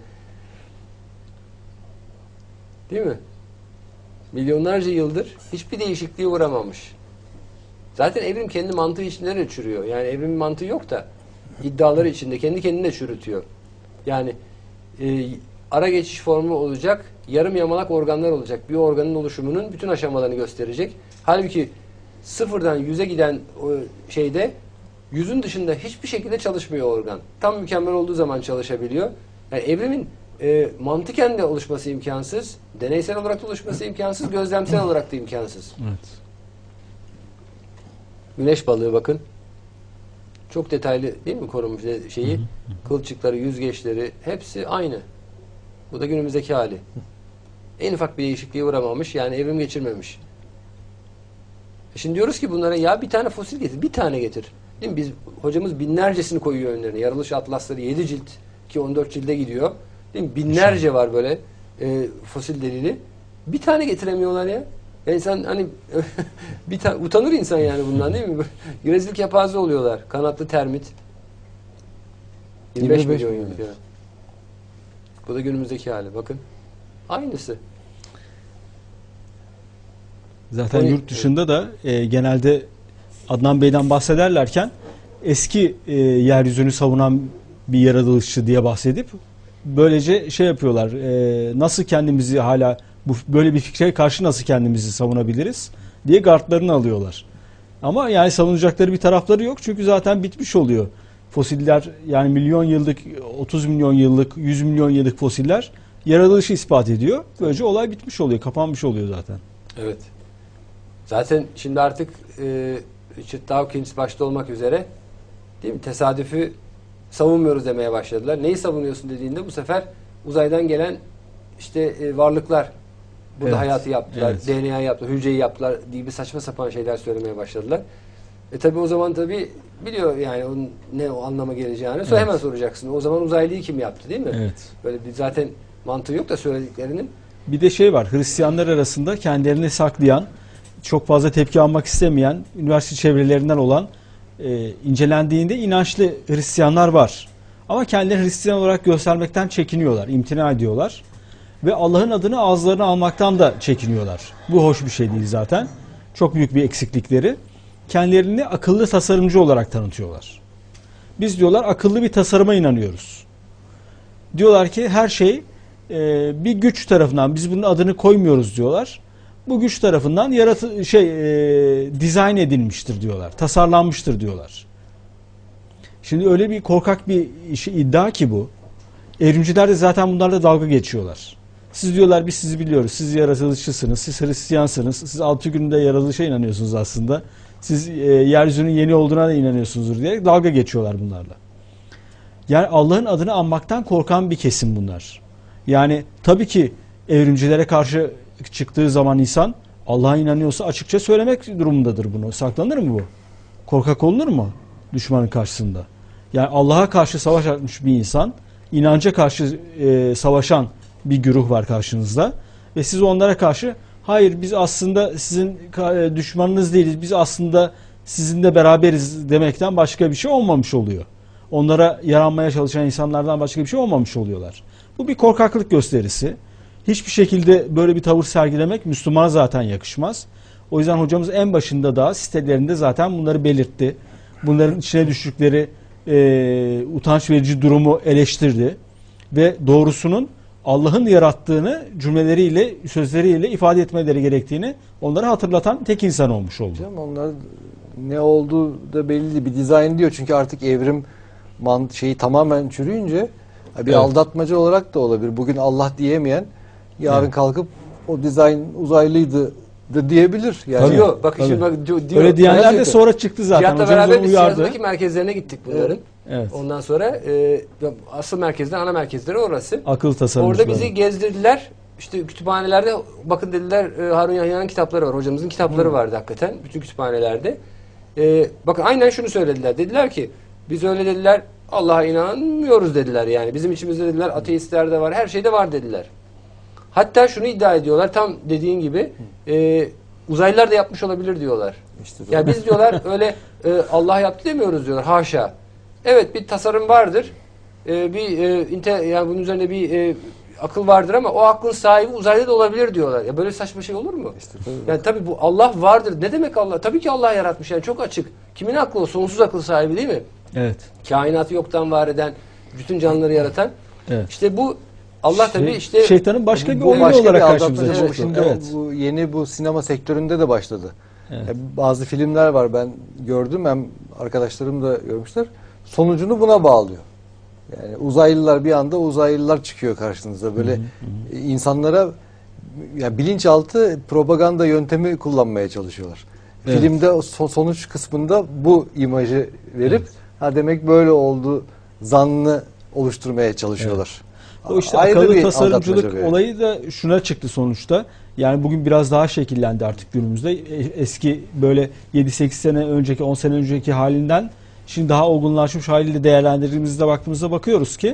C: Değil mi? Milyonlarca yıldır hiçbir değişikliğe uğramamış. Zaten evrim kendi mantığı içinde de çürüyor. Yani evrimin mantığı yok da iddiaları içinde kendi kendine çürütüyor. Yani e, ara geçiş formu olacak, yarım yamalak organlar olacak. Bir organın oluşumunun bütün aşamalarını gösterecek. Halbuki sıfırdan yüze giden o şeyde yüzün dışında hiçbir şekilde çalışmıyor organ. Tam mükemmel olduğu zaman çalışabiliyor. Yani evrimin e, mantıken de oluşması imkansız, deneysel olarak da oluşması imkansız, gözlemsel olarak da imkansız.
B: Evet.
C: Güneş balığı bakın. Çok detaylı değil mi korunmuş şeyi? Kılçıkları, yüzgeçleri hepsi aynı. Bu da günümüzdeki hali. En ufak bir değişikliğe uğramamış. Yani evrim geçirmemiş. Şimdi diyoruz ki bunlara ya bir tane fosil getir. Bir tane getir. Değil mi? Biz, hocamız binlercesini koyuyor önlerine. Yaratılış atlasları yedi cilt ki on dört cilde gidiyor. Değil mi? Binlerce var böyle e, fosil delili. Bir tane getiremiyorlar ya. Ya insan hani bir tane utanır insan yani bundan değil mi? Rezil kepaze oluyorlar. Kanatlı termit. yirmi beş
A: yirmi beş
C: milyon
A: milyon.
C: yıllık. Evet. Bu da günümüzdeki hali. Bakın. Aynısı.
B: Zaten
C: O-
B: yurt dışında da e, genelde Adnan Bey'den bahsederlerken eski e, yeryüzünü savunan bir yaratılışçı diye bahsedip böylece şey yapıyorlar. E, nasıl kendimizi hala bu böyle bir fikre karşı nasıl kendimizi savunabiliriz diye gardlarını alıyorlar. Ama yani savunacakları bir tarafları yok çünkü zaten bitmiş oluyor. Fosiller yani milyon yıllık, otuz milyon yıllık, yüz milyon yıllık fosiller yaratılışı ispat ediyor. Böylece olay bitmiş oluyor, kapanmış oluyor zaten.
C: Evet. Zaten şimdi artık e, Richard Dawkins başta olmak üzere değil mi? Tesadüfü savunmuyoruz demeye başladılar. Neyi savunuyorsun dediğinde bu sefer uzaydan gelen işte e, varlıklar burada
B: Evet,
C: hayatı yaptılar,
B: evet.
C: D N A yaptılar, hücreyi yaptılar gibi saçma sapan şeyler söylemeye başladılar. E tabi o zaman tabi biliyor yani onun ne o anlama geleceğini. Sonra
B: Evet.
C: hemen soracaksın. O zaman uzaylıyı kim yaptı değil mi?
B: Evet.
C: Böyle bir zaten mantığı yok da söylediklerinin.
B: Bir de şey var, Hristiyanlar arasında kendilerini saklayan, çok fazla tepki almak istemeyen, üniversite çevrelerinden olan e, incelendiğinde inançlı Hristiyanlar var. Ama kendilerini Hristiyan olarak göstermekten çekiniyorlar, imtina ediyorlar. Ve Allah'ın adını ağızlarına almaktan da çekiniyorlar. Bu hoş bir şey değil zaten. Çok büyük bir eksiklikleri. Kendilerini akıllı tasarımcı olarak tanıtıyorlar. Biz diyorlar akıllı bir tasarıma inanıyoruz. Diyorlar ki her şey e, bir güç tarafından, biz bunun adını koymuyoruz diyorlar. Bu güç tarafından yaratı şey e, dizayn edilmiştir diyorlar. Tasarlanmıştır diyorlar. Şimdi öyle bir korkak bir işi, iddia ki bu. Evrimciler de zaten bunlarla dalga geçiyorlar. Siz diyorlar biz sizi biliyoruz. Siz yaratılışçısınız. Siz Hristiyansınız. Siz altı günde yaratılışa inanıyorsunuz aslında. Siz e, yeryüzünün yeni olduğuna da inanıyorsunuzdur diye dalga geçiyorlar bunlarla. Yani Allah'ın adını anmaktan korkan bir kesim bunlar. Yani tabii ki evrimcilere karşı çıktığı zaman insan Allah'a inanıyorsa açıkça söylemek durumundadır bunu. Saklanır mı bu? Korkak olunur mu düşmanın karşısında? Yani Allah'a karşı savaş açmış bir insan, inanca karşı e, savaşan bir güruh var karşınızda ve siz onlara karşı hayır biz aslında sizin düşmanınız değiliz, biz aslında sizinle beraberiz demekten başka bir şey olmamış oluyor. Onlara yaranmaya çalışan insanlardan başka bir şey olmamış oluyorlar. Bu bir korkaklık gösterisi. Hiçbir şekilde böyle bir tavır sergilemek Müslümana zaten yakışmaz. O yüzden hocamız en başında da sitelerinde zaten bunları belirtti. Bunların içine düştükleri e, utanç verici durumu eleştirdi. Ve doğrusunun Allah'ın yarattığını cümleleriyle, sözleriyle ifade etmeleri gerektiğini onlara hatırlatan tek insan olmuş oldu.
A: Hocam onlar ne olduğu da belli, bir dizayn diyor. Çünkü artık evrim man şeyi tamamen çürüyünce bir
B: Evet.
A: aldatmaca olarak da olabilir. Bugün Allah diyemeyen yarın
B: Evet.
A: kalkıp o dizayn uzaylıydı da diyebilir. Yani
B: Tabii.
C: Diyor, bakın
B: Tabii.
C: şimdi bak, diyor, diyor.
B: Öyle diyenler de
C: Gerçekten.
B: sonra çıktı zaten.
C: Cihat'la
B: Hocamız
C: beraber
B: onu
C: biz
B: uyardı.
C: Cihat'taki merkezlerine gittik bunların.
B: Evet.
C: Ondan sonra e, asıl merkezden ana merkezleri orası.
B: Akıl tasarımcıları.
C: Orada bizi gezdirdiler. İşte kütüphanelerde bakın dediler e, Harun Yahya'nın kitapları var. Hocamızın kitapları
B: Hmm.
C: vardı hakikaten. Bütün kütüphanelerde. E, bakın aynen şunu söylediler. Dediler ki biz öyle dediler Allah'a inanmıyoruz dediler yani. Bizim içimizde dediler ateistler de var. Her şeyde var dediler. Hatta şunu iddia ediyorlar. Tam dediğin gibi e, uzaylılar da yapmış olabilir diyorlar.
A: işte
C: Ya biz diyorlar öyle e, Allah yaptı demiyoruz diyorlar. Haşa. Evet bir tasarım vardır. E, bir e, inte, yani bunun üzerine bir e, akıl vardır ama o aklın sahibi uzaylı da olabilir diyorlar. Ya böyle saçma şey olur mu?
A: İşte tabii.
C: Yani tabii bu Allah vardır. Ne demek Allah? Tabii ki Allah yaratmış. Yani çok açık. Kimin aklı o? Sonsuz akıl sahibi değil mi?
B: Evet.
C: Kainatı yoktan var eden, bütün canlıları yaratan.
B: Evet.
C: İşte bu Allah
B: Şey-
C: tabii işte
B: şeytanın başka bir
A: Bu
B: oyunu
A: başka
B: olarak
A: bir
B: karşımıza
A: aldatmaca.
B: çıktı.
A: Bu şimdi
B: Evet.
A: bu yeni bu sinema sektöründe de başladı.
B: Evet.
A: Yani bazı filmler var, ben gördüm, hem arkadaşlarım da görmüşler. Sonucunu buna bağlıyor. Yani uzaylılar, bir anda uzaylılar çıkıyor karşınıza. Böyle insanlara ya bilinçaltı propaganda yöntemi kullanmaya çalışıyorlar.
B: Evet.
A: Filmde o so- sonuç kısmında bu imajı verip
B: Evet.
A: ha demek böyle oldu zannını oluşturmaya çalışıyorlar.
B: O işte
A: Ayrı
B: akıllı
A: bir
B: tasarımcılık
A: aldatmaca bir-
B: olayı da şuna çıktı sonuçta. Yani bugün biraz daha şekillendi artık günümüzde. E- Eski böyle yedi sekiz sene önceki, on sene önceki halinden şimdi daha olgunlaşmış haliyle değerlendirdiğimizde baktığımızda bakıyoruz ki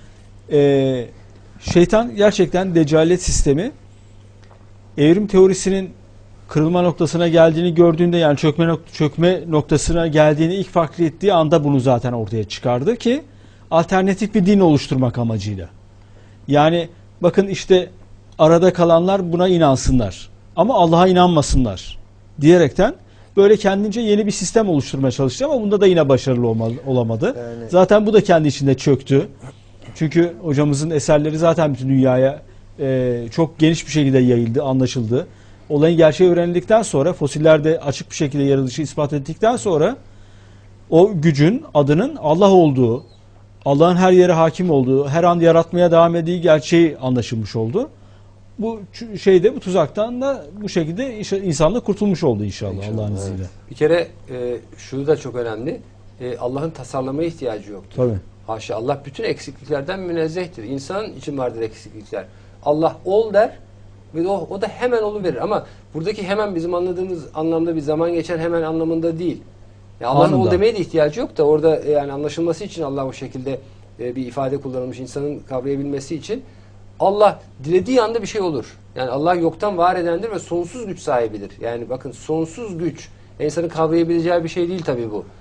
B: e, şeytan gerçekten deccalet sistemi evrim teorisinin kırılma noktasına geldiğini gördüğünde, yani çökme nok- çökme noktasına geldiğini ilk fark ettiği anda bunu zaten ortaya çıkardı ki alternatif bir din oluşturmak amacıyla. Yani bakın işte arada kalanlar buna inansınlar ama Allah'a inanmasınlar diyerekten böyle kendince yeni bir sistem oluşturmaya çalıştı ama bunda da yine başarılı olma- olamadı.
A: Yani-
B: Zaten bu da kendi içinde çöktü. Çünkü hocamızın eserleri zaten bütün dünyaya e, çok geniş bir şekilde yayıldı, anlaşıldı. Olayın gerçeği öğrenildikten sonra, fosillerde açık bir şekilde yaratılışı ispat ettikten sonra o gücün adının Allah olduğu, Allah'ın her yere hakim olduğu, her an yaratmaya devam ettiği gerçeği anlaşılmış oldu. Bu ç- şeyde, bu tuzaktan da bu şekilde iş- insanlık kurtulmuş oldu inşallah,
A: İnşallah,
B: Allah'ın
A: evet.
B: izniyle.
C: bir kere e, şu da çok önemli. E, Allah'ın tasarlamaya ihtiyacı yoktur.
B: Tabii.
C: Haşa, Allah bütün eksikliklerden münezzehtir. İnsanın için vardır eksiklikler. Allah ol der ve o, o da hemen oluverir. Ama buradaki hemen bizim anladığımız anlamda bir zaman geçen hemen anlamında değil. Ya Allah'ın
B: Anında.
C: ol demeye de ihtiyacı yok da orada e, yani anlaşılması için Allah o şekilde e, bir ifade kullanılmış, insanın kavrayabilmesi için Allah dilediği anda bir şey olur. Yani Allah yoktan var edendir ve sonsuz güç sahibidir. Yani bakın sonsuz güç. İnsanın kavrayabileceği bir şey değil tabii bu.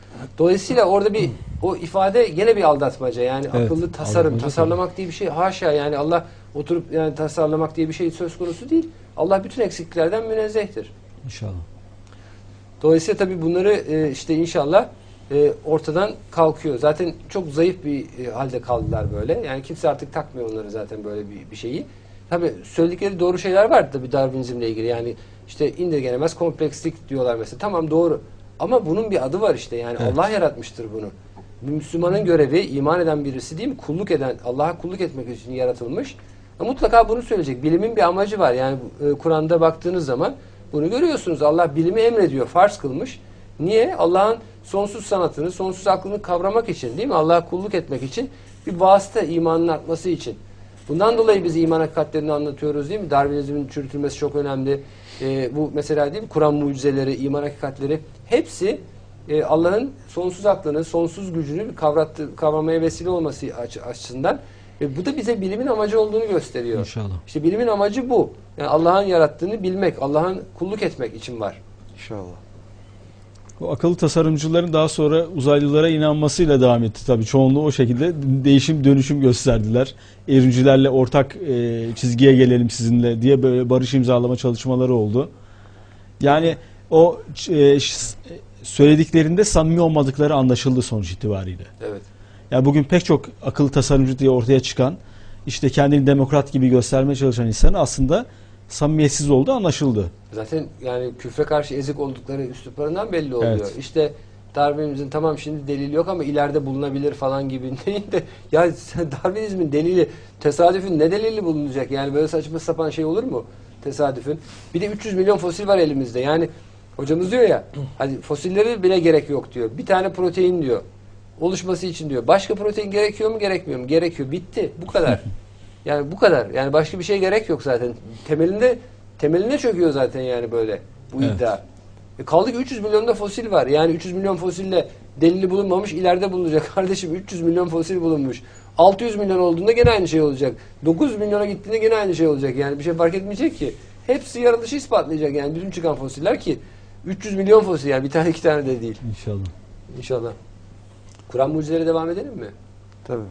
C: Dolayısıyla orada bir o ifade gene bir aldatmaca. Yani
B: Evet,
C: akıllı tasarım,
B: aldatmaca
C: tasarlamak diye bir şey haşa, yani Allah oturup yani tasarlamak diye bir şey söz konusu değil. Allah bütün eksikliklerden münezzehtir.
B: İnşallah.
C: Dolayısıyla tabii bunları e, işte inşallah e, ortadan kalkıyor. Zaten çok zayıf bir e, halde kaldılar böyle. Yani kimse artık takmıyor onları zaten böyle bir, bir şeyi. Tabii söyledikleri doğru şeyler var tabii Darwinizmle ilgili. Yani işte indirgenemez komplekslik diyorlar mesela. Tamam, doğru. Ama bunun bir adı var işte. Yani
B: Evet.
C: Allah yaratmıştır bunu. Bir Müslümanın görevi, iman eden birisi değil mi? Kulluk eden, Allah'a kulluk etmek için yaratılmış. E, mutlaka bunu söyleyecek. Bilimin bir amacı var. Yani e, Kur'an'da baktığınız zaman bunu görüyorsunuz. Allah bilimi emrediyor, farz kılmış. Niye? Allah'ın sonsuz sanatını, sonsuz aklını kavramak için, değil mi? Allah'a kulluk etmek için, bir vasıta, imanın artması için. Bundan dolayı biz iman hakikatlerini anlatıyoruz, değil mi? Darwinizmin çürütülmesi çok önemli. Ee, bu mesela değil mi? Kur'an mucizeleri, iman hakikatleri hepsi e, Allah'ın sonsuz aklını, sonsuz gücünü kavrattı, kavramaya vesile olması açısından. Ve bu da bize bilimin amacı olduğunu gösteriyor.
B: İnşallah.
C: İşte bilimin amacı bu. Yani Allah'ın yarattığını bilmek, Allah'ın kulluk etmek için var.
A: İnşallah.
B: Bu akıllı tasarımcıların daha sonra uzaylılara inanmasıyla devam etti tabii. Çoğunluğu o şekilde değişim dönüşüm gösterdiler. Evrimcilerle ortak e, çizgiye gelelim sizinle diye böyle barış imzalama çalışmaları oldu. Yani o e, söylediklerinde samimi olmadıkları anlaşıldı sonuç itibariyle.
C: Evet.
B: Yani bugün pek çok akıllı tasarımcı diye ortaya çıkan, işte kendini demokrat gibi göstermeye çalışan insan aslında samimiyetsiz olduğu anlaşıldı.
C: Zaten yani küfre karşı ezik oldukları üsluplarından belli oluyor.
B: Evet.
C: İşte Darwinizmin tamam şimdi delil yok ama ileride bulunabilir falan gibi değil de, ya Darwinizmin delili, tesadüfün ne delili bulunacak? Yani böyle saçma sapan şey olur mu tesadüfün? Bir de üç yüz milyon fosil var elimizde. Yani hocamız diyor ya, hadi fosilleri bile gerek yok diyor. Bir tane protein diyor oluşması için diyor. Başka protein gerekiyor mu, gerekmiyor mu? Gerekiyor. Bitti. Bu kadar. Yani bu kadar. Yani başka bir şey gerek yok zaten. Temelinde temeline çöküyor zaten yani böyle bu
B: Evet.
C: iddia. E kaldı ki üç yüz milyonda fosil var. Yani üç yüz milyon fosille delili bulunmamış, ileride bulunacak. Kardeşim üç yüz milyon fosil bulunmuş. altı yüz milyon olduğunda gene aynı şey olacak. dokuz yüz milyona gittiğinde gene aynı şey olacak. Yani bir şey fark etmeyecek ki. Hepsi yaratılışı ispatlayacak yani bütün çıkan fosiller ki üç yüz milyon fosil, yani bir tane iki tane de değil.
B: İnşallah.
C: İnşallah. Kur'an mucizeleri devam edelim mi?
A: Tabii.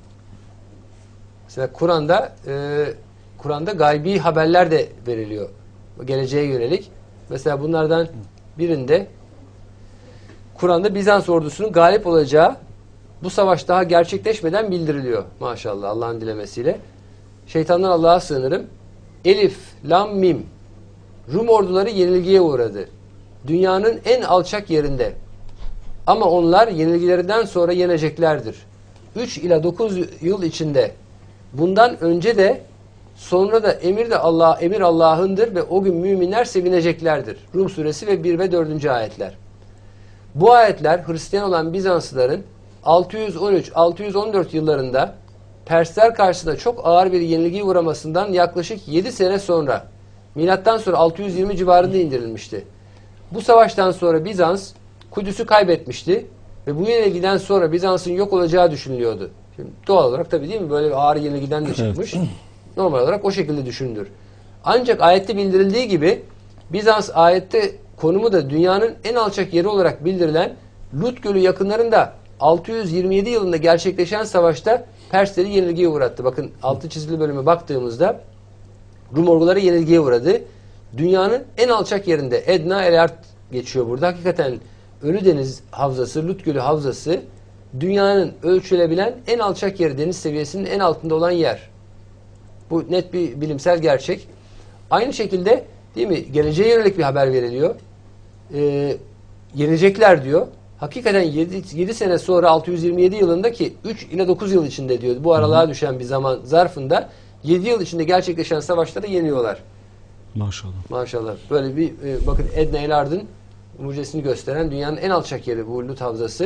C: Mesela Kur'an'da e, Kur'an'da gaybi haberler de veriliyor. Geleceğe yönelik. Mesela bunlardan birinde Kur'an'da Bizans ordusunun galip olacağı bu savaş daha gerçekleşmeden bildiriliyor. Maşallah, Allah'ın dilemesiyle. Şeytandan Allah'a sığınırım. Elif, Lam, Mim. Rum orduları yenilgiye uğradı. Dünyanın en alçak yerinde. Ama onlar yenilgilerinden sonra yeneceklerdir. üç ila dokuz yıl içinde. Bundan önce de sonra da emir de Allah, emir Allah'ındır ve o gün müminler sevineceklerdir. Rum suresi ve bir ve dördüncü ayetler. Bu ayetler Hristiyan olan Bizanslıların altı yüz on üç altı yüz on dört yıllarında Persler karşısında çok ağır bir yenilgiye uğramasından yaklaşık yedi sene sonra, milattan sonra altı yüz yirmi civarında indirilmişti. Bu savaştan sonra Bizans Kudüs'ü kaybetmişti ve bu yenilgiden sonra Bizans'ın yok olacağı düşünülüyordu. Şimdi doğal olarak tabii değil mi? Böyle bir ağır yenilgiden de çıkmış. Evet. Normal olarak o şekilde düşünülür. Ancak ayette bildirildiği gibi Bizans ayette konumu da dünyanın en alçak yeri olarak bildirilen Lut Gölü yakınlarında altı yüz yirmi yedi yılında gerçekleşen savaşta Persleri yenilgiye uğrattı. Bakın altı çizili bölüme baktığımızda Rum orduları yenilgiye uğradı. Dünyanın en alçak yerinde Edna El-Art geçiyor burada. Hakikaten Ölüdeniz Havzası, Lut Gölü Havzası dünyanın ölçülebilen en alçak yeri, deniz seviyesinin en altında olan yer. Bu net bir bilimsel gerçek. Aynı şekilde değil mi? Geleceğe yönelik bir haber veriliyor. Ee, yenecekler diyor. Hakikaten yedi sene sonra altı yüz yirmi yedi yılında ki üç ile dokuz yıl içinde diyor. Bu aralığa düşen bir zaman zarfında yedi yıl içinde gerçekleşen savaşları yeniyorlar.
B: Maşallah.
C: Maşallah. Böyle bir e, bakın Edna El-Ard'ın mucizesini gösteren dünyanın en alçak yeri bu Lut Havzası.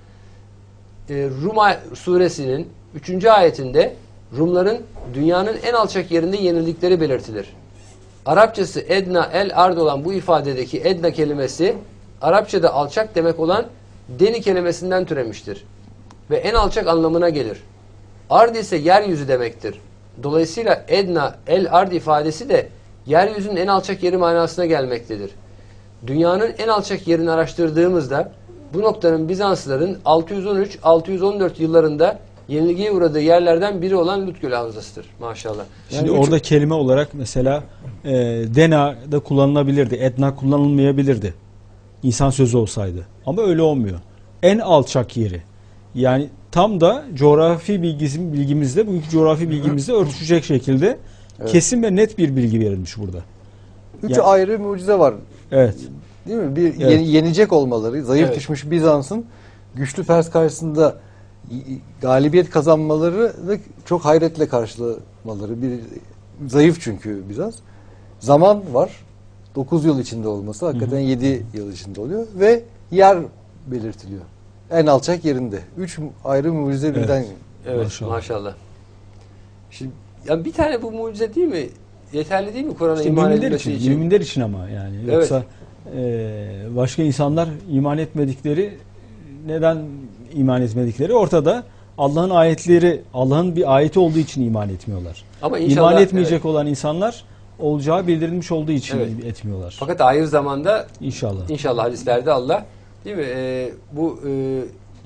C: E, Rum suresinin üçüncü ayetinde Rumların dünyanın en alçak yerinde yenildikleri belirtilir. Arapçası Edna El-Ard olan bu ifadedeki Edna kelimesi Arapçada alçak demek olan deni kelimesinden türemiştir. Ve en alçak anlamına gelir. Ard ise yeryüzü demektir. Dolayısıyla Edna El-Ard ifadesi de yeryüzünün en alçak yeri manasına gelmektedir. Dünyanın en alçak yerini araştırdığımızda bu noktanın Bizanslıların altı yüz on üç altı yüz on dört yıllarında yenilgiye uğradığı yerlerden biri olan Lut Gölü Havzası'dır maşallah.
B: Şimdi
A: Yani
B: orada kelime olarak mesela e, Dena da kullanılabilirdi. Edna kullanılmayabilirdi. İnsan sözü olsaydı. Ama öyle olmuyor. En alçak yeri. Yani tam da coğrafi bilgisi, bilgimizle, bugünkü coğrafi bilgimizle örtüşecek şekilde
A: Evet.
B: kesin ve net bir bilgi verilmiş burada.
A: Üç
B: Yani-
A: ayrı mucize var.
B: Evet.
A: Değil mi? Bir
B: Evet.
A: yeni- yenecek olmaları, zayıf
C: Evet.
A: düşmüş Bizans'ın güçlü Pers karşısında y- galibiyet kazanmaları da çok hayretle karşılamaları. Bir zayıf çünkü Bizans. Zaman var. dokuz yıl içinde olması hakikaten yedi yıl içinde oluyor ve yer belirtiliyor. En alçak yerinde. Üç ayrı mucize
B: Evet.
A: birden.
C: Evet
B: Maşallah.
C: maşallah. Şimdi ya bir tane bu mucize değil mi? Yeterli değil mi Kur'an'a
B: İşte
C: iman
B: müminler
C: edilmesi
B: için,
C: için?
B: müminler için ama yani.
C: Evet.
B: Yoksa e, başka insanlar iman etmedikleri, neden iman etmedikleri ortada. Allah'ın ayetleri, Allah'ın bir ayeti olduğu için iman etmiyorlar.
C: Ama inşallah
B: İman etmeyecek
C: evet.
B: olan insanlar olacağı bildirilmiş olduğu için
C: Evet.
B: etmiyorlar.
C: Fakat ahir zamanda
B: İnşallah.
C: İnşallah hadislerde Allah değil mi? Ee, bu e,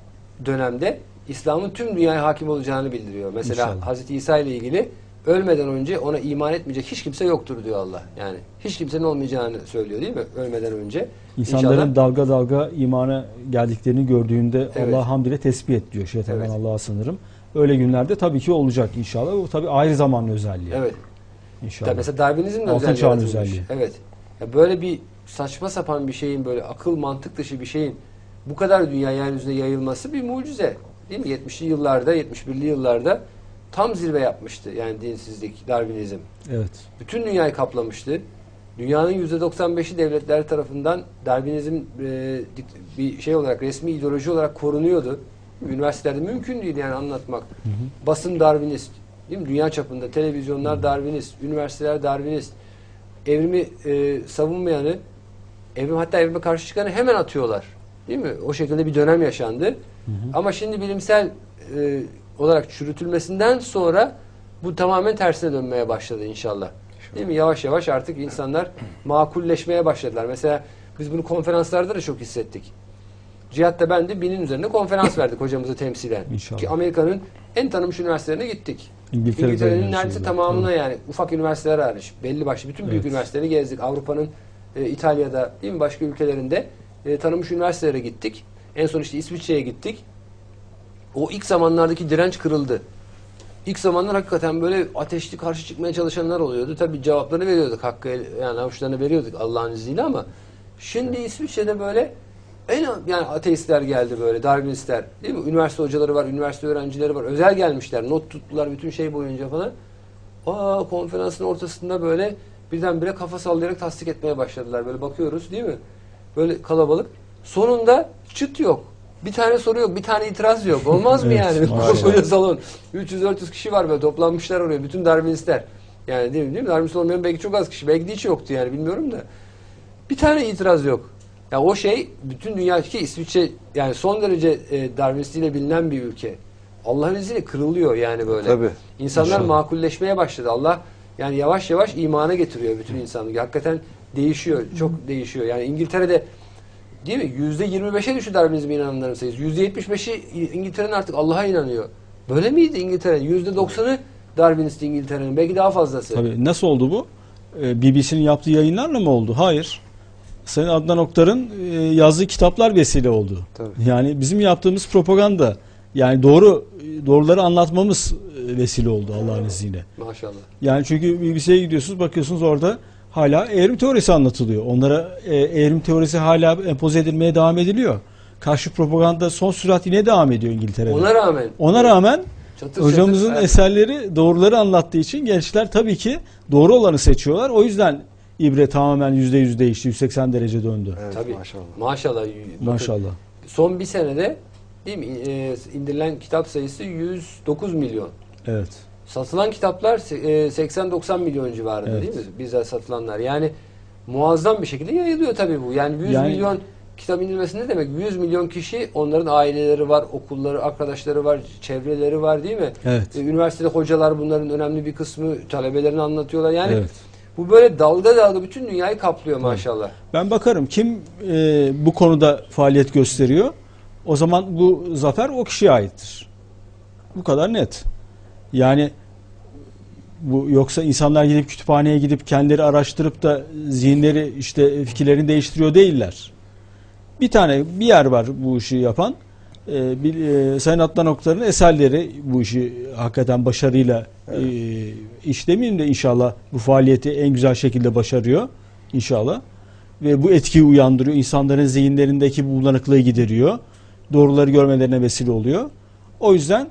C: dönemde İslam'ın tüm dünyaya hakim olacağını bildiriyor. Mesela
B: İnşallah.
C: Hazreti İsa ile ilgili ölmeden önce ona iman etmeyecek hiç kimse yoktur diyor Allah. Yani hiç kimsenin olmayacağını söylüyor değil mi? Ölmeden önce.
B: İnsanların
C: İnşallah-
B: dalga dalga imana geldiklerini gördüğünde
C: Evet.
B: Allah hamd ile tesbih et diyor. Şeytandan
C: Evet.
B: Allah'a sınırım. Öyle günlerde tabii ki olacak inşallah. O tabii ayrı zamanın özelliği.
C: Evet.
B: İnşallah.
C: Tabii mesela Darwinizm de
B: Altın
C: özelliği
B: çağın
C: yaratılmış.
B: özelliği.
C: Evet. Ya böyle bir saçma sapan bir şeyin, böyle akıl mantık dışı bir şeyin bu kadar dünya yeryüzüne yayılması bir mucize. Değil mi? yetmişli yıllarda, yetmiş birli yıllarda tam zirve yapmıştı. Yani dinsizlik, Darwinizm.
B: Evet.
C: Bütün dünyayı kaplamıştı. Dünyanın yüzde doksan beşi devletler tarafından Darwinizm e, dik- bir şey olarak, resmi ideoloji olarak korunuyordu. Üniversitelerde mümkün değil yani anlatmak. Basın Darwinist, değil mi? Dünya çapında televizyonlar Darwinist, üniversiteler Darwinist. Evrimi e, savunmayanı, evrim hatta evrime karşı çıkanı hemen atıyorlar. Değil mi? O şekilde bir dönem yaşandı. Ama şimdi bilimsel e, olarak çürütülmesinden sonra bu tamamen tersine dönmeye başladı inşallah. Değil mi? Yavaş yavaş artık insanlar makulleşmeye başladılar. Mesela biz bunu konferanslarda da çok hissettik. Cihat'ta ben de binin üzerinde konferans verdik hocamızı temsilen.
B: İnşallah.
C: Ki Amerika'nın en tanınmış üniversitelerine gittik.
B: İngiltere'de
C: İngiltere'nin
B: aynı
C: neredeyse
B: şeyler.
C: tamamına
B: Tabii.
C: yani ufak üniversiteler hariç belli başlı bütün büyük
B: Evet.
C: üniversiteleri gezdik. Avrupa'nın e, İtalya'da değil mi başka ülkelerinde e, tanınmış üniversitelere gittik. En son işte İsviçre'ye gittik. O ilk zamanlardaki direnç kırıldı. İlk zamanlar hakikaten böyle ateşli karşı çıkmaya çalışanlar oluyordu. Tabii cevaplarını veriyorduk. Hakkı yani avuçlarını veriyorduk Allah'ın izniyle ama şimdi İsviçre'de böyle en yani ateistler geldi böyle, Darwinistler, değil mi? Üniversite hocaları var, üniversite öğrencileri var. Özel gelmişler, not tuttular bütün şey boyunca falan. Aa, konferansın ortasında böyle birdenbire kafa sallayarak tasdik etmeye başladılar. Böyle bakıyoruz değil mi? Böyle kalabalık. Sonunda çıt yok. Bir tane soru yok, bir tane itiraz yok. Olmaz mı
B: Evet,
C: yani?
B: maşallah.
C: Koskoca salon. üç yüz dört yüz kişi var böyle toplanmışlar oraya. Bütün Darwinistler. Yani değil mi? Değil mi? Darwinist olmayan belki çok az kişi. Belki de hiç yoktu yani bilmiyorum da. Bir tane itiraz yok. Ya o şey bütün dünyadaki İsviçre yani son derece e, Darwinistiyle bilinen bir ülke. Allah'ın izniyle kırılıyor yani böyle.
A: Tabii.
C: İnsanlar
B: İnşallah.
C: makulleşmeye başladı. Allah yani yavaş yavaş imana getiriyor bütün insanlığı. Hakikaten değişiyor. Çok değişiyor. Yani İngiltere'de değil mi? yüzde yirmi beşe düştü Darwinizme inananların sayısı. yüzde yetmiş beşi İngiltere'nin artık Allah'a inanıyor. Böyle miydi İngiltere? yüzde doksanı Darwinist İngiltere'nin. Belki daha fazlası.
B: Tabii. Nasıl oldu bu? Ee, B B C'nin yaptığı yayınlarla mı oldu? Hayır. Sayın Adnan Oktar'ın e, yazdığı kitaplar vesile oldu.
A: Tabii.
B: Yani bizim yaptığımız propaganda, yani doğru doğruları anlatmamız e, vesile oldu Allah'ın izniyle.
C: Maşallah.
B: Yani çünkü B B C'ye gidiyorsunuz, bakıyorsunuz orada hala evrim teorisi anlatılıyor. Onlara e, evrim teorisi hala empoze edilmeye devam ediliyor. Karşı propaganda son sürat yine devam ediyor İngiltere'de.
C: Ona rağmen
B: Ona rağmen
C: çatır
B: hocamızın
C: çatır-
B: eserleri doğruları anlattığı için gençler tabii ki doğru olanı seçiyorlar. O yüzden İbre tamamen yüzde yüz değişti. yüz seksen derece döndü.
A: Evet,
C: Tabii.
A: maşallah.
C: Maşallah. Bakın,
B: Maşallah.
C: son bir senede değil mi? E, indirilen kitap sayısı yüz dokuz milyon.
B: Evet.
C: Satılan kitaplar se- e, seksen doksan milyon civarında
B: Evet.
C: değil mi? Bize satılanlar. Yani muazzam bir şekilde yayılıyor tabii bu. Yani yüz
B: Yani-
C: milyon kitap indirilmesi ne demek? yüz milyon kişi, onların aileleri var, okulları, arkadaşları var, çevreleri var değil mi?
B: Evet.
C: E, üniversitede hocalar bunların önemli bir kısmı talebelerini anlatıyorlar. Yani
B: Evet.
C: Bu böyle dalga dalga bütün dünyayı kaplıyor maşallah.
B: Ben bakarım kim e, bu konuda faaliyet gösteriyor. O zaman bu zafer o kişiye aittir. Bu kadar net. Yani bu yoksa insanlar gidip kütüphaneye gidip kendileri araştırıp da zihinleri işte fikirlerini değiştiriyor değiller. Bir tane bir yer var bu işi yapan. Ee, bir, e, Sayın Adnan Oktar'ın eserleri bu işi hakikaten başarıyla evet. e, işlemeyeyim de inşallah bu faaliyeti en güzel şekilde başarıyor inşallah. Ve bu etkiyi uyandırıyor. İnsanların zihinlerindeki bu bulanıklığı gideriyor. Doğruları görmelerine vesile oluyor. O yüzden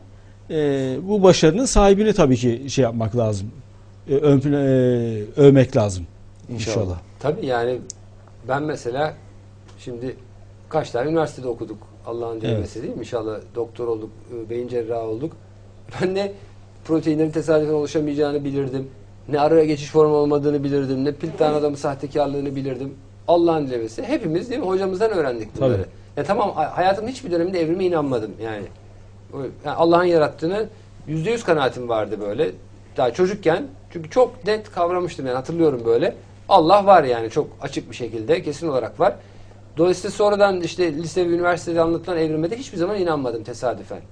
B: e, bu başarının sahibini tabii ki şey yapmak lazım. E, ön, e, övmek lazım. İnşallah. inşallah.
C: Tabii yani ben mesela şimdi kaç tane üniversitede okuduk. Allah'ın dilemesi evet. değil mi? İnşallah doktor olduk, beyin cerrahı olduk. Ben ne proteinlerin tesadüfen oluşamayacağını bilirdim. Ne araya geçiş formu olmadığını bilirdim. Ne piltan adamı sahtekarlığını bilirdim. Allah'ın dilemesi. Hepimiz değil mi? Hocamızdan öğrendik bunları. Tabii. Ya tamam hayatımın hiçbir döneminde evrime inanmadım yani. yani Allah'ın yarattığını yüzde yüz kanaatim vardı böyle. Daha çocukken çünkü çok net kavramıştım yani hatırlıyorum böyle. Allah var yani çok açık bir şekilde kesin olarak var. Dolayısıyla sonradan işte lise ve üniversitede anlatılan evrime de hiçbir zaman inanmadım tesadüfen.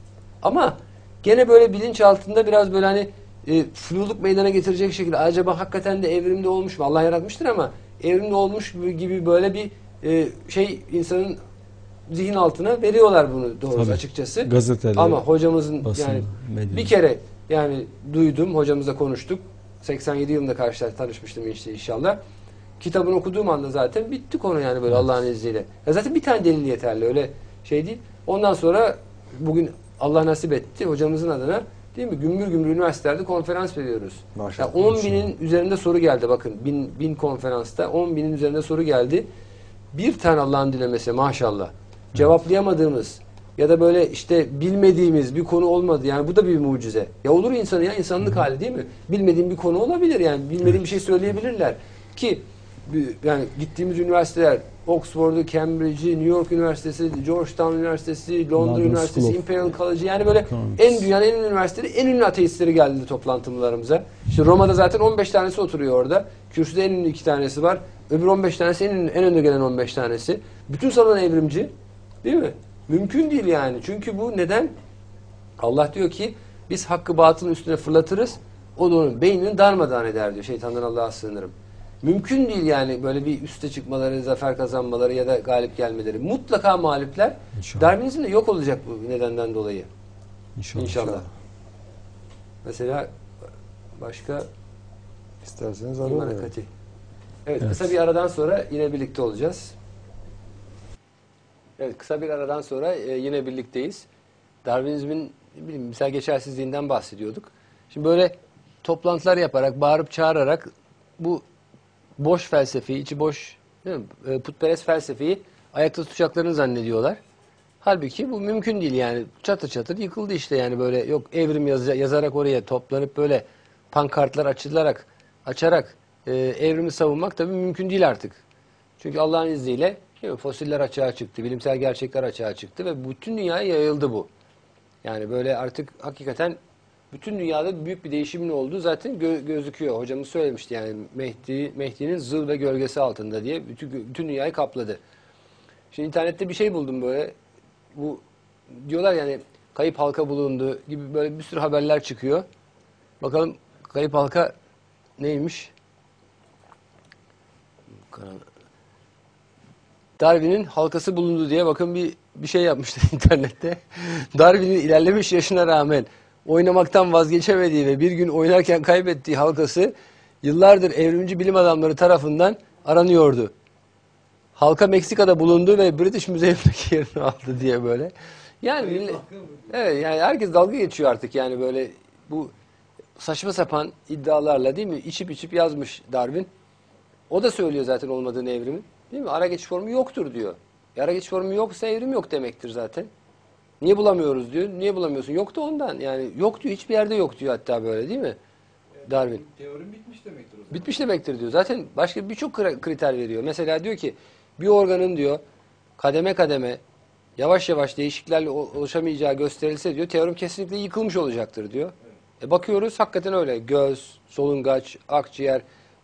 C: Ama gene böyle bilinç altında biraz böyle hani e, fluluk meydana getirecek şekilde acaba hakikaten de evrimde olmuş mu? Allah yaratmıştır ama evrimde olmuş gibi böyle bir e, şey insanın zihin altına veriyorlar bunu doğrusu Tabii. açıkçası.
B: Gazeteler,
C: ama hocamızın
B: basın,
C: yani
B: medya.
C: bir kere yani duydum hocamızla konuştuk. seksen yedi yılında karşılar tanışmıştım işte inşallah. Kitabını okuduğum anda zaten bitti konu yani böyle evet. Allah'ın izniyle. Ya zaten bir tane delil yeterli öyle şey değil. Ondan sonra bugün Allah nasip etti hocamızın adına değil mi? Gümbür gümbür üniversitelerde konferans veriyoruz. Maşallah. Yani on binin üzerinde soru geldi bakın. Bin, bin konferansta on binin üzerinde soru geldi. Bir tane Allah'ın dilemesi maşallah. Evet. Cevaplayamadığımız ya da böyle işte bilmediğimiz bir konu olmadı. Yani bu da bir mucize. Ya olur insanı ya insanlık Hı. hali değil mi? Bilmediğim bir konu olabilir yani. Bilmediğim evet. bir şey söyleyebilirler. Ki yani gittiğimiz üniversiteler Oxford'u, Cambridge'i, New York Üniversitesi, Georgetown Üniversitesi, Londra London Üniversitesi, School. Imperial College yani böyle Economics. En dünyanın en ünlü üniversiteleri, en ünlü ateistleri geldi toplantılarımıza. İşte Roma'da zaten on beş tanesi oturuyor orada. Kürsüde en ünlü iki tanesi var. Öbür on beş tanesi en, ünlü, en önde gelen on beş tanesi. Bütün salon evrimci. Değil mi? Mümkün değil yani. Çünkü bu neden? Allah diyor ki biz hakkı batılın üstüne fırlatırız. O da onun beynini darmadağın eder diyor. Şeytandan Allah'a sığınırım. Mümkün değil yani böyle bir üste çıkmaları, zafer kazanmaları ya da galip gelmeleri. Mutlaka mağlupler. Darwinizm de yok olacak bu nedenden dolayı. İnşallah. İnşallah. Mesela başka
A: isterseniz alalım.
C: Evet, evet, kısa bir aradan sonra yine birlikte olacağız. Evet, kısa bir aradan sonra e, yine birlikteyiz. Darwinizmin misal geçersizliğinden bahsediyorduk. Şimdi böyle toplantılar yaparak, bağırıp çağırarak bu boş felsefeyi, içi boş değil mi? E, putperest felsefeyi ayakta tutacaklarını zannediyorlar. Halbuki bu mümkün değil yani. Çatır çatır yıkıldı işte yani böyle yok evrim yaz yazarak oraya toplanıp böyle pankartlar açılarak, açarak e, evrimi savunmak tabii mümkün değil artık. Çünkü Allah'ın izniyle değil mi? Fosiller açığa çıktı, bilimsel gerçekler açığa çıktı ve bütün dünyaya yayıldı bu. Yani böyle artık hakikaten bütün dünyada büyük bir değişimin olduğu zaten gö gözüküyor. Hocamız söylemişti yani Mehdi, Mehdi'nin zıl ve gölgesi altında diye bütün, bütün dünyayı kapladı. Şimdi internette bir şey buldum böyle. Bu diyorlar yani kayıp halka bulundu gibi böyle bir sürü haberler çıkıyor. Bakalım kayıp halka neymiş? Darwin'in halkası bulundu diye bakın bir bir şey yapmışlar internette. Darwin'in ilerlemiş yaşına rağmen oynamaktan vazgeçemediği ve bir gün oynarken kaybettiği halkası yıllardır evrimci bilim adamları tarafından aranıyordu. Halka Meksika'da bulundu ve British Museum'daki yerini aldı diye böyle. Yani evet yani herkes dalga geçiyor artık yani böyle bu saçma sapan iddialarla değil mi? İçip içip yazmış Darwin. O da söylüyor zaten olmadığını evrimin. Değil mi? Ara geçiş formu yoktur diyor. E ara geçiş formu yoksa evrim yok demektir zaten. Niye bulamıyoruz diyor. Niye bulamıyorsun? Yok da ondan. Yani yok diyor. Hiçbir yerde yok diyor hatta böyle değil mi? Yani Darwin.
D: Teorim bitmiş demektir o zaman.
C: Bitmiş demektir diyor. Zaten başka birçok kriter veriyor. Mesela diyor ki bir organın diyor kademe kademe yavaş yavaş değişikliklerle oluşamayacağı gösterilse diyor teorim kesinlikle yıkılmış olacaktır diyor. Evet. E bakıyoruz hakikaten öyle. Göz, solungaç, akciğer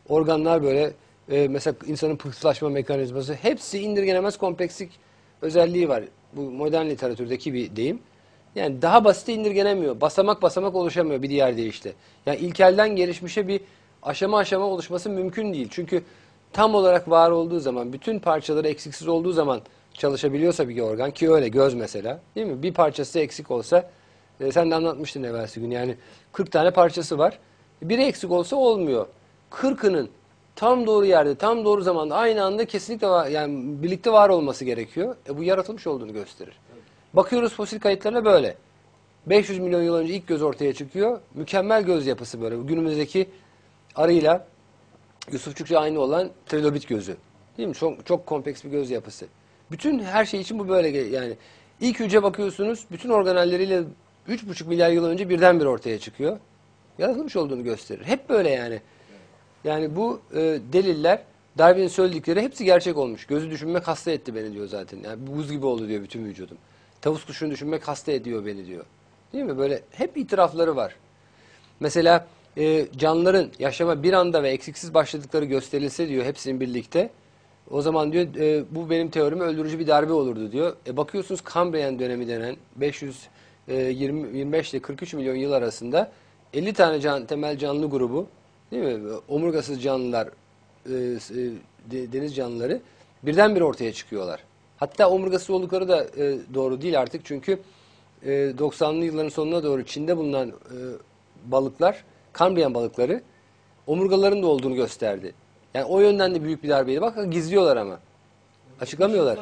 C: organlar böyle e, mesela insanın pıhtılaşma mekanizması hepsi indirgenemez komplekslik özelliği var. Bu modern literatürdeki bir deyim. Yani daha basit indirgenemiyor. Basamak basamak oluşamıyor bir diğer deyişle. Yani ilkelden gelişmişe bir aşama aşama oluşması mümkün değil. Çünkü tam olarak var olduğu zaman, bütün parçaları eksiksiz olduğu zaman çalışabiliyorsa bir organ, ki öyle göz mesela, değil mi? Bir parçası eksik olsa, e, sen de anlatmıştın evvelsi gün, yani kırk tane parçası var. Biri eksik olsa olmuyor. kırkının tam doğru yerde, tam doğru zamanda, aynı anda kesinlikle var, yani birlikte var olması gerekiyor. E, bu yaratılmış olduğunu gösterir. Bakıyoruz fosil kayıtlarına böyle. beş yüz milyon yıl önce ilk göz ortaya çıkıyor. Mükemmel göz yapısı böyle. Günümüzdeki arıyla Yusufçukça aynı olan trilobit gözü. Değil mi? Çok, çok kompleks bir göz yapısı. Bütün her şey için bu böyle yani. İlk hücre bakıyorsunuz, bütün organelleriyle üç buçuk milyar yıl önce birdenbire ortaya çıkıyor. Yaratılmış olduğunu gösterir. Hep böyle yani. Yani bu e, deliller, Darwin'in söyledikleri hepsi gerçek olmuş. Gözü düşünmek hasta etti beni diyor zaten. Yani buz gibi oldu diyor bütün vücudum. Tavus kuşunu düşünmek hasta ediyor beni diyor. Değil mi? Böyle hep itirafları var. Mesela e, canlıların yaşama bir anda ve eksiksiz başladıkları gösterilse diyor hepsinin birlikte. O zaman diyor e, bu benim teorime öldürücü bir darbe olurdu diyor. E, bakıyorsunuz Kambriyen dönemi denen beş yüz yirmi, yirmi beş ile kırk üç milyon yıl arasında elli tane can, temel canlı grubu, değil mi? Omurgasız canlılar, e, e, deniz canlıları birdenbire ortaya çıkıyorlar. Hatta omurgasız oldukları da e, doğru değil artık çünkü e, doksanlı yılların sonuna doğru Çin'de bulunan e, balıklar, Kambriyen balıkları omurgaların da olduğunu gösterdi. Yani o yönden de büyük bir darbeydi. Bak gizliyorlar ama. Açıklamıyorlar.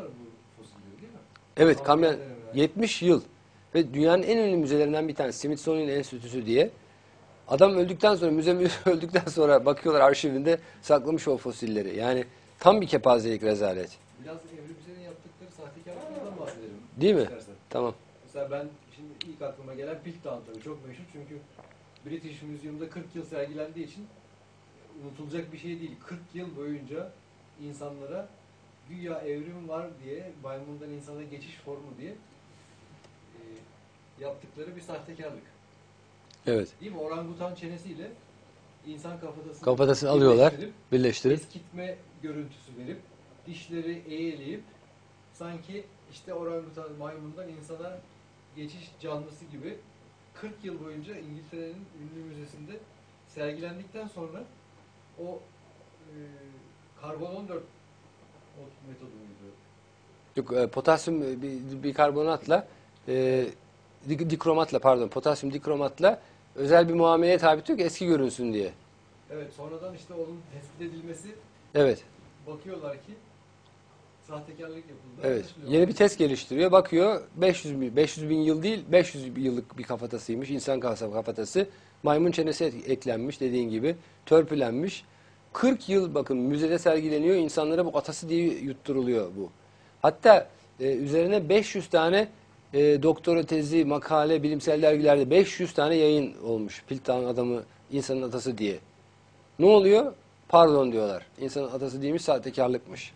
C: Evet, Kambriyen yetmiş yıl ve dünyanın en ünlü müzelerinden bir tanesi Smithsonian Enstitüsü diye. Adam öldükten sonra, müze müze öldükten sonra bakıyorlar arşivinde saklamış o fosilleri. Yani tam bir kepazelik, rezalet.
A: Biraz evrimcilerin yaptıkları sahtekarlıklardan bahsedelim.
C: Değil mi?
A: İstersen.
C: Tamam.
A: Mesela ben şimdi ilk aklıma gelen Piltdown tabii çok meşhur çünkü British Museum'da kırk yıl sergilendiği için unutulacak bir şey değil. kırk yıl boyunca insanlara güya evrim var diye, maymundan insana geçiş formu diye e, yaptıkları bir sahtekarlık.
C: Evet.
A: Değil mi? Orangutan çenesiyle insan kafatasını,
C: Kafatasını alıyorlar,
A: birleştirip,
C: birleştirip.
A: eskitme görüntüsü verip, dişleri eğeleyip, sanki işte orangutan maymundan insana geçiş canlısı gibi kırk yıl boyunca İngiltere'nin ünlü müzesinde sergilendikten sonra o e, karbon on dört metodu muydu?
C: Yok, e, potasyum e, bir, bir karbonatla e, di- dikromatla pardon potasyum dikromatla özel bir muameleye tabi tutuyor ki eski görünsün diye.
A: Evet, sonradan işte onun tespit edilmesi,
C: Evet.
A: bakıyorlar ki sahtekarlık yapıldı.
C: Evet.
A: Anlaşılıyor.
C: Yeni bir test geliştiriyor. Bakıyor beş yüz bin, beş yüz bin yıl değil beş yüz yıllık bir kafatasıymış. İnsan kafatası. Maymun çenesi eklenmiş dediğin gibi. Törpülenmiş. kırk yıl bakın müzede sergileniyor. İnsanlara bu atası diye yutturuluyor bu. Hatta e, üzerine beş yüz tane e, doktora tezi, makale, bilimsel dergilerde beş yüz tane yayın olmuş. Piltdown adamı insanın atası diye. Ne oluyor? Pardon diyorlar. İnsanın atası değilmiş, sahtekarlıkmış.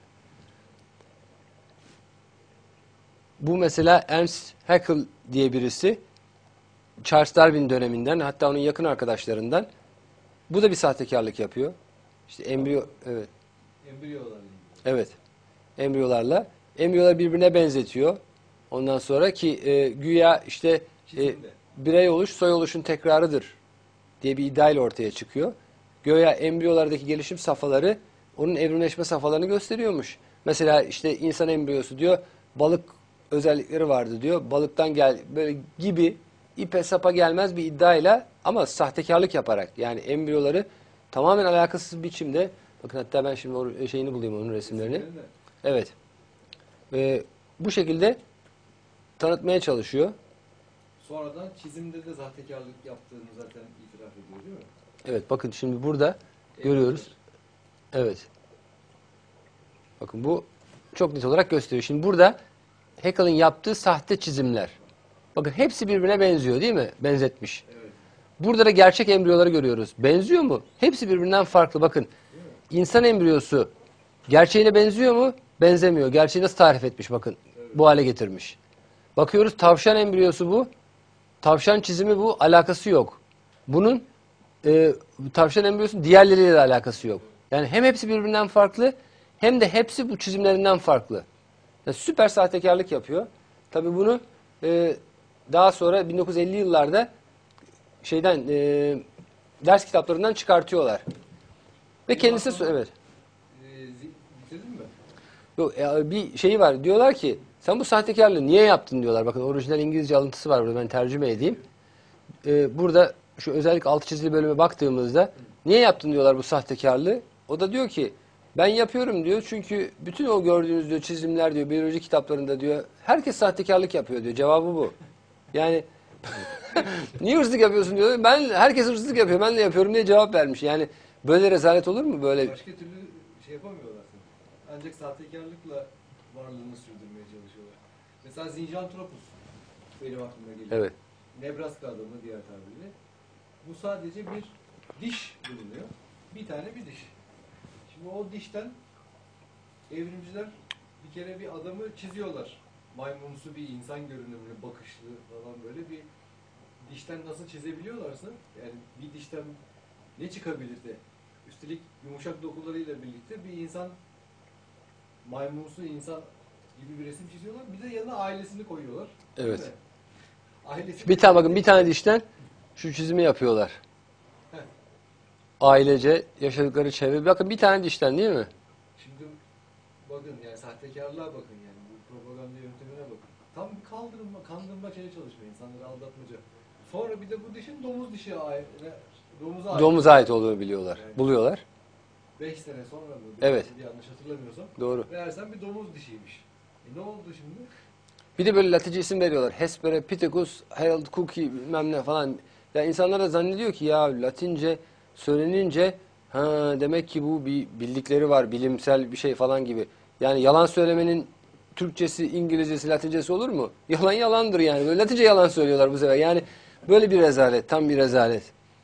C: Bu mesela Ernst Haeckel diye birisi, Charles Darwin döneminden, hatta onun yakın arkadaşlarından. Bu da bir sahtekarlık yapıyor. İşte embriyo, evet,
A: Embriyolarla ilgili.
C: evet, embriyolarla. Embriyolar birbirine benzetiyor. Ondan sonra ki e, güya işte e,
A: Çizimde.
C: birey oluş soy oluşun tekrarıdır diye bir iddiayla ortaya çıkıyor. Güya embriyolardaki gelişim safhaları onun evrimleşme safhalarını gösteriyormuş. Mesela işte insan embriyosu diyor, balık özellikleri vardı diyor. Balıktan gel böyle gibi ipe sapa gelmez bir iddiayla ama sahtekarlık yaparak, yani embriyoları tamamen alakasız biçimde, bakın hatta ben şimdi o şeyini bulayım, onun resimlerini.
A: Resimlerinde.
C: Evet. Ee, bu şekilde tanıtmaya çalışıyor.
A: Sonradan çizimde de sahtekarlık yaptığını zaten itiraf ediyor değil mi?
C: Evet, bakın şimdi burada görüyoruz. Evet. Bakın bu çok net olarak gösteriyor. Şimdi burada Haeckel'in yaptığı sahte çizimler. Bakın hepsi birbirine benziyor değil mi? Benzetmiş.
A: Evet.
C: Burada da gerçek embriyoları görüyoruz. Benziyor mu? Hepsi birbirinden farklı. Bakın insan embriyosu gerçeğine benziyor mu? Benzemiyor. Gerçeği nasıl tarif etmiş bakın. Bu hale getirmiş. Bakıyoruz tavşan embriyosu bu. Tavşan çizimi bu. Alakası yok. Bunun e, tavşan embriyosunun diğerleriyle de alakası yok. Yani hem hepsi birbirinden farklı hem de hepsi bu çizimlerinden farklı. Yani süper sahtekarlık yapıyor. Tabii bunu e, daha sonra bin dokuz yüz elli yıllarda şeyden e, ders kitaplarından çıkartıyorlar. Ve kendisi
A: aslında-
C: evet.
A: Ee, zi- bitirdin mi?
C: Yok, e, bir şeyi var. Diyorlar ki sen bu sahtekarlığı niye yaptın diyorlar. Bakın orijinal İngilizce alıntısı var burada. Ben tercüme edeyim. Ee, burada şu özellikle altı çizili bölüme baktığımızda niye yaptın diyorlar bu sahtekarlığı. O da diyor ki ben yapıyorum diyor. Çünkü bütün o gördüğünüz diyor çizimler diyor biyoloji kitaplarında diyor herkes sahtekarlık yapıyor diyor. Cevabı bu. Yani niye hırsızlık yapıyorsun diyor. Ben herkes hırsızlık yapıyor. Ben de yapıyorum diye cevap vermiş. Yani böyle rezalet olur mu böyle?
A: Başka türlü şey yapamıyorlar sanırım. Ancak sahtekarlıkla varlığını sürdürmeye çalışıyorlar. Mesela Zinjanthropus benim aklıma geliyor.
C: Evet.
A: Nebraska adamı diğer tabiriyle. Bu sadece bir diş bulunuyor. Bir tane bir diş. Şimdi o dişten evrimciler bir kere bir adamı çiziyorlar. Maymunsu bir insan görünümlü, bakışlı falan böyle bir dişten nasıl çizebiliyorlarsa yani bir dişten ne çıkabilir de üstelik yumuşak dokularıyla birlikte bir insan maymunsu insan gibi bir resim çiziyorlar. Bir de yanına ailesini koyuyorlar. Değil
C: Evet.
A: mi? Ailesi
C: Bir tane bakın bir tane dişten şu çizimi yapıyorlar.
A: Heh.
C: Ailece yaşadıkları çevre. Bakın bir tane dişten değil mi?
A: Şimdi bakın yani sahtekarlığa bakın yani bu propaganda yöntemine bakın. Tam bir kaldırma, kandırma şeye çalışma, insanları aldatmaca. Sonra bir de bu dişin domuz dişi ait, domuza ait.
C: Domuza ait olduğunu biliyorlar.
A: Yani
C: Buluyorlar.
A: beş sene sonra mı?
C: Evet.
A: Bir yanlış hatırlamıyorsam.
C: Doğru.
A: Meğersem bir domuz dişiymiş. E ne oldu şimdi?
C: Bir de böyle Latince isim veriyorlar. Hesperepithecus, Harold Cookie bilmem ne falan. Ya insanlar da zannediyor ki ya Latince söylenince ha demek ki bu bir bildikleri var, bilimsel bir şey falan gibi. Yani yalan söylemenin Türkçesi, İngilizcesi, Latincesi olur mu? Yalan yalandır yani. Böyle Latince yalan söylüyorlar bu sefer. Yani böyle bir rezalet, tam bir rezalet.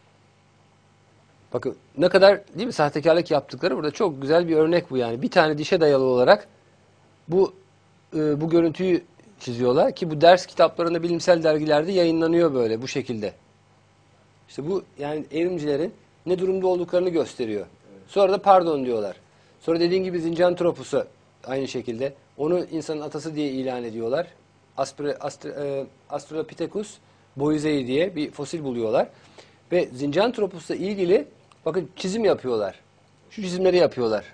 C: Bakın ne kadar değil mi sahtekarlık yaptıkları burada çok güzel bir örnek bu yani. Bir tane dişe dayalı olarak bu e, bu görüntüyü çiziyorlar ki bu ders kitaplarında bilimsel dergilerde yayınlanıyor böyle bu şekilde. İşte bu yani evrimcilerin ne durumda olduklarını gösteriyor. Sonra da pardon diyorlar. Sonra dediğin gibi Zinjanthropus'u aynı şekilde onu insanın atası diye ilan ediyorlar. Aspre, Astre, e, Australopithecus boisei diye bir fosil buluyorlar. Ve Zinjanthropus'la ilgili bakın çizim yapıyorlar. Şu çizimleri yapıyorlar.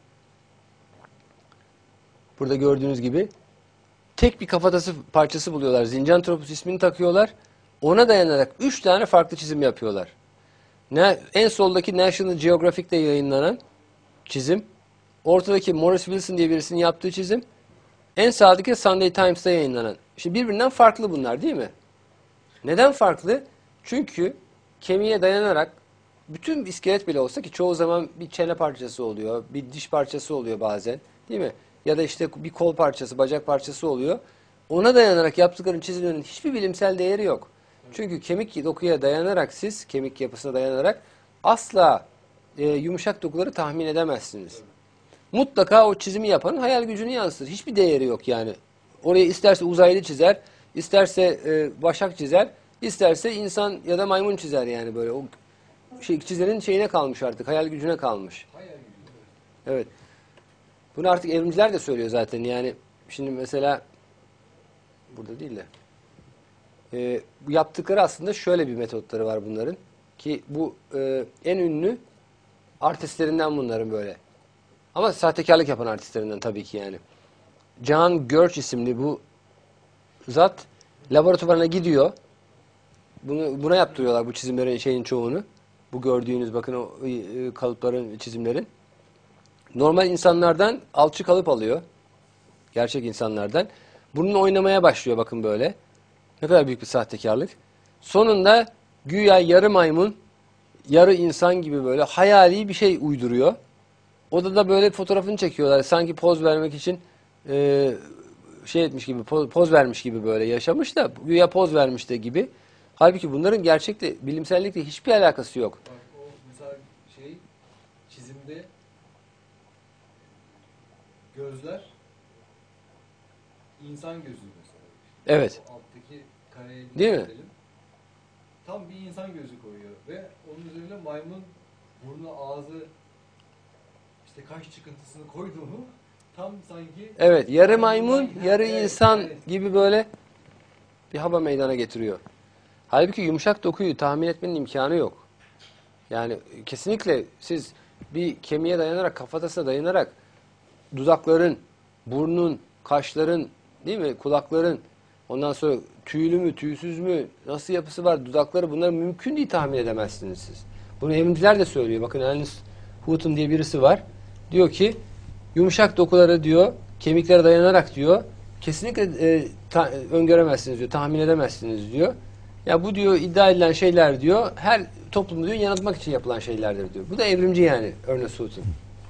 C: Burada gördüğünüz gibi tek bir kafatası parçası buluyorlar. Zinjanthropus ismini takıyorlar. Ona dayanarak üç tane farklı çizim yapıyorlar. Ne, en soldaki National Geographic'te yayınlanan çizim. Ortadaki Morris Wilson diye birisinin yaptığı çizim. En sağdaki Sunday Times'ta yayınlanan. Şimdi birbirinden farklı bunlar değil mi? Neden farklı? Çünkü kemiğe dayanarak bütün iskelet bile olsa ki çoğu zaman bir çene parçası oluyor, bir diş parçası oluyor bazen değil mi? Ya da işte bir kol parçası, bacak parçası oluyor. Ona dayanarak yaptıkları çizimlerin hiçbir bilimsel değeri yok. Çünkü kemik dokuya dayanarak siz, kemik yapısına dayanarak asla e, yumuşak dokuları tahmin edemezsiniz. Mutlaka o çizimi yapanın hayal gücünü yansıtır. Hiçbir değeri yok yani. Oraya isterse uzaylı çizer, isterse e, başak çizer, isterse insan ya da maymun çizer yani böyle. O şey, çizerin şeyine kalmış artık, hayal gücüne kalmış.
A: Hayal gücü.
C: Evet. Bunu artık evrimciler de söylüyor zaten yani. Şimdi mesela burada değil de e, bu yaptıkları aslında şöyle bir metotları var bunların ki bu e, en ünlü artistlerinden bunların böyle. Ama sahtekarlık yapan artistlerinden tabii ki yani. John Gersh isimli bu zat laboratuvarına gidiyor. Bunu buna yaptırıyorlar bu çizimlerin şeyin çoğunu. Bu gördüğünüz bakın o e, kalıpların, çizimlerin. Normal insanlardan alçı kalıp alıyor. Gerçek insanlardan. Bununla oynamaya başlıyor bakın böyle. Ne kadar büyük bir sahtekarlık. Sonunda güya yarı maymun, yarı insan gibi böyle hayali bir şey uyduruyor. Odada böyle fotoğrafını çekiyorlar. Sanki poz vermek için e, şey etmiş gibi, poz, poz vermiş gibi böyle yaşamış da güya poz vermiş de gibi. Halbuki bunların gerçekle, bilimsellikle hiçbir alakası yok.
A: Bak o mesela şey çizimde gözler insan gözü mesela.
C: Evet.
A: O alttaki kareye
C: Değil mi?
A: gidelim. Tam bir insan gözü koyuyor ve onun üzerine maymun burnu ağzı işte kaş çıkıntısını koydu mu tam sanki
C: Evet, yarı maymun, yarı
A: Evet,
C: insan
A: evet.
C: gibi böyle bir hava meydana getiriyor. Halbuki yumuşak dokuyu tahmin etmenin imkanı yok. Yani kesinlikle siz bir kemiğe dayanarak, kafatasına dayanarak dudakların, burnun, kaşların, değil mi, kulakların, ondan sonra tüylü mü, tüysüz mü, nasıl yapısı var, dudakları, bunları mümkün değil tahmin edemezsiniz siz. Bunu evrimciler de söylüyor. Bakın Ernest Houghton diye birisi var. Diyor ki yumuşak dokuları diyor, kemiklere dayanarak diyor, kesinlikle e, ta, öngöremezsiniz diyor, tahmin edemezsiniz diyor. Ya bu diyor iddia edilen şeyler diyor, her toplumu diyor yanıltmak için yapılan şeylerdir diyor. Bu da evrimci yani Ernest Houghton.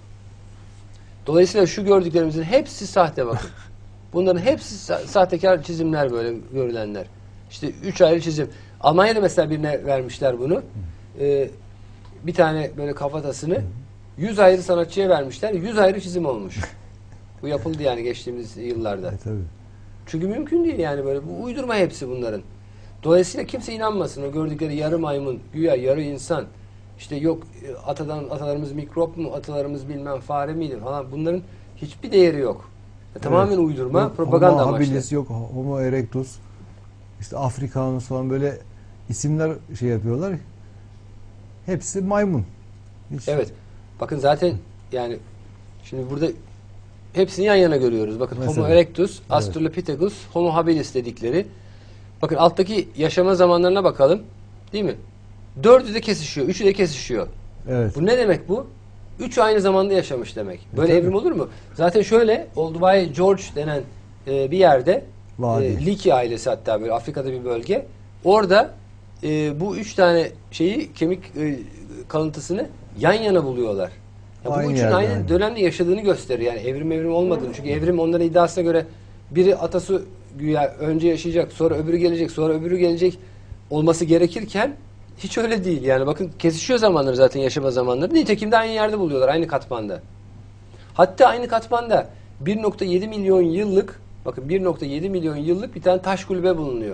C: Dolayısıyla şu gördüklerimizin hepsi sahte bakın. Bunların hepsi sa- sahtekar çizimler böyle görülenler. İşte üç ayrı çizim. Almanya'da mesela birine vermişler bunu. Ee, bir tane böyle kafatasını yüz ayrı sanatçıya vermişler. yüz ayrı çizim olmuş. Bu yapıldı yani geçtiğimiz yıllarda.
D: E, tabii.
C: Çünkü mümkün değil yani böyle. Bu uydurma hepsi bunların. Dolayısıyla kimse inanmasın. O gördükleri yarı maymun, güya yarı insan. İşte yok atadan atalarımız mikrop mu, atalarımız bilmem fare miydi falan. Bunların hiçbir değeri yok. Ya, tamamen
D: Evet.
C: uydurma,
D: Yok,
C: propaganda
D: Homo
C: amaçlı.
D: habilis, yok Homo erectus, işte Africanus falan böyle isimler şey yapıyorlar. Hepsi maymun. Hiç,
C: Evet. Bakın zaten yani şimdi burada hepsini yan yana görüyoruz. Bakın
D: Mesela.
C: Homo erectus, Australopithecus, Homo habilis dedikleri. Bakın alttaki yaşama zamanlarına bakalım. Değil mi? Dördü de kesişiyor. Üçü de kesişiyor.
D: Evet.
C: Bu ne demek bu? Üçü aynı zamanda yaşamış demek. Böyle
D: E,
C: evrim olur mu? Zaten şöyle Olduvai George denen e, bir yerde
D: Vadi.
C: e, Leakey ailesi, hatta böyle Afrika'da bir bölge. Orada e, bu üç tane şeyi, kemik e, kalıntısını yan yana buluyorlar. Ya bu
D: Aynı
C: üçün
D: yerde,
C: aynı
D: aynı.
C: dönemde yaşadığını gösteriyor. Yani evrim evrim olmadığını. Çünkü evrim onların iddiasına göre biri atası güya önce yaşayacak, sonra öbürü gelecek, sonra öbürü gelecek olması gerekirken hiç öyle değil. Yani bakın kesişiyor zamanları, zaten yaşama zamanları. Nitekim de aynı yerde buluyorlar, aynı katmanda. Hatta aynı katmanda bir nokta yedi milyon yıllık, bakın bir nokta yedi milyon yıllık bir tane taş kulübe bulunuyor.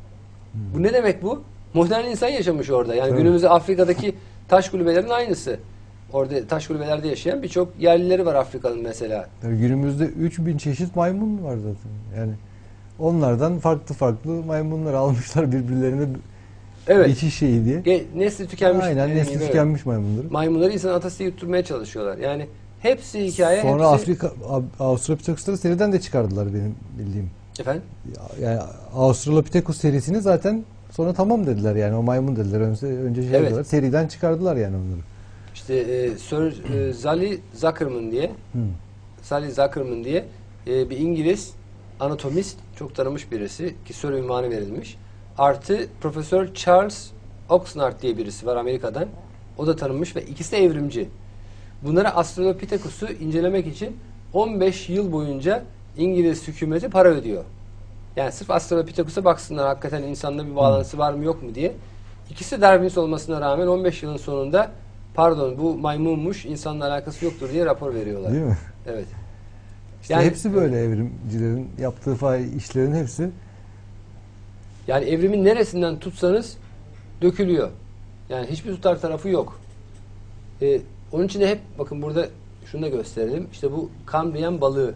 C: Bu ne demek bu? Modern insan yaşamış orada. Yani
D: Tabii.
C: günümüzde Afrika'daki taş kulübelerin aynısı. Orada taş kulübelerde yaşayan birçok yerlileri var Afrika'nın mesela.
D: Yani günümüzde üç bin çeşit maymun var zaten. Yani onlardan farklı farklı maymunlar almışlar birbirlerine
C: Evet.
D: geçiş şeyi diye.
C: Ge- Nesli tükenmiş.
D: Aynen,
C: dediğim
D: nesli
C: gibi, evet.
D: tükenmiş maymunları.
C: Maymunları insan atası yutturmaya çalışıyorlar. Yani hepsi hikaye.
D: Sonra
C: hepsi...
D: Afrika Australopithecus'ları seriden de çıkardılar benim bildiğim.
C: Efendim?
D: Yani Australopithecus serisini zaten sonra tamam dediler, yani o maymun dediler. Önce, önce şey
C: Evet.
D: yaptılar, seriden çıkardılar yani onları.
C: İşte e, Sir e, Sally Zuckerman diye
D: Hı.
C: Sally Zuckerman diye e, bir İngiliz anatomist, çok tanınmış birisi ki Sir ünvanı verilmiş. Artı Profesör Charles Oxnard diye birisi var Amerika'dan. O da tanınmış ve ikisi de evrimci. Bunlara Australopithecus'u incelemek için on beş yıl boyunca İngiliz hükümeti para ödüyor. Yani sırf Australopithecus'a baksınlar hakikaten insanla bir bağlantısı var mı yok mu diye. İkisi de Darwinist olmasına rağmen on beş yılın sonunda pardon bu maymunmuş, insanla alakası yoktur diye rapor veriyorlar.
D: Değil mi?
C: Evet.
D: İşte
C: Yani-
D: hepsi böyle, evrimcilerin yaptığı fa- işlerin hepsi.
C: Yani evrimin neresinden tutsanız dökülüyor. Yani hiçbir tutar tarafı yok. Ee, onun için de hep bakın burada şunu da gösterelim. İşte bu Kambriyen balığı.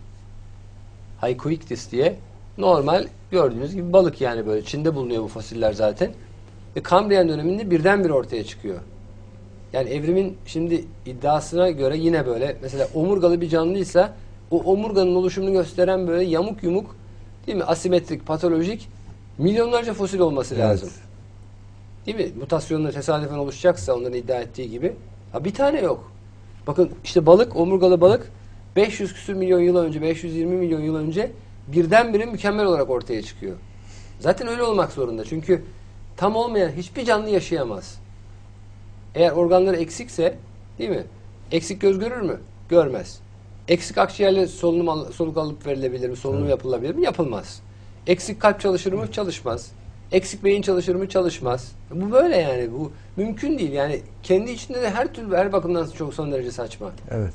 C: Hycoictis diye. Normal gördüğünüz gibi balık yani böyle. Çin'de bulunuyor bu fosiller zaten. Ve Kambriyen döneminde birdenbire ortaya çıkıyor. Yani evrimin şimdi iddiasına göre yine böyle mesela omurgalı bir canlıysa o omurganın oluşumunu gösteren böyle yamuk yumuk, değil mi? Asimetrik, patolojik milyonlarca fosil olması
D: Evet.
C: lazım. Değil mi? Mutasyonla tesadüfen oluşacaksa onların iddia ettiği gibi. Ha bir tane yok. Bakın işte balık, omurgalı balık beş yüz küsur milyon yıl önce, beş yüz yirmi milyon yıl önce birdenbire mükemmel olarak ortaya çıkıyor. Zaten öyle olmak zorunda. Çünkü tam olmayan hiçbir canlı yaşayamaz. Eğer organları eksikse, değil mi? Eksik göz görür mü? Görmez. Eksik akciğerle solunum al- soluk alıp verilebilir mi? Solunum
D: Evet.
C: yapılabilir mi? Yapılmaz. Eksik kalp çalışır mı? Çalışmaz. Eksik beyin çalışır mı? Çalışmaz. Bu böyle yani. Bu mümkün değil. Yani kendi içinde de her türlü, her bakımdan çok son derece saçma.
D: Evet.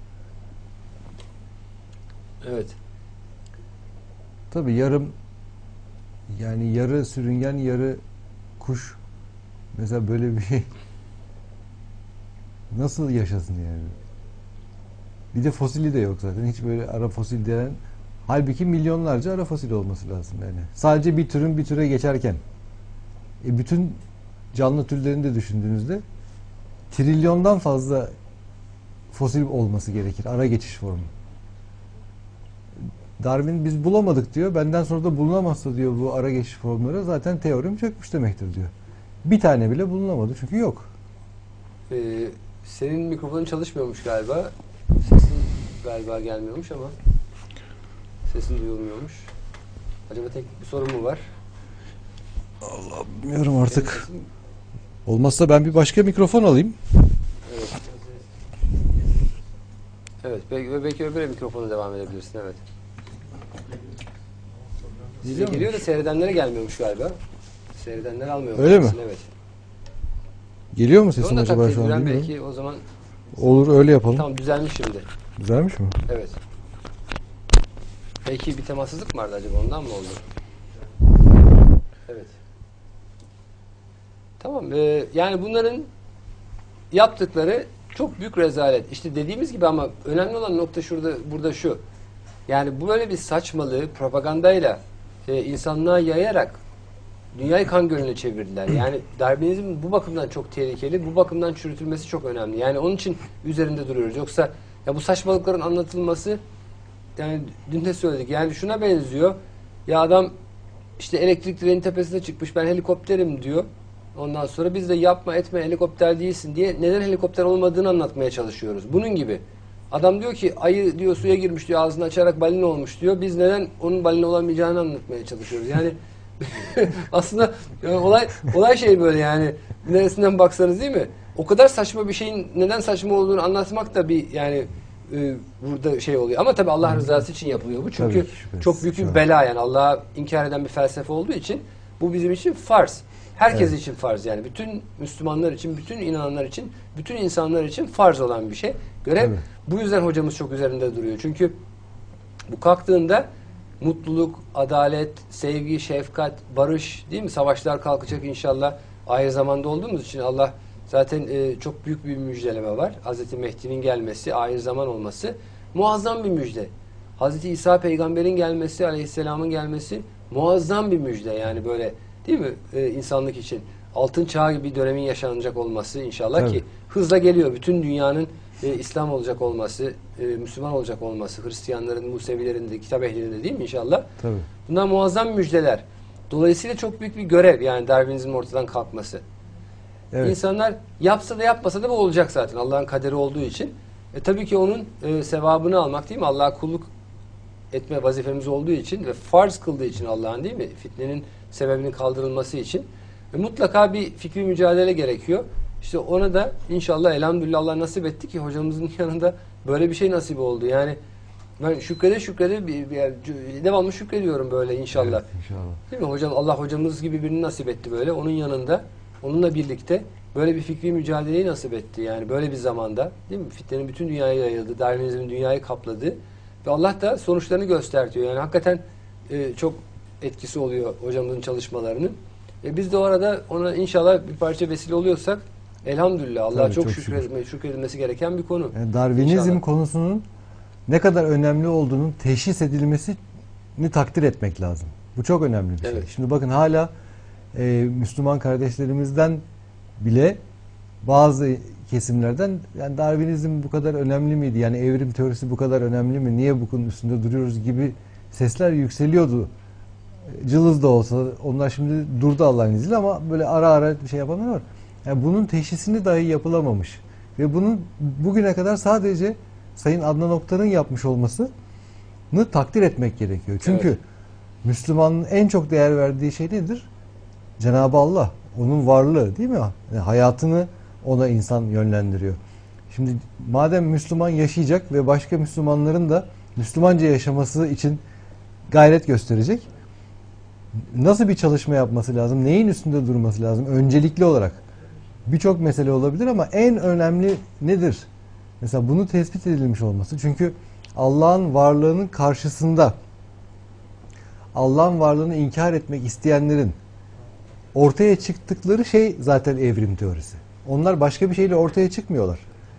C: Evet.
D: Tabii yarım, yani yarı sürüngen yarı kuş, mesela böyle bir Nasıl yaşasın yani? Bir de fosili de yok zaten. Hiç böyle ara fosil denen. Halbuki milyonlarca ara fosil olması lazım yani. Sadece bir türün bir türe geçerken. E bütün canlı türlerini de düşündüğünüzde trilyondan fazla fosil olması gerekir. Ara geçiş formu. Darwin biz bulamadık diyor. Benden sonra da bulunamazsa diyor bu ara geçiş formları, zaten teorim çökmüş demektir diyor. Bir tane bile bulunamadı çünkü yok.
C: Ee, senin mikrofonun çalışmıyormuş galiba. Sesin galiba gelmiyormuş ama sesin duyulmuyormuş. Acaba teknik bir sorun mu var?
D: Allah bilmiyorum artık. Olmazsa ben bir başka mikrofon alayım.
C: Evet. Evet. Belki, belki öbür mikrofona devam edebilirsin. Evet. Size
D: Geliyor mu?
C: geliyor da seyredenlere gelmiyormuş galiba. Seyredenler almıyor.
D: Öyle mi?
C: Evet.
D: Geliyor mu
C: Onu
D: sesim
C: da
D: acaba
C: takdir
D: şu an?
C: edilen
D: Bilmiyorum.
C: belki o zaman
D: Olur öyle yapalım.
C: tamam düzelmiş şimdi.
D: Güzelmiş mi?
C: Evet. Belki bir temassızlık mı vardı acaba, ondan mı oldu? Evet. Tamam. E, yani bunların yaptıkları çok büyük rezalet. İşte dediğimiz gibi, ama önemli olan nokta şurada, burada şu. Yani bu böyle bir saçmalığı propagandayla e, insanlığa yayarak dünyayı kan gölüne çevirdiler. Yani Darwinizm bu bakımdan çok tehlikeli, bu bakımdan çürütülmesi çok önemli. Yani onun için üzerinde duruyoruz. Yoksa ya bu saçmalıkların anlatılması, yani dün de söyledik, yani şuna benziyor. Ya adam işte elektrik direğinin tepesine çıkmış, ben helikopterim diyor. Ondan sonra biz de yapma etme helikopter değilsin diye neden helikopter olmadığını anlatmaya çalışıyoruz. Bunun gibi. Adam diyor ki ayı diyor suya girmiş diyor, ağzını açarak balina olmuş diyor. Biz neden onun balina olamayacağını anlatmaya çalışıyoruz. Yani aslında yani olay olay şey böyle, yani neresinden baksanız, değil mi? O kadar saçma bir şeyin neden saçma olduğunu anlatmak da bir yani e, burada şey oluyor. Ama tabii Allah rızası için yapılıyor bu. Çünkü
D: Tabii,
C: çok büyük bir bela, yani Allah'a inkar eden bir felsefe olduğu için bu bizim için farz. Herkes
D: Evet.
C: için farz yani. Bütün Müslümanlar için, bütün inananlar için, bütün insanlar için farz olan bir şey. Görev.
D: Tabii.
C: Bu yüzden hocamız çok üzerinde duruyor. Çünkü bu kalktığında mutluluk, adalet, sevgi, şefkat, barış, değil mi? Savaşlar kalkacak inşallah. Ahir zamanda olduğumuz için Allah zaten e, çok büyük bir müjdeleme var. Hazreti Mehdi'nin gelmesi, ahir zaman olması muazzam bir müjde. Hazreti İsa peygamberin gelmesi, aleyhisselamın gelmesi muazzam bir müjde. Yani böyle, değil mi? E, insanlık için. Altın çağ gibi bir dönemin yaşanacak olması inşallah.
D: Tabii.
C: Ki hızla geliyor. Bütün dünyanın e, İslam olacak olması, e, Müslüman olacak olması, Hristiyanların, Musevilerin de, kitap ehlinin de, değil mi inşallah?
D: Tabii.
C: Bunlar muazzam müjdeler. Dolayısıyla çok büyük bir görev, yani Darwinizmin ortadan kalkması.
D: Evet.
C: İnsanlar yapsa da yapmasa da bu olacak zaten, Allah'ın kaderi olduğu için. E, tabii ki onun e, sevabını almak, değil mi? Allah'a kulluk etme vazifemiz olduğu için ve farz kıldığı için Allah'ın, değil mi? Fitnenin sebebinin kaldırılması için. Ve mutlaka bir fikri mücadele gerekiyor. İşte ona da inşallah elhamdülillah Allah nasip etti ki hocamızın yanında böyle bir şey nasip oldu. Yani ben şükrede şükrede bir, bir, bir devamlı şükrediyorum böyle inşallah.
D: Evet, inşallah.
C: Değil mi hocam? Allah hocamız gibi birini nasip etti böyle. Onun yanında, onunla birlikte böyle bir fikri mücadeleyi nasip etti. Yani böyle bir zamanda, değil mi? Fitnenin bütün dünyaya yayıldı. Darwinizmin dünyayı kapladı. Ve Allah da sonuçlarını göstertiyor. Yani hakikaten e, çok etkisi oluyor hocamızın çalışmalarının. E, biz de orada ona inşallah bir parça vesile oluyorsak elhamdülillah. Allah'a
D: Tabii,
C: çok,
D: çok
C: şükredilme, şükredilmesi gereken bir konu.
D: Yani Darwinizm
C: İnşallah.
D: konusunun ne kadar önemli olduğunun teşhis edilmesini takdir etmek lazım. Bu çok önemli bir şey.
C: Evet.
D: Şimdi bakın hala e, Müslüman kardeşlerimizden bile bazı kesimlerden yani Darwinizm bu kadar önemli miydi? Yani evrim teorisi bu kadar önemli mi? Niye bu konunun üstünde duruyoruz gibi sesler yükseliyordu. Cılız da olsa onlar şimdi durdu Allah'ın izniyle, ama böyle ara ara bir şey yapanlar var. Yani bunun teşhisini dahi yapılamamış. Ve bunun bugüne kadar sadece Sayın Adnan Oktar'ın yapmış olmasını takdir etmek gerekiyor. Çünkü
C: Evet.
D: Müslümanın en çok değer verdiği şey nedir? Cenab-ı Allah. Onun varlığı, değil mi? Yani hayatını ona insan yönlendiriyor. Şimdi madem Müslüman yaşayacak ve başka Müslümanların da Müslümanca yaşaması için gayret gösterecek, nasıl bir çalışma yapması lazım? Neyin üstünde durması lazım? Öncelikli olarak. Birçok mesele olabilir ama en önemli nedir? Mesela bunu tespit edilmiş olması. Çünkü Allah'ın varlığının karşısında Allah'ın varlığını inkar etmek isteyenlerin ortaya çıktıkları şey zaten evrim teorisi. Onlar başka bir şeyle ortaya çıkmıyorlar.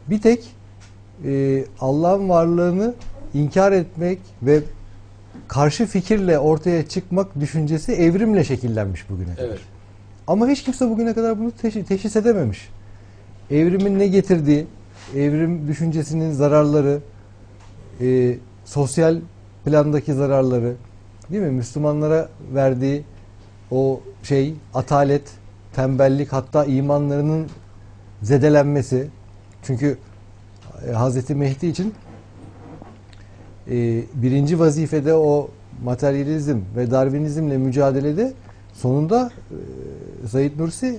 D: Bir tek e, Allah'ın varlığını inkar etmek ve karşı fikirle ortaya çıkmak düşüncesi evrimle şekillenmiş bugüne kadar.
C: Evet.
D: Ama hiç kimse bugüne kadar bunu teşhis, teşhis edememiş. Evrimin ne getirdiği, evrim düşüncesinin zararları, e, sosyal plandaki zararları, değil mi? Müslümanlara verdiği o şey, atalet, tembellik, hatta imanlarının zedelenmesi. Çünkü e, Hazreti Mehdi için e, birinci vazifede o materyalizm ve Darwinizmle mücadelede sonunda e, Said Nursi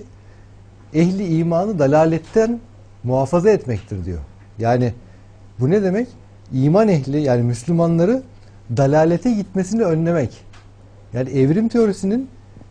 D: ehli imanı dalaletten muhafaza etmektir diyor. Yani bu ne demek? İman ehli, yani Müslümanları dalalete gitmesini önlemek. Yani evrim teorisinin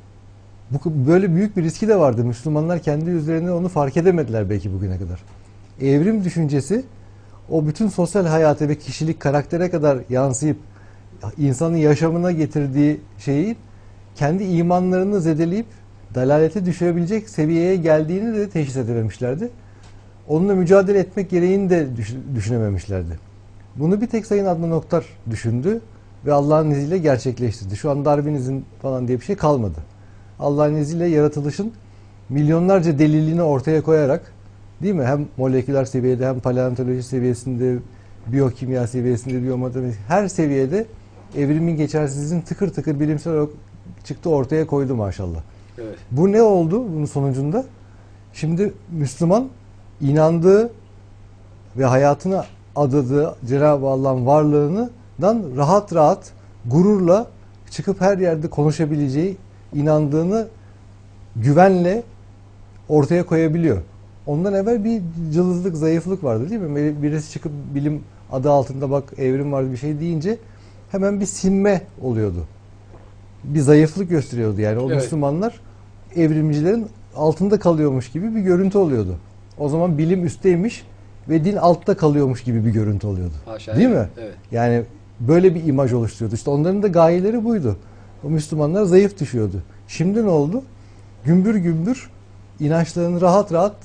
D: bu böyle büyük bir riski de vardı. Müslümanlar kendi üzerine onu fark edemediler belki bugüne kadar. Evrim düşüncesi o bütün sosyal hayata ve kişilik, karaktere kadar yansıyıp insanın yaşamına getirdiği şeyi kendi imanlarını zedeleyip dalalete düşürebilecek seviyeye geldiğini de teşhis edememişlerdi. Onunla mücadele etmek gereğini de düşünememişlerdi. Bunu bir tek Sayın Adnan Oktar düşündü ve Allah'ın izniyle gerçekleştirdi. Şu an Darwinizm falan diye bir şey kalmadı. Allah'ın izniyle yaratılışın milyonlarca delilini ortaya koyarak, değil mi? Hem moleküler seviyede, hem paleontoloji seviyesinde, biyokimya seviyesinde, biyomatematik, her seviyede evrimin geçersizliğinin tıkır tıkır bilimsel olarak çıktı ortaya koydu maşallah.
C: Evet.
D: Bu ne oldu bunun sonucunda? Şimdi Müslüman inandığı ve hayatına adadığı Cenab-ı Allah'ın varlığından rahat rahat, gururla çıkıp her yerde konuşabileceği, inandığını güvenle ortaya koyabiliyor. Ondan evvel bir cılızlık, zayıflık vardı, değil mi? Birisi çıkıp bilim adı altında bak evrim var bir şey deyince hemen bir sinme oluyordu. Bir zayıflık gösteriyordu yani. O
C: evet.
D: Müslümanlar evrimcilerin altında kalıyormuş gibi bir görüntü oluyordu. O zaman bilim üstteymiş ve din altta kalıyormuş gibi bir görüntü oluyordu.
C: Haşa,
D: değil
C: evet.
D: mi?
C: Evet.
D: Yani böyle bir imaj oluşturuyordu. İşte onların da gayeleri buydu. O Müslümanlar zayıf düşüyordu. Şimdi ne oldu? Gümbür gümbür inançlarını rahat rahat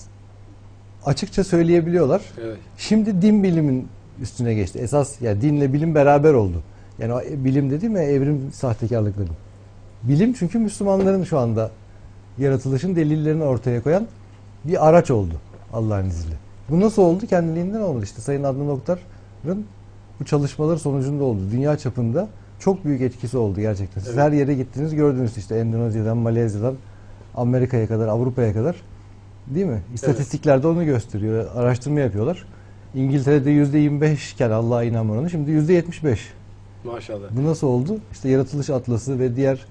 D: açıkça söyleyebiliyorlar.
C: Evet.
D: Şimdi din bilimin üstüne geçti. Esas yani dinle bilim beraber oldu. Yani o bilim dediğim ya evrim sahtekarlıkları. Bilim çünkü Müslümanların şu anda yaratılışın delillerini ortaya koyan bir araç oldu Allah'ın izniyle. Bu nasıl oldu? Kendiliğinden oldu. İşte Sayın Adnan Oktar'ın bu çalışmaları sonucunda oldu. Dünya çapında çok büyük etkisi oldu gerçekten. Siz
C: Evet.
D: her yere gittiniz gördünüz işte Endonezya'dan, Malezya'dan, Amerika'ya kadar, Avrupa'ya kadar. Değil mi? İstatistiklerde onu gösteriyor. Araştırma yapıyorlar. İngiltere'de yüzde yirmi beş iken Allah'a inanma oranı şimdi yüzde yetmiş beş.
C: Maşallah.
D: Bu nasıl oldu? İşte Yaratılış Atlası ve diğer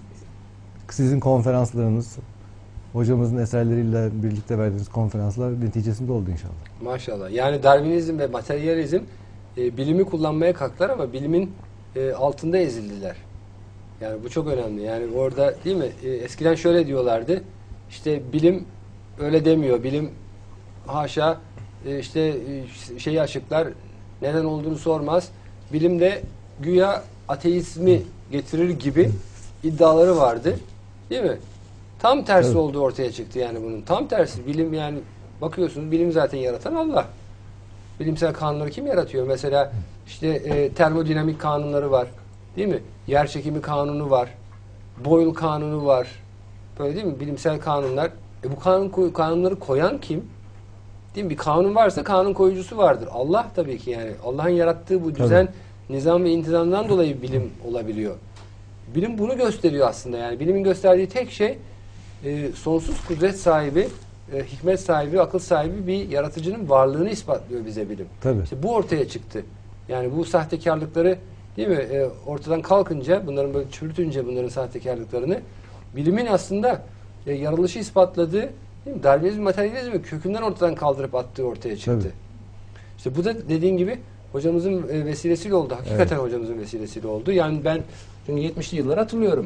D: sizin konferanslarınız, hocamızın eserleriyle birlikte verdiğiniz konferanslar neticesinde oldu inşallah.
C: Maşallah. Yani Darwinizm ve materyalizm e, bilimi kullanmaya kalktılar ama bilimin e, altında ezildiler. Yani bu çok önemli. Yani orada değil mi? E, eskiden şöyle diyorlardı. İşte bilim öyle demiyor. Bilim haşa e, işte e, şeyi açıklar. Neden olduğunu sormaz. Bilim de güya ateizmi getirir gibi iddiaları vardı. Değil mi? Tam tersi
D: Evet.
C: olduğu ortaya çıktı yani bunun. Tam tersi. Bilim yani bakıyorsunuz bilim zaten yaratan Allah. Bilimsel kanunları kim yaratıyor? Mesela işte e, termodinamik kanunları var. Değil mi? Yer çekimi kanunu var. Boyle kanunu var. Böyle değil mi? Bilimsel kanunlar. E bu kanun kanunları koyan kim? Değil mi? Bir kanun varsa kanun koyucusu vardır. Allah tabii ki yani. Allah'ın yarattığı bu düzen, tabii, nizam ve intizamdan dolayı bilim olabiliyor. Bilim bunu gösteriyor aslında yani. Bilimin gösterdiği tek şey e, sonsuz kudret sahibi, e, hikmet sahibi, akıl sahibi bir yaratıcının varlığını ispatlıyor bize bilim.
D: Tabii.
C: İşte bu ortaya çıktı. Yani bu sahtekarlıkları değil mi? E, ortadan kalkınca, bunların böyle çürütünce bunların sahtekarlıklarını bilimin aslında e, yaratılışı ispatladığı, değil mi? Darwinizm, materyalizmi kökünden ortadan kaldırıp attığı ortaya çıktı.
D: Tabii.
C: İşte bu da dediğin gibi hocamızın e, vesilesiyle oldu. Hakikaten evet, hocamızın vesilesiyle oldu. Yani ben çünkü yetmişli yılları hatırlıyorum.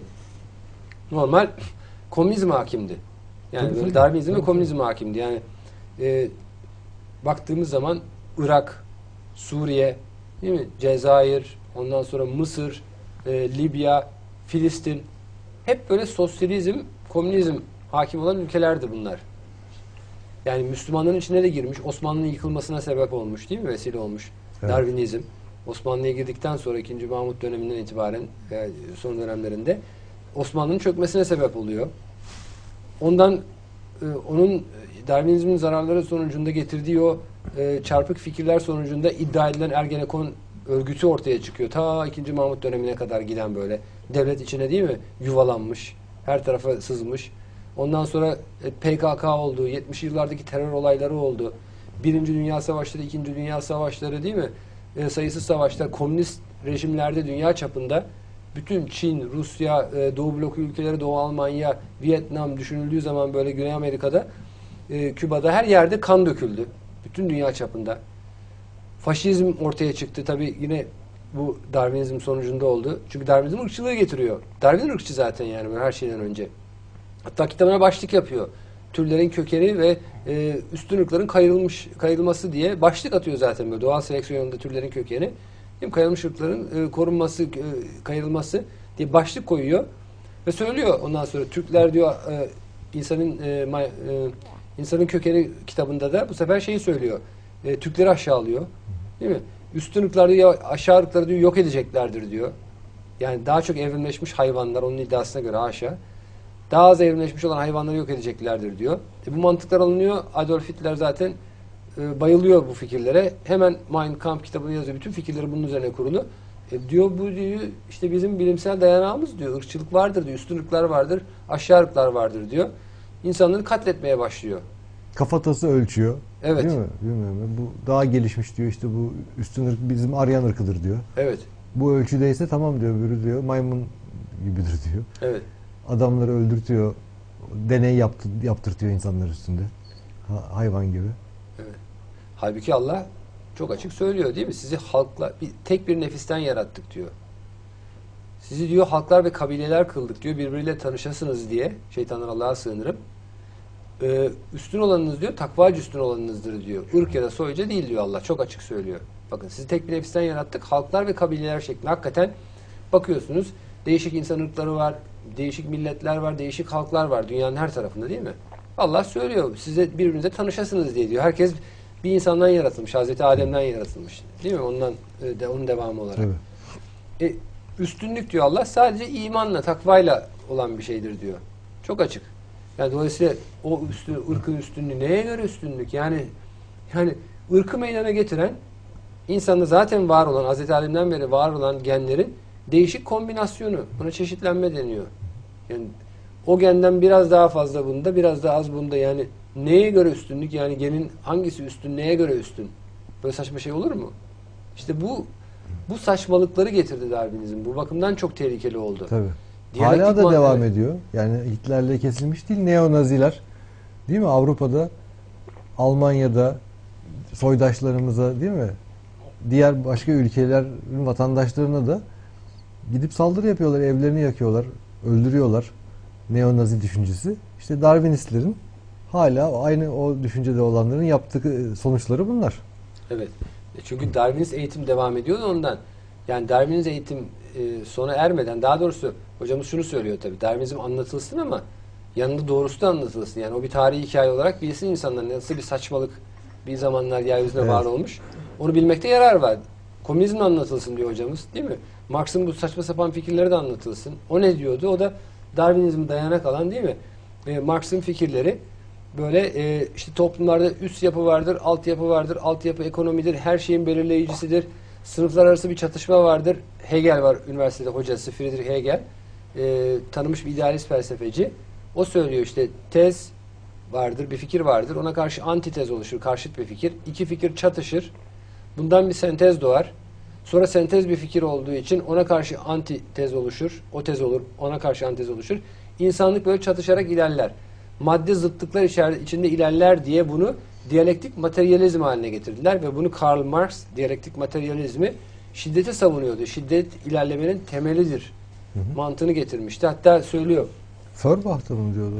C: Normal komünizm hakimdi. Yani
D: tabii,
C: böyle
D: tabii.
C: Darwinizm ve
D: tabii,
C: komünizm hakimdi. Yani e, baktığımız zaman Irak, Suriye, değil mi? Cezayir, ondan sonra Mısır, e, Libya, Filistin, hep böyle sosyalizm, komünizm hakim olan ülkelerdi bunlar. Yani Müslümanların içine de girmiş. Osmanlı'nın yıkılmasına sebep olmuş değil mi? Vesile olmuş.
D: Evet.
C: Darwinizm. Osmanlı'ya girdikten sonra ikinci. Mahmut döneminden itibaren e, son dönemlerinde Osmanlı'nın çökmesine sebep oluyor. Ondan e, onun Darwinizmin zararları sonucunda getirdiği o e, çarpık fikirler sonucunda iddia edilen Ergenekon örgütü ortaya çıkıyor. Ta ikinci. Mahmut dönemine kadar giden böyle. Devlet içine değil mi? Yuvalanmış. Her tarafa sızmış. Ondan sonra e, P K K oldu. yetmişli yıllardaki terör olayları oldu. Birinci Dünya Savaşları, İkinci Dünya Savaşları değil mi? E, sayısız savaşlar. Komünist rejimlerde dünya çapında bütün Çin, Rusya, e, Doğu bloku ülkeleri, Doğu Almanya, Vietnam düşünüldüğü zaman böyle Güney Amerika'da, e, Küba'da her yerde kan döküldü. Bütün dünya çapında. Faşizm ortaya çıktı. Tabii yine bu Darwinizm sonucunda oldu. Çünkü Darwinizm ırkçılığı getiriyor. Darwin ırkçı zaten yani böyle her şeyden önce. Hatta kitabına başlık yapıyor. Türlerin kökeni ve e, üstün ırkların kayırılmış kayırılması diye başlık atıyor zaten böyle doğal seleksiyonunda türlerin kökeni. Değil mi? Kayırılmış ırkların e, korunması, e, kayırılması diye başlık koyuyor ve söylüyor ondan sonra Türkler diyor e, insanın e, ma, e, insanın kökeni kitabında da bu sefer şeyi söylüyor. E, Türkleri aşağılıyor. Değil mi? Üstün ırkları diyor, aşağı ırkları diyor yok edeceklerdir diyor. Yani daha çok evrimleşmiş hayvanlar onun iddiasına göre aşağı. Daha az evrimleşmiş olan hayvanları yok edeceklerdir diyor. E bu mantıklar alınıyor. Adolf Hitler zaten e, bayılıyor bu fikirlere. Hemen Mein Kampf kitabını yazıyor. Bütün fikirleri bunun üzerine kurulu. E diyor bu diyor işte bizim bilimsel dayanağımız diyor. Irkçılık vardır diyor. Üstün ırklar vardır. Aşağı ırklar vardır diyor. İnsanları katletmeye başlıyor.
D: Kafatası ölçüyor.
C: Evet.
D: Değil mi? Bilmiyorum. Bu daha gelişmiş diyor. İşte bu üstün ırk bizim Aryan ırkıdır diyor.
C: Evet.
D: Bu ölçüdeyse tamam diyor. Öbürü diyor maymun gibidir diyor.
C: Evet.
D: Adamları öldürtüyor. Deney yaptı, yaptırtıyor insanlar üstünde. Ha, hayvan gibi.
C: Evet. Halbuki Allah çok açık söylüyor değil mi? Sizi halkla bir, tek bir nefisten yarattık diyor. Sizi diyor halklar ve kabileler kıldık diyor. Birbiriyle tanışasınız diye. Şeytandan Allah'a sığınırım. Ee, üstün olanınız diyor takvacı üstün olanınızdır diyor. Irk ya da soyca değil diyor Allah. Çok açık söylüyor. Bakın sizi tek bir nefisten yarattık. Halklar ve kabileler şeklinde. Hakikaten bakıyorsunuz değişik insan ırkları var. Değişik milletler var. Değişik halklar var. Dünyanın her tarafında değil mi? Allah söylüyor. Size birbirinize tanışasınız diye diyor. Herkes bir insandan yaratılmış. Hazreti Adem'den yaratılmış. Değil mi? Ondan de, onun devamı olarak.
D: Evet.
C: E, üstünlük diyor Allah sadece imanla, takvayla olan bir şeydir diyor. Çok açık. Yani dolayısıyla o üstün, ırkın üstünlüğü neye göre üstünlük? Yani yani ırkı meydana getiren insanda zaten var olan, Hazreti Adem'den beri var olan genlerin değişik kombinasyonu. Buna çeşitlenme deniyor. Yani o genden biraz daha fazla bunda, biraz daha az bunda. Yani neye göre üstünlük? Yani genin hangisi üstün, neye göre üstün? Böyle saçma şey olur mu? İşte bu bu saçmalıkları getirdi Darwinizm. Bu bakımdan çok tehlikeli oldu.
D: Tabii.
C: Diyalektik
D: Hala da
C: man-
D: devam
C: evet.
D: ediyor. Yani Hitler'le kesilmiş değil. Neonaziler değil mi? Avrupa'da, Almanya'da soydaşlarımıza değil mi? Diğer başka ülkelerin vatandaşlarına da gidip saldırı yapıyorlar. Evlerini yakıyorlar. Öldürüyorlar. Neonazi düşüncesi. İşte Darwinistlerin hala aynı o düşüncede olanların yaptığı sonuçları bunlar.
C: Evet. E Çünkü Darwinist eğitim devam ediyor da ondan. Yani Darwinist eğitim e, sona ermeden, daha doğrusu hocamız şunu söylüyor tabii. Darwinizm anlatılsın ama yanında doğrusu da anlatılsın. Yani o bir tarihi hikaye olarak bilsin insanlar nasıl bir saçmalık bir zamanlar yeryüzünde
D: Evet.
C: var olmuş. Onu bilmekte yarar var. Komünizm de anlatılsın diyor hocamız değil mi? Marx'ın bu saçma sapan fikirleri de anlatılsın. O ne diyordu? O da Darwinizm dayanak alan değil mi? E, Marx'ın fikirleri böyle e, işte toplumlarda üst yapı vardır, alt yapı vardır, alt yapı ekonomidir, her şeyin belirleyicisidir. Sınıflar arası bir çatışma vardır. Hegel var üniversitede hocası Friedrich Hegel. E, tanınmış bir idealist felsefeci. O söylüyor işte tez vardır, bir fikir vardır. Ona karşı antitez oluşur, karşıt bir fikir. İki fikir çatışır. Bundan bir sentez doğar. Sonra sentez bir fikir olduğu için ona karşı antitez oluşur. O tez olur, ona karşı antitez oluşur. İnsanlık böyle çatışarak ilerler. Madde zıtlıklar içinde ilerler diye bunu diyalektik materyalizm haline getirdiler ve bunu Karl Marx diyalektik materyalizmi şiddete savunuyordu. Şiddet ilerlemenin temelidir. Hı hı. Mantığını getirmişti. Hatta söylüyor.
D: Feuerbach'ta mı diyordu?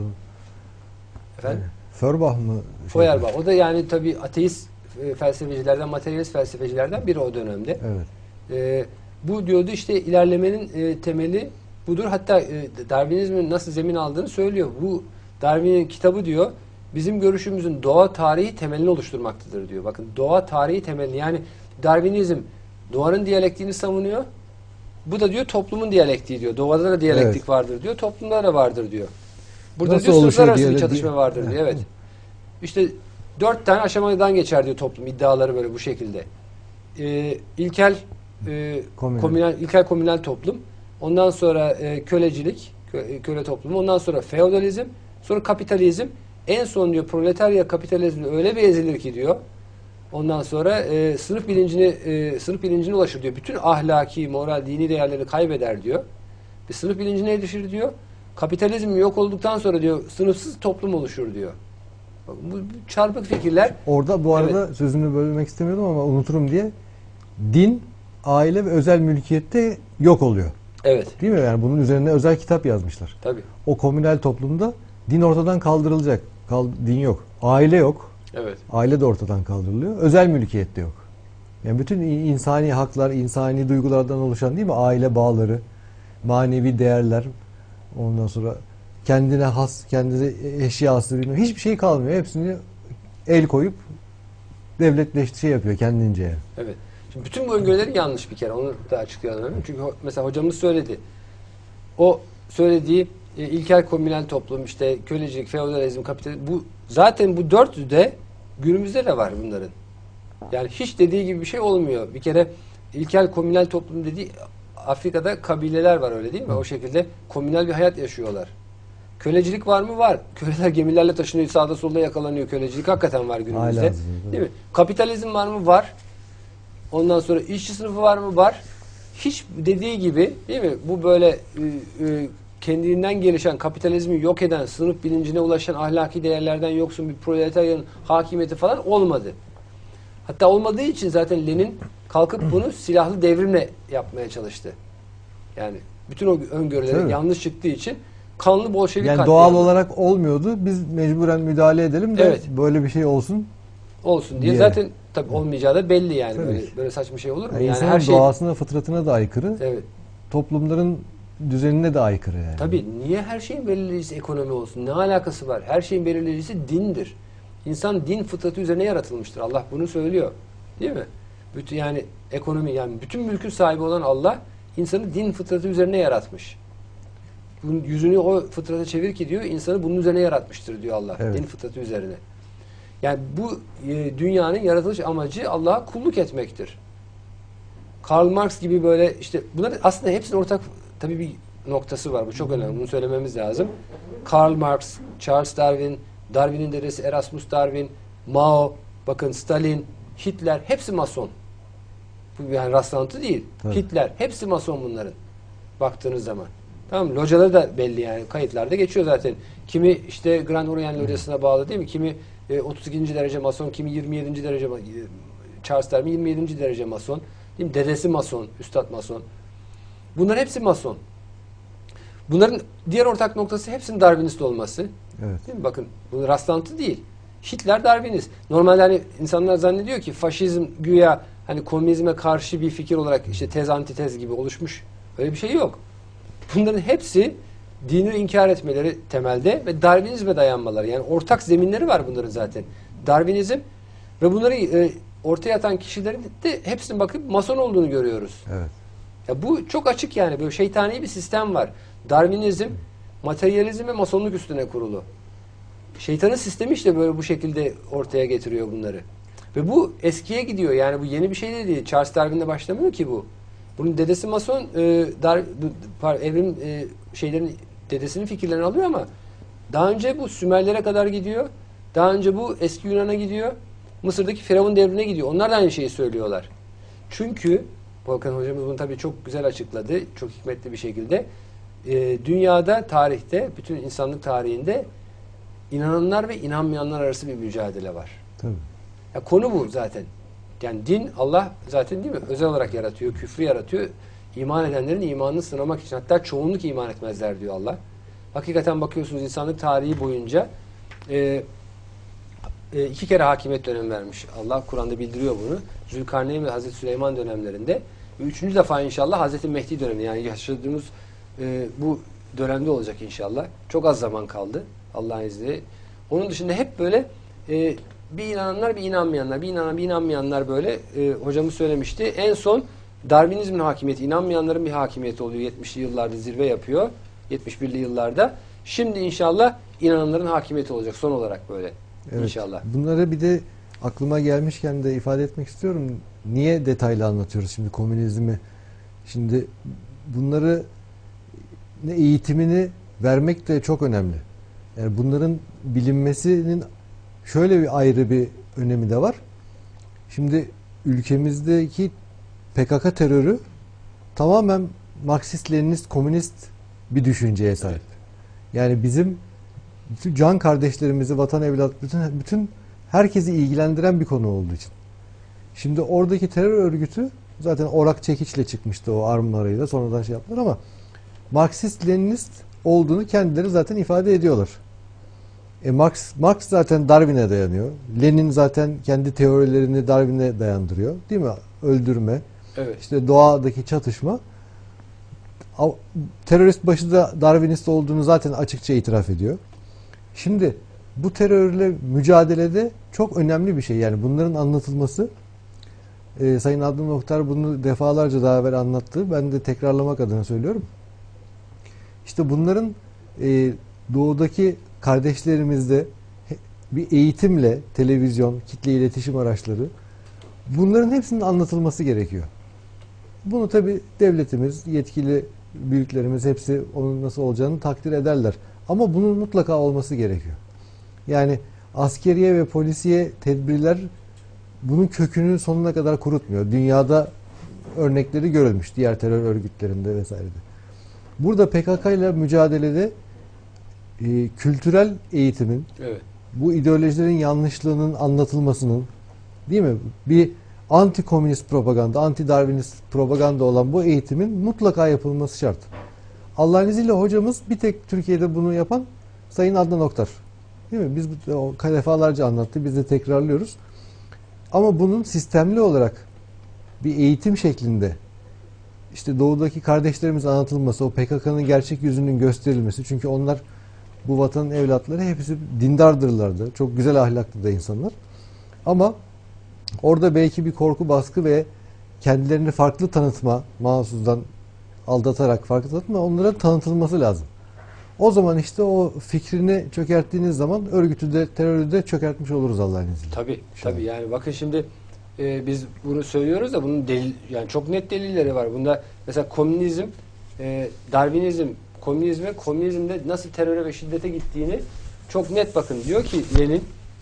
C: Efendim?
D: Feuerbach mı?
C: Feuerbach. O da yani tabii ateist felsefecilerden, materyalist felsefecilerden biri o dönemde.
D: Evet.
C: Ee, bu diyordu işte ilerlemenin e, temeli budur. Hatta e, Darwinizmin nasıl zemin aldığını söylüyor. Bu Darwin'in kitabı diyor bizim görüşümüzün doğa tarihi temelini oluşturmaktadır diyor. Bakın doğa tarihi temelini, yani Darwinizm doğanın diyalektiğini savunuyor. Bu da diyor toplumun diyalektiği diyor. Doğada da diyalektik
D: Evet.
C: vardır diyor. Toplumda da vardır diyor. Burada
D: Nasıl
C: diyor sınıflar
D: oluşuyor
C: arası bir
D: diyalek-
C: çatışma vardır diyor. Evet. İşte dört tane aşamadan geçer diyor toplum, iddiaları böyle bu şekilde. Ee, ilkel e,
D: Komünel.
C: komünel ilkel komünel toplum. Ondan sonra e, kölecilik, kö- köle toplumu. Ondan sonra feodalizm, sonra kapitalizm. En son diyor proletarya kapitalizmle öyle bir ezilir ki diyor. Ondan sonra e, sınıf bilincini e, sınıf bilincine ulaşır diyor. Bütün ahlaki, moral, dini değerleri kaybeder diyor. Bir sınıf bilincine erişir diyor. Kapitalizm yok olduktan sonra diyor sınıfsız toplum oluşur diyor. Bak, bu, bu çarpık fikirler.
D: Orada bu arada sözünü bölmek istemiyordum ama unuturum diye, din, aile ve özel mülkiyette yok oluyor.
C: Evet.
D: Değil mi? Yani bunun üzerine özel kitap yazmışlar.
C: Tabii.
D: O komünel toplumda din ortadan kaldırılacak. Kal, din yok. Aile yok.
C: Evet.
D: Aile de ortadan kaldırılıyor. Özel mülkiyet de yok. Yani bütün insani haklar, insani duygulardan oluşan, değil mi? Aile bağları, manevi değerler, ondan sonra kendine has, kendi eşyası, bilmem, hiçbir şey kalmıyor. Hepsini el koyup devletleşti şey yapıyor kendince yani.
C: Evet. Şimdi bütün bu öngörüleri yanlış bir kere. Onu da açıklayalım. Çünkü ho- mesela hocamız söyledi. O söylediği e, ilkel komünel toplum, işte kölecilik, feodalizm, kapitalizm, bu zaten bu dördü de günümüzde de var bunların. Yani hiç dediği gibi bir şey olmuyor. Bir kere ilkel komünel toplum dediği, Afrika'da kabileler var, öyle değil mi? O şekilde komünel bir hayat yaşıyorlar. Kölecilik var mı? Var. Köleler gemilerle taşınıyor, sağda solda yakalanıyor. Kölecilik hakikaten var günümüzde.
D: Hala,
C: Değil mi? Kapitalizm var mı? Var. Ondan sonra işçi sınıfı var mı? Var. Hiç dediği gibi, değil mi? Bu böyle e, e, kendinden gelişen, kapitalizmi yok eden, sınıf bilincine ulaşan, ahlaki değerlerden yoksun bir proletaryanın hakimiyeti falan olmadı. Hatta olmadığı için zaten Lenin kalkıp bunu silahlı devrimle yapmaya çalıştı. Yani bütün o öngörüleri
D: Tabii.
C: yanlış çıktığı için kanlı Bolşevik
D: Yani
C: katliamı
D: doğal olarak olmuyordu. Biz mecburen müdahale edelim de
C: Evet.
D: böyle bir şey olsun.
C: olsun diye.
D: diye.
C: Zaten tabii olmayacağı da belli yani.
D: Tabii
C: Böyle,
D: ki.
C: böyle saçma şey olur mu?
D: Yani
C: Yani
D: insanın
C: her şey
D: doğasına, fıtratına da aykırı.
C: evet.
D: Toplumların düzenine de aykırı yani.
C: Tabii niye her şeyin belirleyicisi ekonomi olsun? Ne alakası var? Her şeyin belirleyicisi dindir. İnsan din fıtratı üzerine yaratılmıştır. Allah bunu söylüyor. Değil mi? Bütün yani ekonomi, yani bütün mülkün sahibi olan Allah insanı din fıtratı üzerine yaratmış. Bunun yüzünü o fıtrata çevir ki diyor, insanı bunun üzerine yaratmıştır diyor Allah.
D: Evet.
C: Din fıtratı üzerine. Yani bu e, dünyanın yaratılış amacı Allah'a kulluk etmektir. Karl Marx gibi böyle işte, bunların aslında hepsinin ortak tabii bir noktası var. Bu çok önemli. Bunu söylememiz lazım. Karl Marx, Charles Darwin, Darwin'in dedesi Erasmus Darwin, Mao, bakın Stalin, Hitler, hepsi mason. Bu yani rastlantı değil.
D: Tabii.
C: Hitler, hepsi mason bunların. Baktığınız zaman. Tamam mı? Locaları da belli yani. Kayıtlarda geçiyor zaten. Kimi işte Grand Orient Locası'na bağlı, değil mi? Kimi e, otuz ikinci derece mason, kimi yirmi yedinci derece ma- e, Charles Darwin yirmi yedinci derece mason. Değil mi? Dedesi mason, üstad mason. Bunların hepsi mason. Bunların diğer ortak noktası hepsinin Darwinist olması.
D: Evet.
C: Değil mi? Bakın bu rastlantı değil. Hitler Darwinist. Normalde hani insanlar zannediyor ki faşizm güya hani komünizme karşı bir fikir olarak işte tez antitez gibi oluşmuş. Öyle bir şey yok. Bunların hepsi dini inkar etmeleri temelde ve Darwinizme dayanmaları. Yani ortak zeminleri var bunların zaten. Darwinizm ve bunları e, ortaya atan kişilerin de hepsinin bakıp mason olduğunu görüyoruz.
D: Evet.
C: Ya bu çok açık yani. Böyle şeytani bir sistem var. Darwinizm, materyalizm ve masonluk üstüne kurulu. Şeytanın sistemi işte böyle bu şekilde ortaya getiriyor bunları. Ve bu eskiye gidiyor. Yani bu yeni bir şey de değil. Charles Darwin'de başlamıyor ki bu. Bunun dedesi mason, e, dar, bu, par, evrim e, şeylerin dedesinin fikirlerini alıyor ama daha önce bu Sümerlere kadar gidiyor. Daha önce bu eski Yunan'a gidiyor. Mısır'daki Firavun devrine gidiyor. Onlar da aynı şeyi söylüyorlar. Çünkü Volkan hocamız bunu tabii çok güzel açıkladı. Çok hikmetli bir şekilde. E, dünyada, tarihte, bütün insanlık tarihinde inananlar ve inanmayanlar arası bir mücadele var.
D: Tabii.
C: Ya konu bu zaten. Yani din, Allah zaten değil mi? Özel olarak yaratıyor, küfrü yaratıyor. İman edenlerin imanını sınamak için. Hatta çoğunluk iman etmezler diyor Allah. Hakikaten bakıyorsunuz insanlık tarihi boyunca e, e, iki kere hakimiyet dönemi vermiş. Allah Kur'an'da bildiriyor bunu. Zülkarneyn ve Hazreti Süleyman dönemlerinde. Ve üçüncü defa inşallah Hazreti Mehdi dönemi. Yani yaşadığımız e, bu dönemde olacak inşallah. Çok az zaman kaldı Allah'ın izniyle. Onun dışında hep böyle e, bir inananlar bir inanmayanlar, bir inanan bir inanmayanlar böyle e, hocamız söylemişti. En son Darwinizmin hakimiyeti, inanmayanların bir hakimiyeti oluyor. yetmişli yıllarda zirve yapıyor. yetmiş birli yıllarda. Şimdi inşallah inananların hakimiyeti olacak son olarak böyle.
D: Evet.
C: İnşallah.
D: Bunları bir de aklıma gelmişken de ifade etmek istiyorum. Niye detaylı anlatıyoruz şimdi komünizmi? Şimdi bunları eğitimini vermek de çok önemli. Yani bunların bilinmesinin şöyle bir ayrı bir önemi de var. Şimdi ülkemizdeki P K K terörü tamamen Marksist, Leninist, komünist bir düşünceye sahip. Yani bizim bütün can kardeşlerimizi, vatan evlat, bütün, bütün herkesi ilgilendiren bir konu olduğu için. Şimdi oradaki terör örgütü zaten Orak Çekiç'le çıkmıştı o armlarıyla, sonradan şey yaptılar ama Marksist, Leninist olduğunu kendileri zaten ifade ediyorlar. E Marx, Marx zaten Darwin'e dayanıyor. Lenin zaten kendi teorilerini Darwin'e dayandırıyor. Değil mi? Öldürme,
C: Evet.
D: işte doğadaki çatışma. Terörist başı da Darwinist olduğunu zaten açıkça itiraf ediyor. Şimdi bu terörle mücadelede çok önemli bir şey. Yani bunların anlatılması, e, Sayın Adnan Oktar bunu defalarca daha evvel anlattı. Ben de tekrarlamak adına söylüyorum. İşte bunların e, doğudaki kardeşlerimizde bir eğitimle, televizyon, kitle iletişim araçları, bunların hepsinin anlatılması gerekiyor. Bunu tabii devletimiz, yetkili büyüklerimiz hepsi onun nasıl olacağını takdir ederler. Ama bunun mutlaka olması gerekiyor. Yani askeriye ve polisiye tedbirler bunun kökünü sonuna kadar kurutmuyor. Dünyada örnekleri görülmüş diğer terör örgütlerinde vesairede. Burada P K K ile mücadelede e, kültürel eğitimin,
C: Evet.
D: bu ideolojilerin yanlışlığının anlatılmasının, değil mi? Bir anti-komünist propaganda, anti-Darwinist propaganda olan bu eğitimin mutlaka yapılması şart. Allah'ın izniyle hocamız bir tek Türkiye'de bunu yapan Sayın Adnan Oktar. Değil mi? Biz o defalarca anlattı, biz de tekrarlıyoruz. Ama bunun sistemli olarak bir eğitim şeklinde işte doğudaki kardeşlerimiz anlatılması, o P K K'nın gerçek yüzünün gösterilmesi. Çünkü onlar bu vatanın evlatları, hepsi dindardırlardı. Çok güzel ahlaklı da insanlar. Ama orada belki bir korku, baskı ve kendilerini farklı tanıtma, mahsusdan aldatarak farklı tanıtma, onlara tanıtılması lazım. O zaman işte o fikrini çökerttiğiniz zaman örgütü de, terörü de çökertmiş oluruz Allah'ın izniyle.
C: Tabii, tabii. Yani bakın şimdi e, biz bunu söylüyoruz da bunun delil, yani çok net delilleri var. Bunda mesela komünizm, e, Darwinizm, komünizme, komünizmde nasıl teröre ve şiddete gittiğini çok net bakın. Diyor ki Lenin,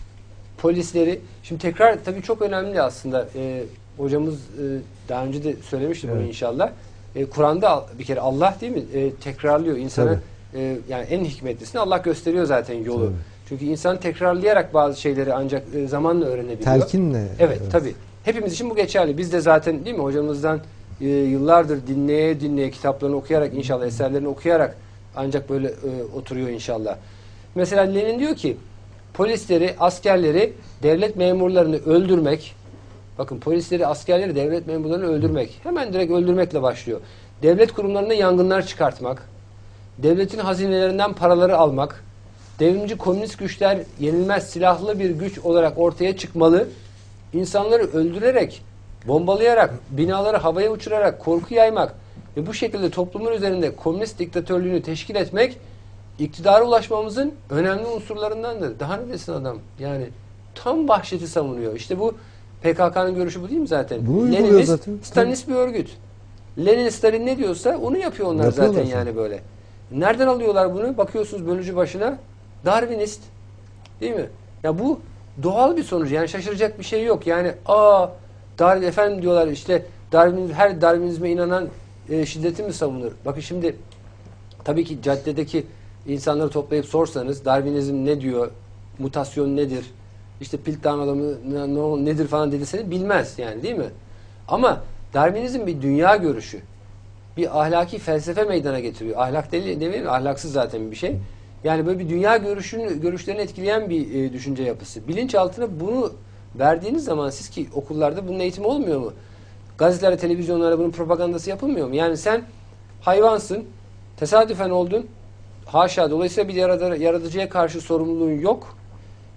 C: polisleri, şimdi tekrar tabii çok önemli aslında. E, hocamız e, daha önce de söylemişti bunu
D: Evet.
C: inşallah. E, Kur'an'da bir kere Allah değil mi? E, tekrarlıyor insana.
D: Tabii.
C: E, yani en hikmetlisini Allah gösteriyor zaten yolu.
D: Tabii.
C: Çünkü insan tekrarlayarak bazı şeyleri ancak e, zamanla öğrenebiliyor.
D: Telkinle.
C: Evet,
D: evet.
C: tabii. Hepimiz için bu geçerli. Biz de zaten değil mi hocamızdan e, yıllardır dinleye dinleye kitaplarını okuyarak inşallah eserlerini okuyarak ancak böyle e, oturuyor inşallah. Mesela Lenin diyor ki polisleri, askerleri, devlet memurlarını öldürmek, bakın polisleri, askerleri, devlet memurlarını öldürmek, hemen direkt öldürmekle başlıyor. Devlet kurumlarında yangınlar çıkartmak, devletin hazinelerinden paraları almak, devrimci komünist güçler yenilmez silahlı bir güç olarak ortaya çıkmalı, insanları öldürerek, bombalayarak, binaları havaya uçurarak, korku yaymak ve bu şekilde toplumun üzerinde komünist diktatörlüğünü teşkil etmek, iktidara ulaşmamızın önemli unsurlarındandır. Daha ne desin adam? Yani tam vahşeti savunuyor. İşte bu P K K'nın görüşü bu değil mi zaten?
D: Bunu uyguluyor
C: Leninist,
D: zaten.
C: Stalinist bir örgüt. Lenin, Stalin ne diyorsa onu yapıyor onlar
D: Yapıyorlar
C: zaten
D: zaten.
C: yani böyle. Nereden alıyorlar bunu? Bakıyorsunuz bölücü başına. Darwinist. Değil mi? Ya bu doğal bir sonuç. Yani şaşıracak bir şey yok. Yani aa Darwin efendim diyorlar işte Darwin, her Darwinizme inanan e, şiddeti mi savunur? Bakın şimdi tabii ki caddedeki insanları toplayıp sorsanız Darwinizm ne diyor? Mutasyon nedir? İşte Piltdown adamı ne, nedir falan dediseniz bilmez yani değil mi? Ama Darwinizm bir dünya görüşü. Bir ahlaki felsefe meydana getiriyor. Ahlak değil, değil mi? Ahlaksız zaten bir şey. Yani böyle bir dünya görüşünü, görüşlerini etkileyen bir e, düşünce yapısı. Bilinçaltına bunu verdiğiniz zaman siz ki okullarda bunun eğitimi olmuyor mu? Gazetelerde, televizyonlarda bunun propagandası yapılmıyor mu? Yani sen hayvansın, tesadüfen oldun, haşa, dolayısıyla bir yaradı, yaratıcıya karşı sorumluluğun yok.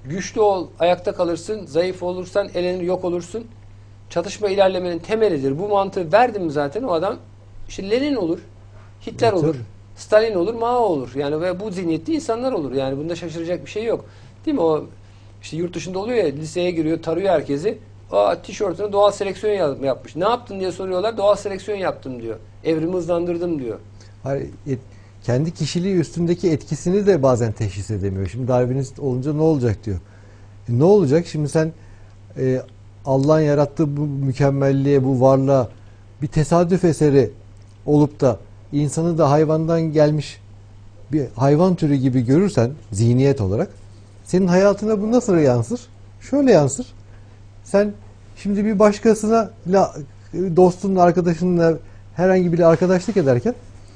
C: Güçlü ol, ayakta kalırsın. Zayıf olursan elenir, yok olursun. Çatışma ilerlemenin temelidir. Bu mantığı verdim mi zaten o adam işte Lenin olur, Hitler
D: Evet,
C: olur,
D: tabii.
C: Stalin olur, Mao olur. Yani ve bu zihniyetli insanlar olur. Yani bunda şaşıracak bir şey yok. Değil mi? O işte yurt dışında oluyor ya, liseye giriyor, tarıyor herkesi. Aa, tişörtüne doğal seleksiyon yap- yapmış. Ne yaptın diye soruyorlar. Doğal seleksiyon yaptım diyor. Evrimi hızlandırdım diyor.
D: Hayır, et- kendi kişiliği üstündeki etkisini de bazen teşhis edemiyor. Şimdi Darwinist olunca ne olacak diyor. E, ne olacak? Şimdi sen e, Allah'ın yarattığı bu mükemmelliğe, bu varlığa bir tesadüf eseri olup da insanı da hayvandan gelmiş bir hayvan türü gibi görürsen zihniyet olarak senin hayatına bu nasıl yansır? Şöyle yansır. Sen şimdi bir başkasına la- dostunla, arkadaşınla herhangi bir arkadaşlık ederken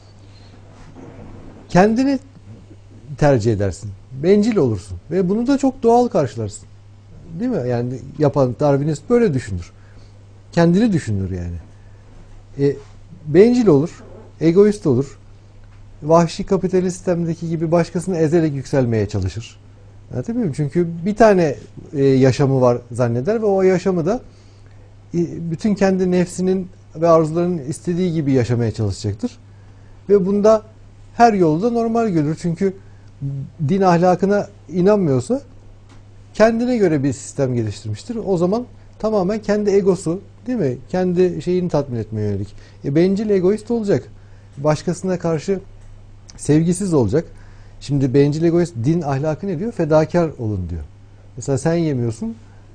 D: kendini tercih edersin. Bencil olursun. Ve bunu da çok doğal karşılarsın. Değil mi? Yani yapan Darwinist böyle düşünür. Kendini düşünür yani. E, bencil olur. Egoist olur. Vahşi kapitalist sistemdeki gibi başkasını ezerek yükselmeye çalışır. Anlatabiliyor muyum? Çünkü bir tane e, yaşamı var zanneder ve o yaşamı da e, bütün kendi nefsinin ve arzularının istediği gibi yaşamaya çalışacaktır. Ve bunda her yolu da normal görür. Çünkü din ahlakına inanmıyorsa kendine göre bir sistem geliştirmiştir. O zaman tamamen kendi egosu, değil mi? Kendi şeyini tatmin etmeye yönelik. E, bencil, egoist olacak. Başkasına karşı sevgisiz olacak. Şimdi bencil, egoist din ahlakı ne diyor? Fedakar olun diyor. Mesela sen yemiyorsun.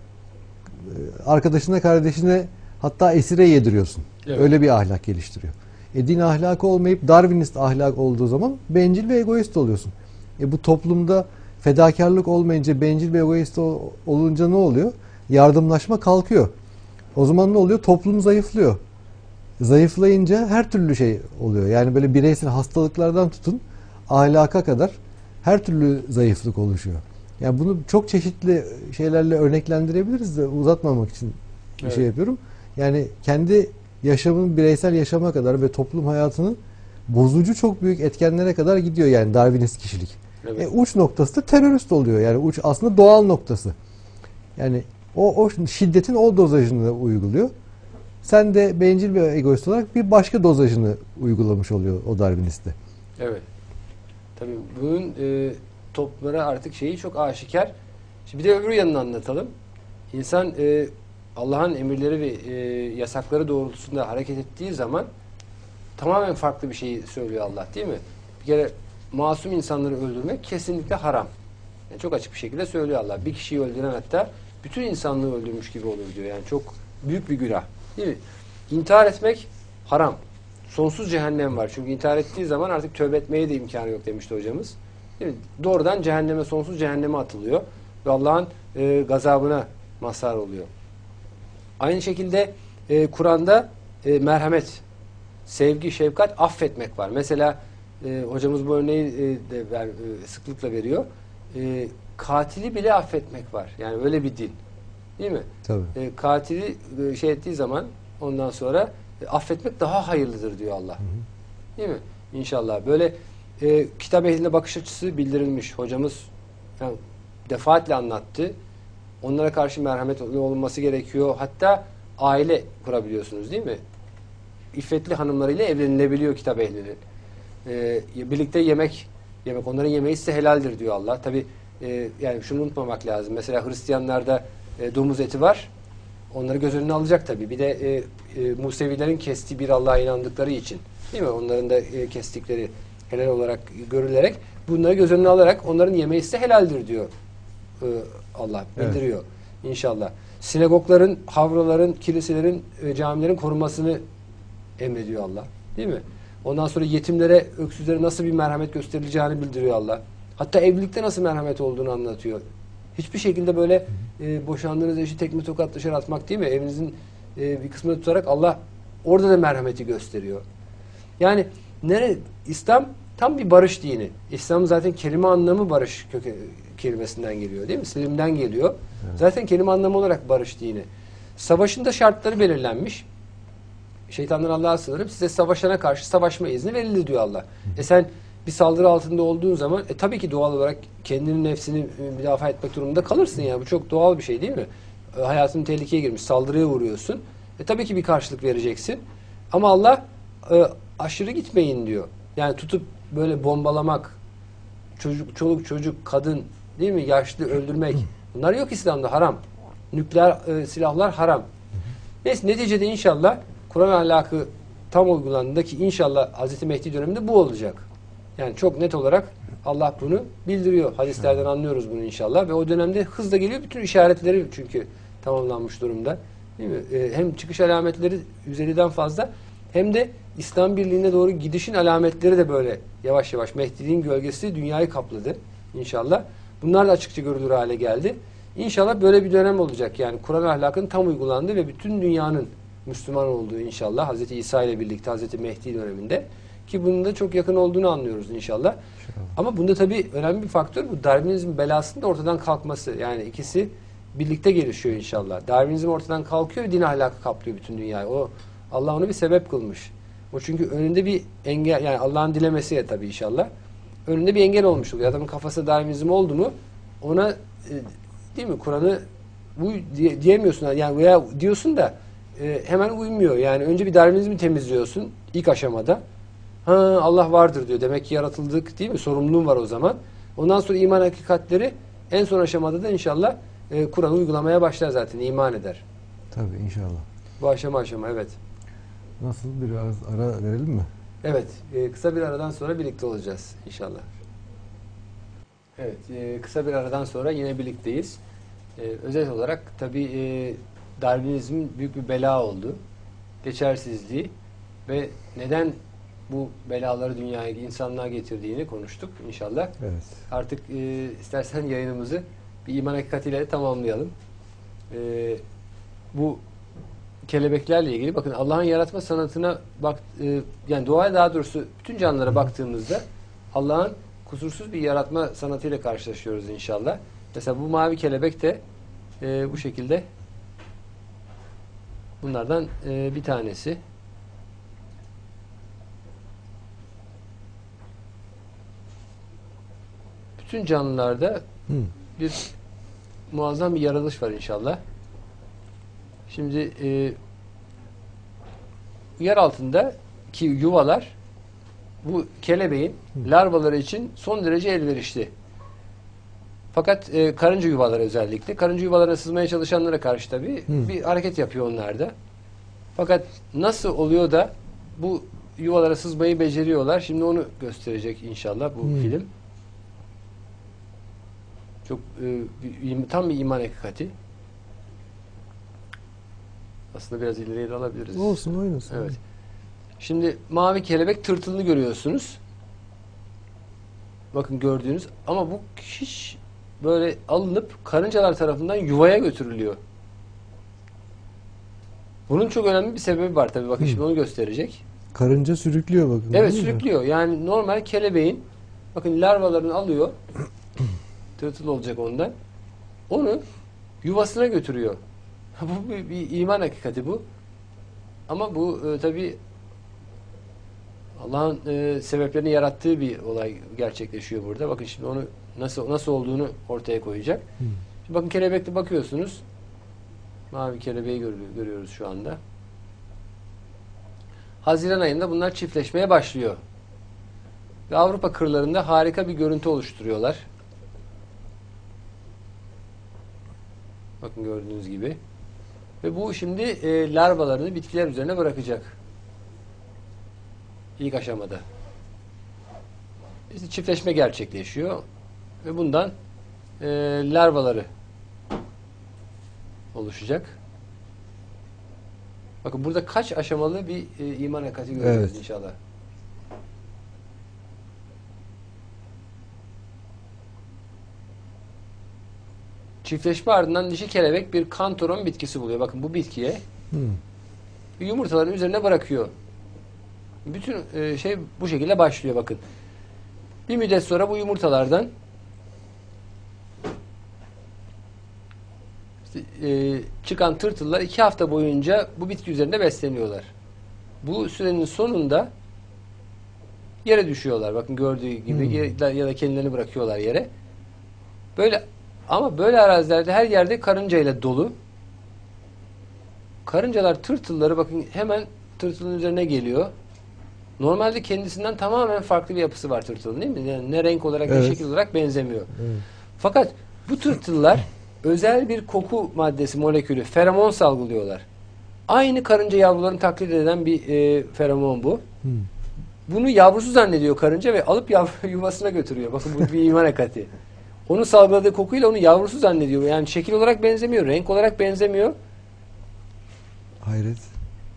D: Arkadaşına, kardeşine hatta esire yediriyorsun.
C: Evet.
D: Öyle bir ahlak geliştiriyor. E, din ahlakı olmayıp Darwinist ahlak olduğu zaman bencil ve egoist oluyorsun. E, bu toplumda fedakarlık olmayınca, bencil ve egoist ol- olunca ne oluyor? Yardımlaşma kalkıyor. O zaman ne oluyor? Toplum zayıflıyor. Zayıflayınca her türlü şey oluyor. Yani böyle bireysel hastalıklardan tutun ahlaka kadar her türlü zayıflık oluşuyor. Yani bunu çok çeşitli şeylerle örneklendirebiliriz de uzatmamak için bir
C: Evet.
D: şey yapıyorum. Yani kendi yaşamın bireysel yaşama kadar ve toplum hayatının bozucu çok büyük etkenlere kadar gidiyor yani Darwinist kişilik.
C: Evet.
D: E, uç noktası da terörist oluyor. Yani uç aslında doğal noktası. Yani o, o şiddetin o dozajını uyguluyor. Sen de bencil ve egoist olarak bir başka dozajını uygulamış oluyor o Darwinist'te.
C: Evet. Tabii bunun e, toplumlara artık şeyi çok aşikar. Şimdi bir de öbür yanını anlatalım. İnsan e, Allah'ın emirleri ve e, yasakları doğrultusunda hareket ettiği zaman tamamen farklı bir şey söylüyor Allah, değil mi? Bir kere masum insanları öldürmek kesinlikle haram. Yani çok açık bir şekilde söylüyor Allah. Bir kişiyi öldüren hatta bütün insanlığı öldürmüş gibi olur diyor. Yani çok büyük bir günah. Değil mi? İntihar etmek haram. Sonsuz cehennem var. Çünkü intihar ettiği zaman artık tövbe etmeye de imkanı yok demişti hocamız. Değil mi? Doğrudan cehenneme, sonsuz cehenneme atılıyor. Ve Allah'ın e, gazabına mazhar oluyor. Aynı şekilde e, Kur'an'da e, merhamet, sevgi, şefkat, affetmek var. Mesela e, hocamız bu örneği e, de ver, e, sıklıkla veriyor. E, katili bile affetmek var. Yani öyle bir din. Değil mi?
D: Tabii.
C: E, katili e, şey ettiği zaman ondan sonra e, affetmek daha hayırlıdır diyor Allah.
D: Hı hı.
C: Değil mi? İnşallah. Böyle e, kitap ehline bakış açısı bildirilmiş. Hocamız yani, defaatle anlattı. Onlara karşı merhamet olunması gerekiyor. Hatta aile kurabiliyorsunuz, değil mi? İffetli hanımlarıyla evlenilebiliyor kitap ehlinin. E, birlikte yemek yemek. Onların yemeği size helaldir diyor Allah. Tabi e, yani şunu unutmamak lazım. Mesela Hristiyanlarda e, domuz eti var. Onları göz önüne alacak tabi. Bir de e, e, Musevilerin kestiği bir Allah'a inandıkları için, değil mi? Onların da e, kestikleri helal olarak görülerek bunları göz önüne alarak onların yemeği size helaldir diyor e, Allah. Bildiriyor. Evet. İnşallah. Sinagogların, havraların, kiliselerin, e, camilerin korunmasını emrediyor Allah. Değil mi? Ondan sonra yetimlere, öksüzlere nasıl bir merhamet gösterileceğini bildiriyor Allah. Hatta evlilikte nasıl merhamet olduğunu anlatıyor. Hiçbir şekilde böyle e, boşandığınız eşi tekme tokat dışarı atmak değil mi? Evinizin e, bir kısmını tutarak Allah orada da merhameti gösteriyor. Yani nere İslam tam bir barış dini. İslam zaten kelime anlamı barış köke, kelimesinden geliyor, değil mi? Selim'den geliyor. Evet. Zaten kelime anlamı olarak barış dini. Savaşın da şartları belirlenmiş. Şeytandan Allah'a sığınırım. Size savaşana karşı savaşma izni verildi diyor Allah. E sen bir saldırı altında olduğun zaman e, tabii ki doğal olarak kendinin nefsini e, müdafaa etmek durumunda kalırsın ya. Bu çok doğal bir şey değil mi? E, hayatın tehlikeye girmiş, saldırıya uğruyorsun. E, tabii ki bir karşılık vereceksin. Ama Allah e, aşırı gitmeyin diyor. Yani tutup böyle bombalamak, çocuk, çoluk çocuk, kadın değil mi? Yaşlı öldürmek. Bunlar yok İslam'da, haram. Nükleer e, silahlar haram. Neyse neticede inşallah Kur'an ahlakı tam uygulandığında ki inşallah Hazreti Mehdi döneminde bu olacak. Yani çok net olarak Allah bunu bildiriyor. Hadislerden anlıyoruz bunu inşallah ve o dönemde hızla geliyor. Bütün işaretleri çünkü tamamlanmış durumda. Değil mi? E, hem çıkış alametleri yüz elliden fazla hem de İslam birliğine doğru gidişin alametleri de böyle yavaş yavaş Mehdi'nin gölgesi dünyayı kapladı inşallah. Bunlar da açıkça görülür hale geldi. İnşallah böyle bir dönem olacak. Yani Kur'an ahlakının tam uygulandığı ve bütün dünyanın Müslüman olduğu inşallah Hazreti İsa ile birlikte Hazreti Mehdi döneminde ki bunun da çok yakın olduğunu anlıyoruz inşallah. İnşallah. Ama bunda tabii önemli bir faktör bu Darwinizm belasının da ortadan kalkması. Yani ikisi birlikte gelişiyor inşallah. Darwinizm ortadan kalkıyor ve din ahlakı kaplıyor bütün dünyayı. O Allah onu bir sebep kılmış. O çünkü önünde bir engel yani Allah'ın dilemesi ya tabii inşallah. Önünde bir engel olmuş oluyor. Adamın kafasında Darwinizm oldu mu ona e, değil mi Kur'an'ı bu diye, diyemiyorsun yani veya diyorsun da e, hemen uymuyor. Yani önce bir Darwinizmi temizliyorsun ilk aşamada. Ha Allah vardır diyor. Demek ki yaratıldık değil mi? Sorumluluğun var o zaman. Ondan sonra iman hakikatleri en son aşamada da inşallah e, Kur'an'ı uygulamaya başlar zaten. İman eder.
D: Tabii inşallah.
C: Bu aşama aşama evet.
D: Nasıl biraz ara verelim mi?
C: Evet. E, kısa bir aradan sonra birlikte olacağız inşallah. Evet. E, kısa bir aradan sonra yine birlikteyiz. E, özet olarak tabii e, Darwinizmin büyük bir bela oldu. Geçersizliği ve neden bu belaları dünyaya, insanlığa getirdiğini konuştuk inşallah.
D: Evet.
C: Artık e, istersen yayınımızı bir iman hakikatiyle de tamamlayalım. E, bu kelebeklerle ilgili bakın Allah'ın yaratma sanatına bak e, yani doğaya daha doğrusu bütün canlılara baktığımızda Allah'ın kusursuz bir yaratma sanatıyla karşılaşıyoruz inşallah. Mesela bu mavi kelebek de e, bu şekilde bunlardan e, bir tanesi. Bütün canlılarda
D: Hı.
C: bir muazzam bir yaratılış var inşallah. Şimdi e, yer altındaki yuvalar bu kelebeğin larvaları için son derece elverişli. Fakat e, karınca yuvaları özellikle. Karınca yuvalarına sızmaya çalışanlara karşı tabii
D: Hı.
C: bir hareket yapıyor onlar da. Fakat nasıl oluyor da bu yuvalara sızmayı beceriyorlar? Şimdi onu gösterecek inşallah bu
D: Hı.
C: film. Çok e, bir, tam bir iman hakikati. Aslında biraz ileriye de alabiliriz.
D: Olsun oynasın.
C: Evet. Şimdi mavi kelebek tırtılını görüyorsunuz. Bakın gördüğünüz ama bu hiç böyle alınıp karıncalar tarafından yuvaya götürülüyor. Bunun çok önemli bir sebebi var tabii. Bakın
D: Hı.
C: şimdi onu gösterecek.
D: Karınca sürüklüyor bakın.
C: Evet
D: değil mi?
C: sürüklüyor. Yani normal kelebeğin bakın larvalarını alıyor. Tırtıl olacak ondan. Onu yuvasına götürüyor. Bu bir, bir iman hakikati bu. Ama bu e, tabii Allah'ın e, sebeplerini yarattığı bir olay gerçekleşiyor burada. Bakın şimdi onu nasıl nasıl olduğunu ortaya koyacak.
D: Hı.
C: Şimdi bakın kelebekte bakıyorsunuz. Mavi kelebeği görüyor, görüyoruz şu anda. Haziran ayında bunlar çiftleşmeye başlıyor. Ve Avrupa kırlarında harika bir görüntü oluşturuyorlar. Bakın gördüğünüz gibi. Ve bu şimdi e, larvalarını bitkiler üzerine bırakacak. İlk aşamada. İşte çiftleşme gerçekleşiyor. Ve bundan e, larvaları oluşacak. Bakın burada kaç aşamalı bir e, iman hakikati görüyoruz
D: Evet.
C: inşallah. Çiftleşme ardından dişi kelebek bir kantaron bitkisi buluyor. Bakın bu bitkiye
D: Hı.
C: yumurtaların üzerine bırakıyor. Bütün e, şey bu şekilde başlıyor bakın. Bir müddet sonra bu yumurtalardan işte, e, çıkan tırtıllar iki hafta boyunca bu bitki üzerinde besleniyorlar. Bu sürenin sonunda yere düşüyorlar. Bakın gördüğü gibi ya, ya da kendilerini bırakıyorlar yere. Böyle ama böyle arazilerde her yerde karıncayla dolu. Karıncalar tırtılları bakın hemen tırtılın üzerine geliyor. Normalde kendisinden tamamen farklı bir yapısı var tırtılın, değil mi? Yani ne renk olarak
D: Evet.
C: ne şekil olarak benzemiyor.
D: Evet.
C: Fakat bu tırtıllar özel bir koku maddesi molekülü, feromon salgılıyorlar. Aynı karınca yavrularını taklit eden bir e, feromon bu.
D: Hmm.
C: Bunu yavrusu zannediyor karınca ve alıp yavru yuvasına götürüyor. Bakın bu bir iman ekati. Onun salgıladığı kokuyla onu yavrusu zannediyor. Yani şekil olarak benzemiyor, renk olarak benzemiyor.
D: Hayret.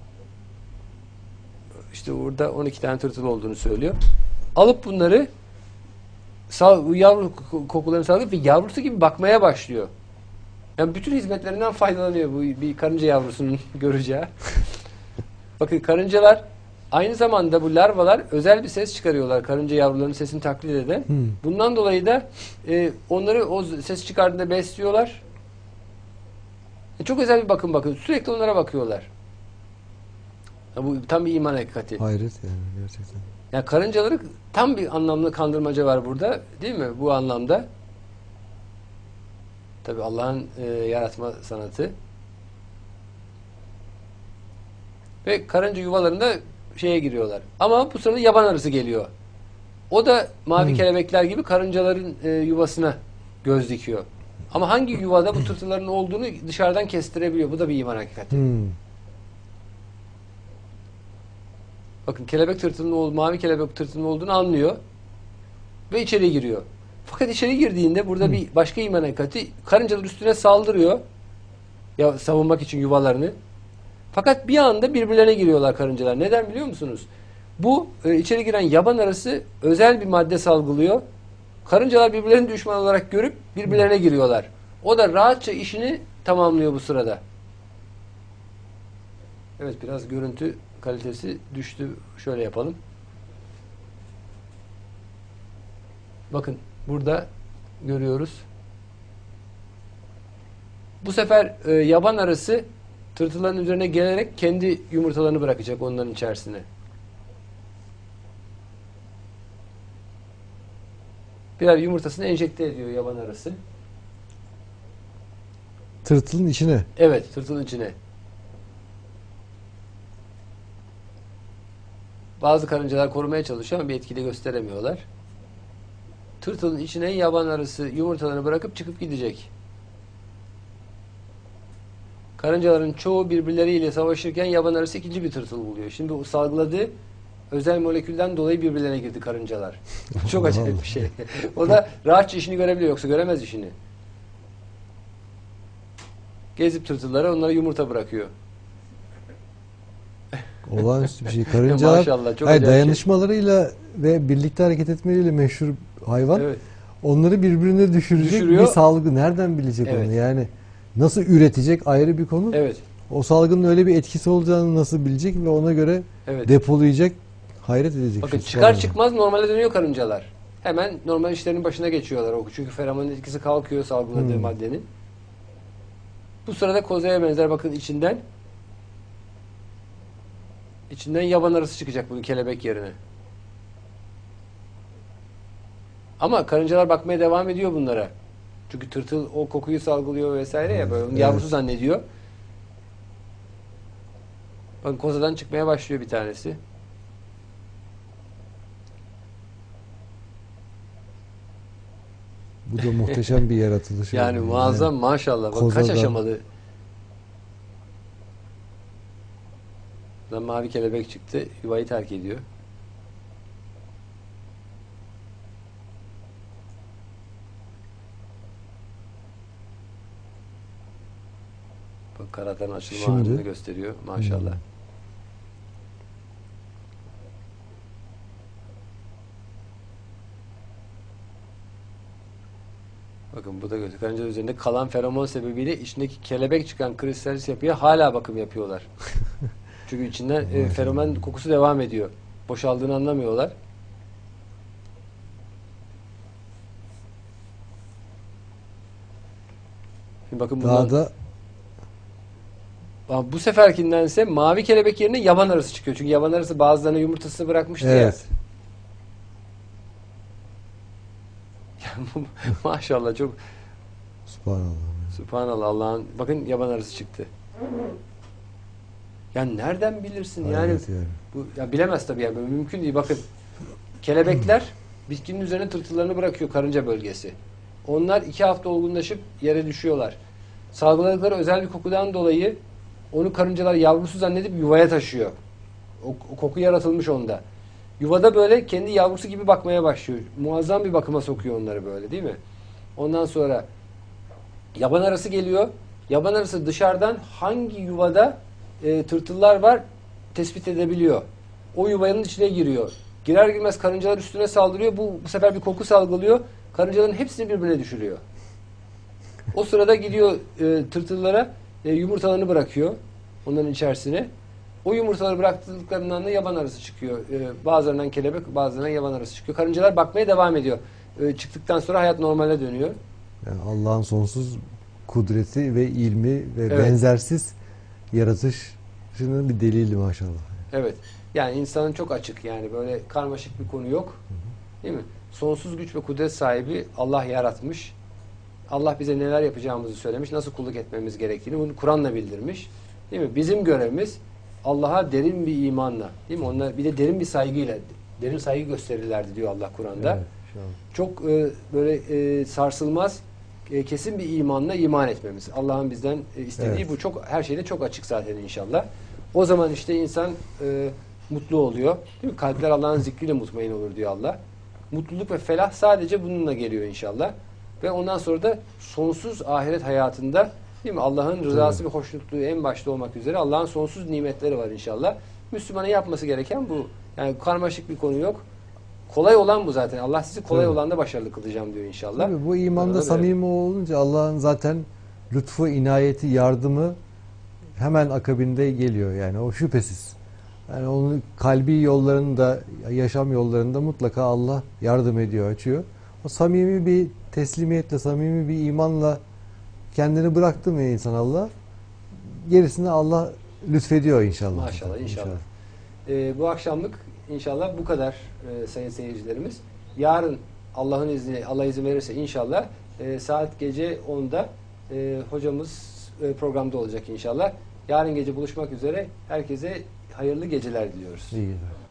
C: İşte orada on iki tane tırtıl olduğunu söylüyor. Alıp bunları sal, yavru kokularını salgılayıp ve yavrusu gibi bakmaya başlıyor. Yani bütün hizmetlerinden faydalanıyor bu bir karınca yavrusunun göreceği. Bakın karıncalar aynı zamanda bu larvalar özel bir ses çıkarıyorlar. Karınca yavrularının sesini taklit eden.
D: Hmm.
C: Bundan dolayı da e, onları o ses çıkardığında besliyorlar. E, çok özel bir bakım bakın. Sürekli onlara bakıyorlar. Ya bu tam bir iman hakikati.
D: Hayret yani gerçekten.
C: Yani karıncaları tam bir anlamda kandırmaca var burada. Değil mi? Bu anlamda. Tabii Allah'ın e, yaratma sanatı. Ve karınca yuvalarında şeye giriyorlar. Ama bu sırada yaban arısı geliyor. O da mavi
D: Hmm.
C: kelebekler gibi karıncaların e, yuvasına göz dikiyor. Ama hangi yuvada bu tırtılların olduğunu dışarıdan kestirebiliyor. Bu da bir iman hakikati.
D: Hmm.
C: Bakın kelebek tırtılının olduğu, mavi kelebek tırtılının olduğunu anlıyor. Ve içeri giriyor. Fakat içeri girdiğinde burada
D: Hmm.
C: bir başka iman hakikati, karıncalar üstüne saldırıyor. Ya savunmak için yuvalarını. Fakat bir anda birbirlerine giriyorlar karıncalar. Neden biliyor musunuz? Bu e, içeri giren yaban arısı özel bir madde salgılıyor. Karıncalar birbirlerini düşman olarak görüp birbirlerine giriyorlar. O da rahatça işini tamamlıyor bu sırada. Evet, biraz görüntü kalitesi düştü. Şöyle yapalım. Bakın burada görüyoruz. Bu sefer e, yaban arısı tırtılların üzerine gelerek kendi yumurtalarını bırakacak onların içerisine. Birer yumurtasını enjekte ediyor yaban arısı.
D: Tırtılın içine.
C: Evet, tırtılın içine. Bazı karıncalar korumaya çalışıyor ama bir etkili gösteremiyorlar. Tırtılın içine yaban arısı yumurtalarını bırakıp çıkıp gidecek. Karıncaların çoğu birbirleriyle savaşırken yaban arısı ikinci bir tırtıl buluyor. Şimdi o salgıladığı özel molekülden dolayı birbirlerine girdi karıncalar. Çok acayip bir şey. O da rahatça işini görebiliyor, yoksa göremez işini. Gezip tırtıllara onlara yumurta bırakıyor.
D: Olağanüstü bir şey. Karıncalar
C: Maşallah, çok
D: hayır,
C: acayip bir şey.
D: dayanışmalarıyla ve birlikte hareket etmeleriyle meşhur hayvan.
C: Evet.
D: Onları birbirine düşürecek
C: Düşürüyor.
D: bir salgı. Nereden bilecek
C: Evet.
D: onu? Yani nasıl üretecek ayrı bir konu.
C: Evet.
D: O salgının öyle bir etkisi olacağını nasıl bilecek ve ona göre
C: Evet.
D: depolayacak, hayret edecek.
C: Bakın
D: şey.
C: çıkar
D: Subhanallah.
C: çıkmaz normale dönüyor karıncalar. Hemen normal işlerinin başına geçiyorlar. O çünkü feromonun etkisi kalkıyor salgıladığı
D: Hmm.
C: maddenin. Bu sırada kozaya benzer bakın içinden içinden yaban arısı çıkacak bunun kelebek yerine. Ama karıncalar bakmaya devam ediyor bunlara. Çünkü tırtıl o kokuyu salgılıyor vesaire ya, böyle onun
D: Evet.
C: yavrusu zannediyor. Bakın kozadan çıkmaya başlıyor bir tanesi.
D: Bu da muhteşem bir yaratılış.
C: Yani muazzam maşallah. Bak kaç
D: Kozadan.
C: aşamalı. Buradan mavi kelebek çıktı. Yuvayı terk ediyor. Bak kanatların açılma
D: Şimdi-
C: anını gösteriyor. Maşallah.
D: Hmm.
C: Bakın bu da gösteriyor. Karınca üzerinde kalan feromon sebebiyle içindeki kelebek çıkan kristalis yapıya hala bakım yapıyorlar. Çünkü içinden e, feromon kokusu devam ediyor. Boşaldığını anlamıyorlar. Şimdi bakın bundan,
D: Daha da
C: Aa, bu seferkindense mavi kelebek yerine yaban arısı çıkıyor. Çünkü yaban arısı bazılarına yumurtasını bırakmıştı ya.
D: evet.
C: Maşallah çok
D: Subhanallah.
C: Subhanallah Allah'ın bakın yaban arısı çıktı. Yani nereden bilirsin yani,
D: Hayret yani.
C: bu ya bilemez tabii yani, böyle mümkün değil. Bakın kelebekler bitkinin üzerine tırtıllarını bırakıyor, karınca bölgesi. Onlar iki hafta olgunlaşıp yere düşüyorlar. Salgıladıkları özel bir kokudan dolayı onu karıncalar yavrusu zannedip yuvaya taşıyor. O, o koku yaratılmış onda. Yuvada böyle kendi yavrusu gibi bakmaya başlıyor. Muazzam bir bakıma sokuyor onları böyle, değil mi? Ondan sonra yaban arısı geliyor. Yaban arısı dışarıdan hangi yuvada e, tırtıllar var tespit edebiliyor. O yuvanın içine giriyor. Girer girmez karıncalar üstüne saldırıyor. Bu, bu sefer bir koku salgılıyor. Karıncaların hepsini birbirine düşürüyor. O sırada gidiyor e, tırtıllara e, yumurtalarını bırakıyor. Onların içerisine. O yumurtaları bıraktıklarından da yaban arısı çıkıyor. E, bazılarından kelebek, bazılarından yaban arısı çıkıyor. Karıncalar bakmaya devam ediyor. E, çıktıktan sonra hayat normale dönüyor.
D: Yani Allah'ın sonsuz kudreti ve ilmi ve
C: Evet.
D: benzersiz yaratışının bir delili maşallah.
C: Evet. Yani insanın çok açık, yani böyle karmaşık bir konu yok. Değil mi? Sonsuz güç ve kudret sahibi Allah yaratmış. Allah bize neler yapacağımızı söylemiş, nasıl kulluk etmemiz gerektiğini bunu Kur'an'la bildirmiş. Değil mi? Bizim görevimiz Allah'a derin bir imanla, değil mi? Onlar bir de derin bir saygıyla, derin saygı gösterirlerdi diyor Allah Kur'an'da.
D: Evet, inşallah.
C: Çok e, böyle e, sarsılmaz, e, kesin bir imanla iman etmemiz. Allah'ın bizden e, istediği
D: Evet.
C: bu, çok her şeyde çok açık zaten inşallah. O zaman işte insan e, mutlu oluyor. Değil mi? Kalpler Allah'ın zikriyle mutmain olur diyor Allah. Mutluluk ve felah sadece bununla geliyor inşallah. Ve ondan sonra da sonsuz ahiret hayatında, değil mi? Allah'ın rızası ve hoşnutluğu en başta olmak üzere Allah'ın sonsuz nimetleri var inşallah. Müslümanın yapması gereken bu. Yani karmaşık bir konu yok. Kolay olan bu zaten. Allah sizi kolay
D: Tabii.
C: olanda başarılı kılacağım diyor inşallah.
D: Tabii bu imanda
C: Öyle.
D: samimi olunca Allah'ın zaten lütfu, inayeti, yardımı hemen akabinde geliyor yani o şüphesiz. Yani onun kalbi yollarında, yaşam yollarında mutlaka Allah yardım ediyor, açıyor. O samimi bir teslimiyetle, samimi bir imanla kendini bıraktı mı insan Allah, gerisini Allah lütfediyor inşallah.
C: Maşallah, inşallah. Ee, bu akşamlık inşallah bu kadar e, sayın seyircilerimiz. Yarın Allah'ın izni, Allah izin verirse inşallah e, saat gece onda e, hocamız e, programda olacak inşallah. Yarın gece buluşmak üzere. Herkese hayırlı geceler diliyoruz.
D: İyi geceler.